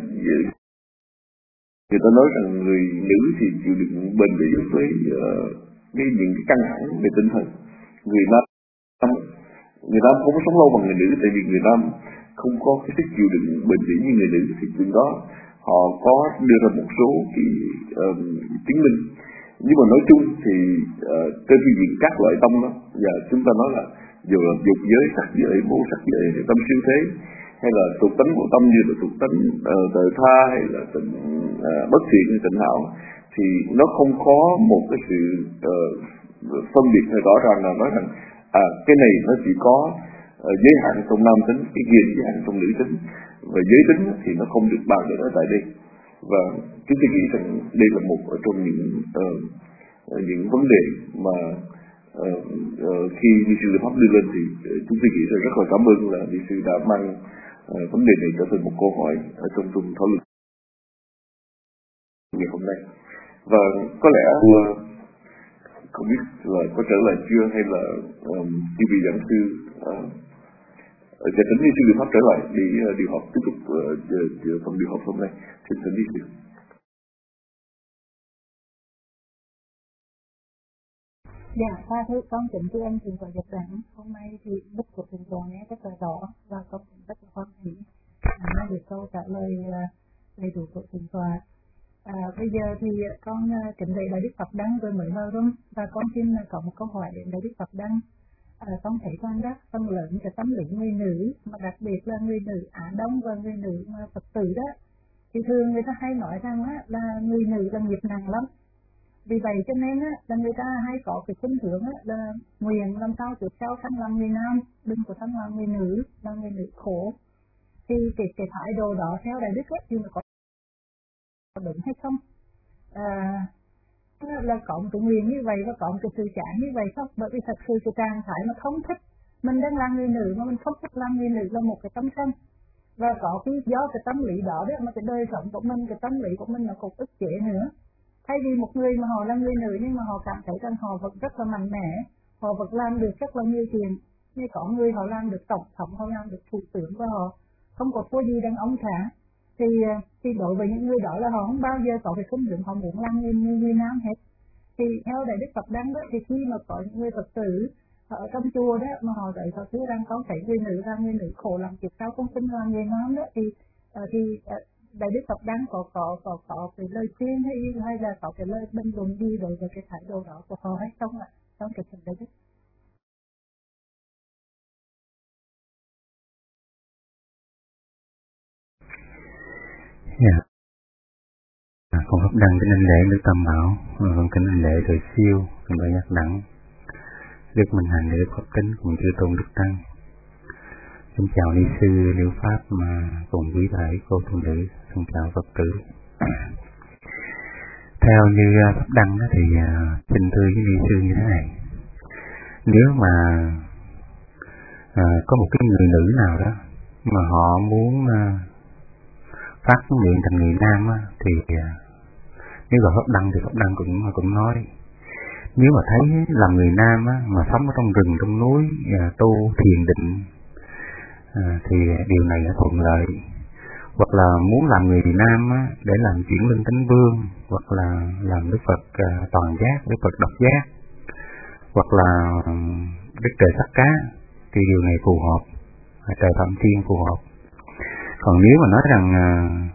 Người ta nói rằng người nữ thì chịu đựng bền bỉ với uh, cái những cái căng thẳng về tinh thần. Người nam người nam không có sống lâu bằng người nữ, tại vì người nam không có cái sức chịu đựng bền bỉ như người nữ. Thì chuyện đó họ có đưa ra một số cái uh, chứng minh. Nhưng mà nói chung thì uh, trên phương diện các loại tâm đó, và chúng ta nói là dù là dục giới, sắc giới, vô sắc giới, tâm siêu thế, hay là thuộc tánh của tâm như là thuộc tánh uh, tự tha hay là tịnh uh, bất thiện hay tịnh hảo, thì nó không có một cái sự uh, phân biệt hay rõ ràng nào nói rằng à cái này nó chỉ có uh, giới hạn trong nam tính, cái kia giới hạn trong nữ tính, và giới tính thì nó không được bàn được ở tại đây. Và chúng tôi nghĩ rằng đây là một trong những uh, những vấn đề mà uh, uh, khi ni sư Pháp đưa lên thì chúng tôi nghĩ rằng rất là cảm ơn là ni sư đã mang uh, vấn đề này trở thành một câu hỏi ở trong trong thảo luận ngày hôm nay. Và có lẽ uh, không biết là có trở lại chưa, hay là um, như vị giảng sư uh, sẽ tính ni sư Pháp trở lại để uh, điều học tiếp tục uh, phần điều học hôm nay. Xin thỉnh ni sư. Dạ, tha thứ con kính thưa anh Thượng tọa Nhật Đẳng. Hôm nay thì bức của Thượng tọa nghe rất là rõ và con cũng rất là hoan hỉ à, được câu trả lời đầy đủ của Thượng tọa. À, bây giờ thì con kính lễ Đại Đức Pháp Đăng rồi mới vào đúng, và con xin có một câu hỏi đến Đại Đức Pháp Đăng. À, con thấy rằng đó phần lớn cái tâm lý người nữ, mà đặc biệt là người nữ Á Đông và người nữ mà Phật tử đó, thì thường người ta hay nói rằng á, là người nữ là nghiệp nặng lắm. Vì vậy cho nên á, là người ta hay có cái khuynh hướng á, là nguyện làm sao tiếp theo thân làm người nam, đừng có thân làm người nữ, là người nữ khổ. Thì cái, cái thái độ đó theo Đại Đức á, thì nó có đúng hay không? À, là có một cái nguyện như vậy và có một cái sự chán như vậy không? Bởi vì thật sự cái trạng thái mà không thích, mình đang làm người nữ mà mình không thích làm người nữ là một cái tâm sân. Và có cái do cái tâm lý đó đó mà cái đời sống của mình, cái tâm lý của mình nó cũng ức chế nữa. Thay vì một người mà họ là người nữ nhưng mà họ cảm thấy rằng họ vẫn rất là mạnh mẽ, họ vẫn làm được rất là nhiều chuyện. Như có người họ làm được tổng thống, họ làm được thủ tướng và họ không có thua gì đàn ông cả. Thì, thì đối với những người đó là họ không bao giờ có cái khuynh hướng họ muốn làm người, người, người nam hết. Thì theo Đại Đức Phật Đăng đó, thì khi mà có những người Phật tử ở trong chùa đó mà họ thấy có thứ đang có thấy người nữ ra người nữ khổ làm việc sao không xin làm người nam đó, thì thì Đại Đức Phật Đăng có có có có cái lời khuyên hay hay là có cái lời bình luận gì đối với cái thái độ đó của họ hay không ạ? Trong cái phần Đại Đức. Dạ. À, con Pháp Đăng kính anh lễ Đức Tam Bảo, con kính anh lễ Thời Siêu, kính Đại Nhật Đẳng, Đức Minh Hạnh, Đức Phật Tính cùng chư tôn Đức Tăng. Xin chào ni sư Liễu Pháp mà cùng quý thầy cô tu nữ, xin chào Phật tử. Theo như Pháp Đăng đó thì uh, xin thưa với ni sư như thế này. Nếu mà uh, có một cái người nữ nào đó mà họ muốn uh, phát nguyện thành người nam á, thì uh, nếu là Pháp Đăng thì Pháp Đăng cũng cũng nói, nếu mà thấy làm người nam á, mà sống ở trong rừng trong núi uh, tu thiền định À, thì điều này là thuận lợi. Hoặc là muốn làm người nam á, để làm chuyển linh tánh vương, hoặc là làm Đức Phật à, toàn giác, Đức Phật độc giác, hoặc là Đức Trời Sắc Cá, thì điều này phù hợp, Trời Phạm Thiên phù hợp. Còn nếu mà nói rằng à,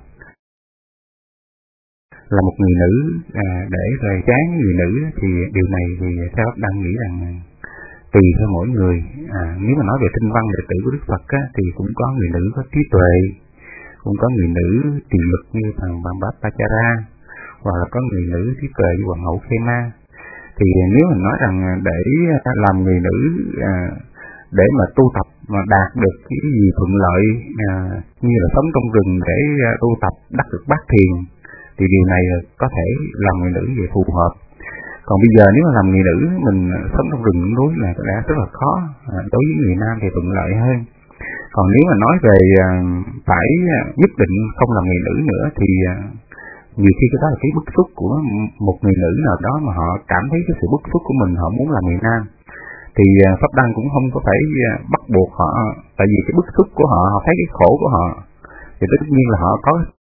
là một người nữ à, để về chán người nữ, thì điều này thì theo Pháp Đăng nghĩ rằng tùy theo mỗi người. À, nếu mà nói về tinh văn đệ tử của Đức Phật á, thì cũng có người nữ có trí tuệ, cũng có người nữ tiềm lực như thằng Bạm Bát Pachara, hoặc là có người nữ trí tuệ như Hoàng hậu Khema. Thì nếu mình nói rằng để làm người nữ à, để mà tu tập mà đạt được cái gì thuận lợi à, như là sống trong rừng để tu tập đắc được bát thiền, thì điều này có thể làm người nữ về phù hợp. Còn bây giờ nếu mà làm người nữ mình sống trong rừng núi là đã rất là khó, à, đối với người nam thì thuận lợi hơn. Còn nếu mà nói về à, phải nhất định không làm người nữ nữa thì à, nhiều khi cái đó là cái bức xúc của một người nữ nào đó mà họ cảm thấy cái sự bức xúc của mình, họ muốn làm người nam, thì à, Pháp Đăng cũng không có phải à, bắt buộc họ, tại vì cái bức xúc của họ, họ thấy cái khổ của họ thì tất nhiên là họ có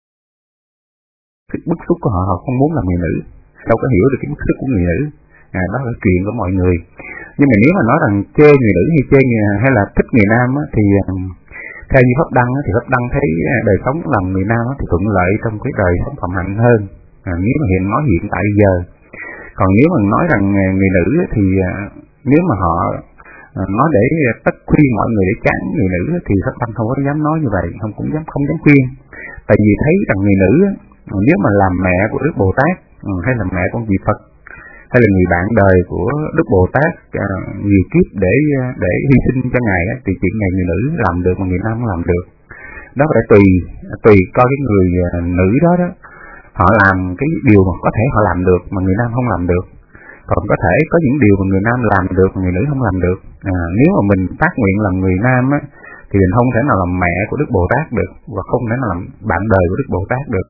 cái bức xúc của họ, họ không muốn làm người nữ, đâu có hiểu được cái bức xúc của người nữ. À, đó là chuyện của mọi người. Nhưng mà nếu mà nói rằng chê người nữ hay chê người, hay là thích người nam á, thì theo như Pháp Đăng á, thì Pháp Đăng thấy đời sống làm người nam á, thì thuận lợi trong cái đời sống phạm hạnh hơn. À, nếu mà hiện nói hiện tại giờ. Còn nếu mà nói rằng người nữ á, thì nếu mà họ à, nói để tất khuyên mọi người để chán người nữ thì Pháp Đăng không có dám nói như vậy, không cũng dám không dám khuyên. Tại vì thấy rằng người nữ nếu mà làm mẹ của Đức Bồ Tát hay là mẹ con vị Phật hay là người bạn đời của Đức Bồ Tát à, nhiều kiếp để để hy sinh cho ngài á, thì chuyện này người nữ làm được mà người nam không làm được. Đó phải tùy tùy coi cái người nữ đó đó họ làm cái điều mà có thể họ làm được mà người nam không làm được. Còn có thể có những điều mà người nam làm được mà người nữ không làm được. À, nếu mà mình phát nguyện làm người nam á, thì mình không thể nào làm mẹ của Đức Bồ Tát được, và không thể nào làm bạn đời của Đức Bồ Tát được,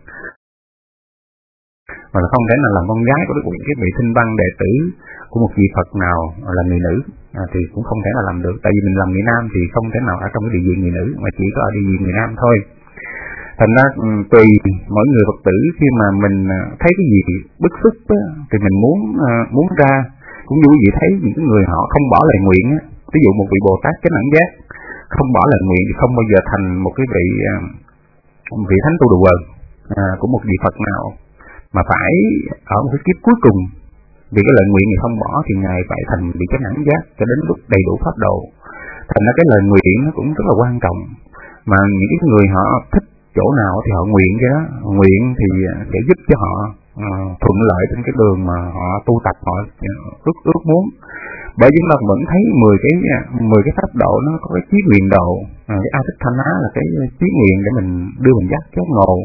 và không thể nào làm con gái của Đức Bồ Tát. Cái vị Thanh Văn đệ tử của một vị Phật nào là người nữ à, thì cũng không thể nào làm được. Tại vì mình làm người nam thì không thể nào ở trong cái địa vị người nữ, mà chỉ có ở địa vị người nam thôi. Thành ra tùy mỗi người Phật tử, khi mà mình thấy cái gì bức xúc á, thì mình muốn muốn ra, cũng như quý vị thấy những cái người họ không bỏ lời nguyện á, ví dụ một vị Bồ Tát chánh đẳng giác không bỏ lời nguyện thì không bao giờ thành một cái vị một vị thánh tu đồ quần à, của một vị Phật nào, mà phải ở một cái kiếp cuối cùng vì cái lời nguyện này không bỏ thì ngài phải thành vị chánh đẳng giác cho đến lúc đầy đủ pháp độ. Thành ra cái lời nguyện nó cũng rất là quan trọng, mà những cái người họ thích chỗ nào thì họ nguyện cái đó, nguyện thì sẽ giúp cho họ uh, thuận lợi trên cái đường mà họ tu tập, họ ước ước muốn. Bởi vì chúng ta vẫn thấy mười cái mười cái pháp độ nó có cái chí nguyện độ, à, cái A Thích Thanh Á là cái chí nguyện để mình đưa mình dắt chốt ngộ.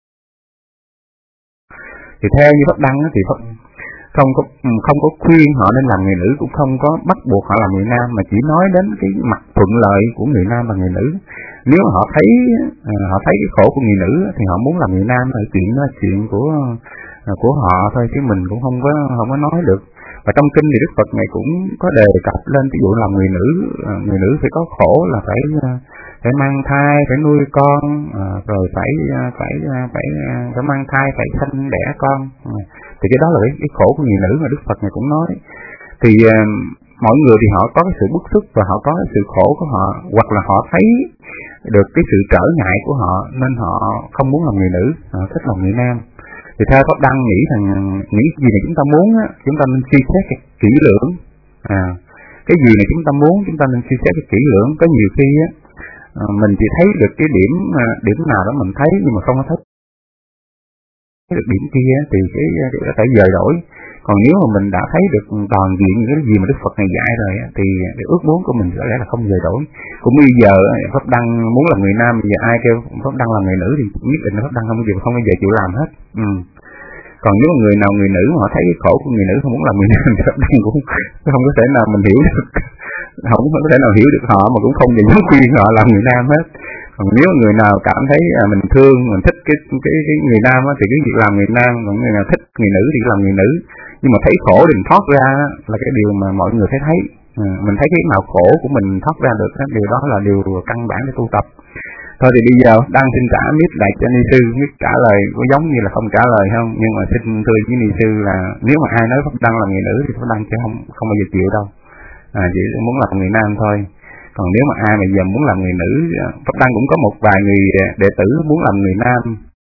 Thì theo như Pháp Đăng thì Pháp không có không có khuyên họ nên làm người nữ, cũng không có bắt buộc họ làm người nam, mà chỉ nói đến cái mặt thuận lợi của người nam và người nữ. Nếu mà họ thấy à, họ thấy cái khổ của người nữ thì họ muốn làm người nam, thì chuyện đó là chuyện của à, của họ thôi, chứ mình cũng không có không có nói được. Và trong kinh thì Đức Phật này cũng có đề cập lên ví dụ làm người nữ, à, người nữ phải có khổ là phải phải mang thai, phải nuôi con, à, rồi phải phải phải phải mang thai, phải sanh đẻ con. À, thì cái đó là cái, cái khổ của người nữ mà Đức Phật này cũng nói. Thì à, mọi người thì họ có cái sự bức xúc và họ có cái sự khổ của họ, hoặc là họ thấy được cái sự trở ngại của họ nên họ không muốn làm người nữ, họ thích làm người nam. Thì theo Pháp Đăng nghĩ rằng những gì này chúng ta muốn á, chúng ta nên suy xét kỹ lưỡng. À, cái gì này chúng ta muốn chúng ta nên suy xét kỹ lưỡng. Có nhiều khi á, à, mình chỉ thấy được cái điểm điểm nào đó mình thấy nhưng mà không có thấy được điểm kia thì cái điều đó phải dời đổi. Còn nếu mà mình đã thấy được toàn diện những cái gì mà Đức Phật này dạy rồi thì cái ước muốn của mình có lẽ là không dời đổi. Cũng bây giờ Pháp Đăng muốn làm người nam, bây giờ ai kêu Pháp Đăng làm người nữ thì nhất định là Pháp Đăng không bao giờ không bao giờ chịu làm hết. Ừ. Còn nếu mà người nào người nữ mà họ thấy cái khổ của người nữ không muốn làm người nam thì Pháp Đăng cũng không có thể nào mình hiểu được, không có thể nào hiểu được họ, mà cũng không thể dám khuyên họ làm người nam hết. Còn nếu người nào cảm thấy à, mình thương, mình thích cái cái, cái người nam á, thì cứ việc làm người nam, còn người nào thích người nữ thì làm người nữ. Nhưng mà thấy khổ thì mình thoát ra là cái điều mà mọi người phải thấy. À, mình thấy cái nào khổ của mình thoát ra được, cái điều đó là điều căn bản để tu tập. Thôi thì bây giờ đang xin trả mic lại cho ni sư, mic trả lời có giống như là không trả lời không, nhưng mà xin thưa với ni sư là nếu mà ai nói Pháp Đăng là người nữ thì Pháp Đăng sẽ không không bao giờ chịu đâu. À, chỉ muốn làm người nam thôi. Còn nếu mà ai mà giờ muốn làm người nữ, Pháp Đăng cũng có một vài người đệ tử muốn làm người nam,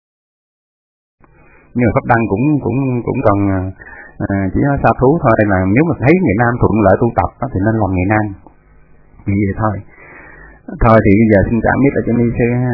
nhưng mà Pháp Đăng cũng cũng cũng còn à, chỉ nói xa thú thôi, là nếu mà thấy người nam thuận lợi tu tập thì nên làm người nam, như vậy thôi. Thôi thì bây giờ xin trả mic lại cho ni sư ha.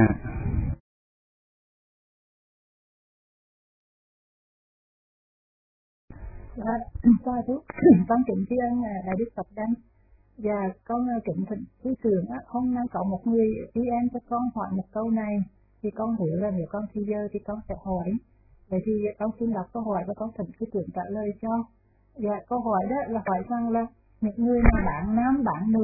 Dạ, con thú, con kính tri ân Đại Đức Phật Đăng. Và con kính thỉnh sư trưởng á, hôm nay có một người đi em cho con hỏi một câu này, thì con hiểu là nếu con thi giờ thì con sẽ hỏi. Vậy thì con xin đọc câu hỏi và con thỉnh sư trưởng trả lời cho. Dạ, câu hỏi đó là hỏi rằng là những người mà bạn nam bạn nữ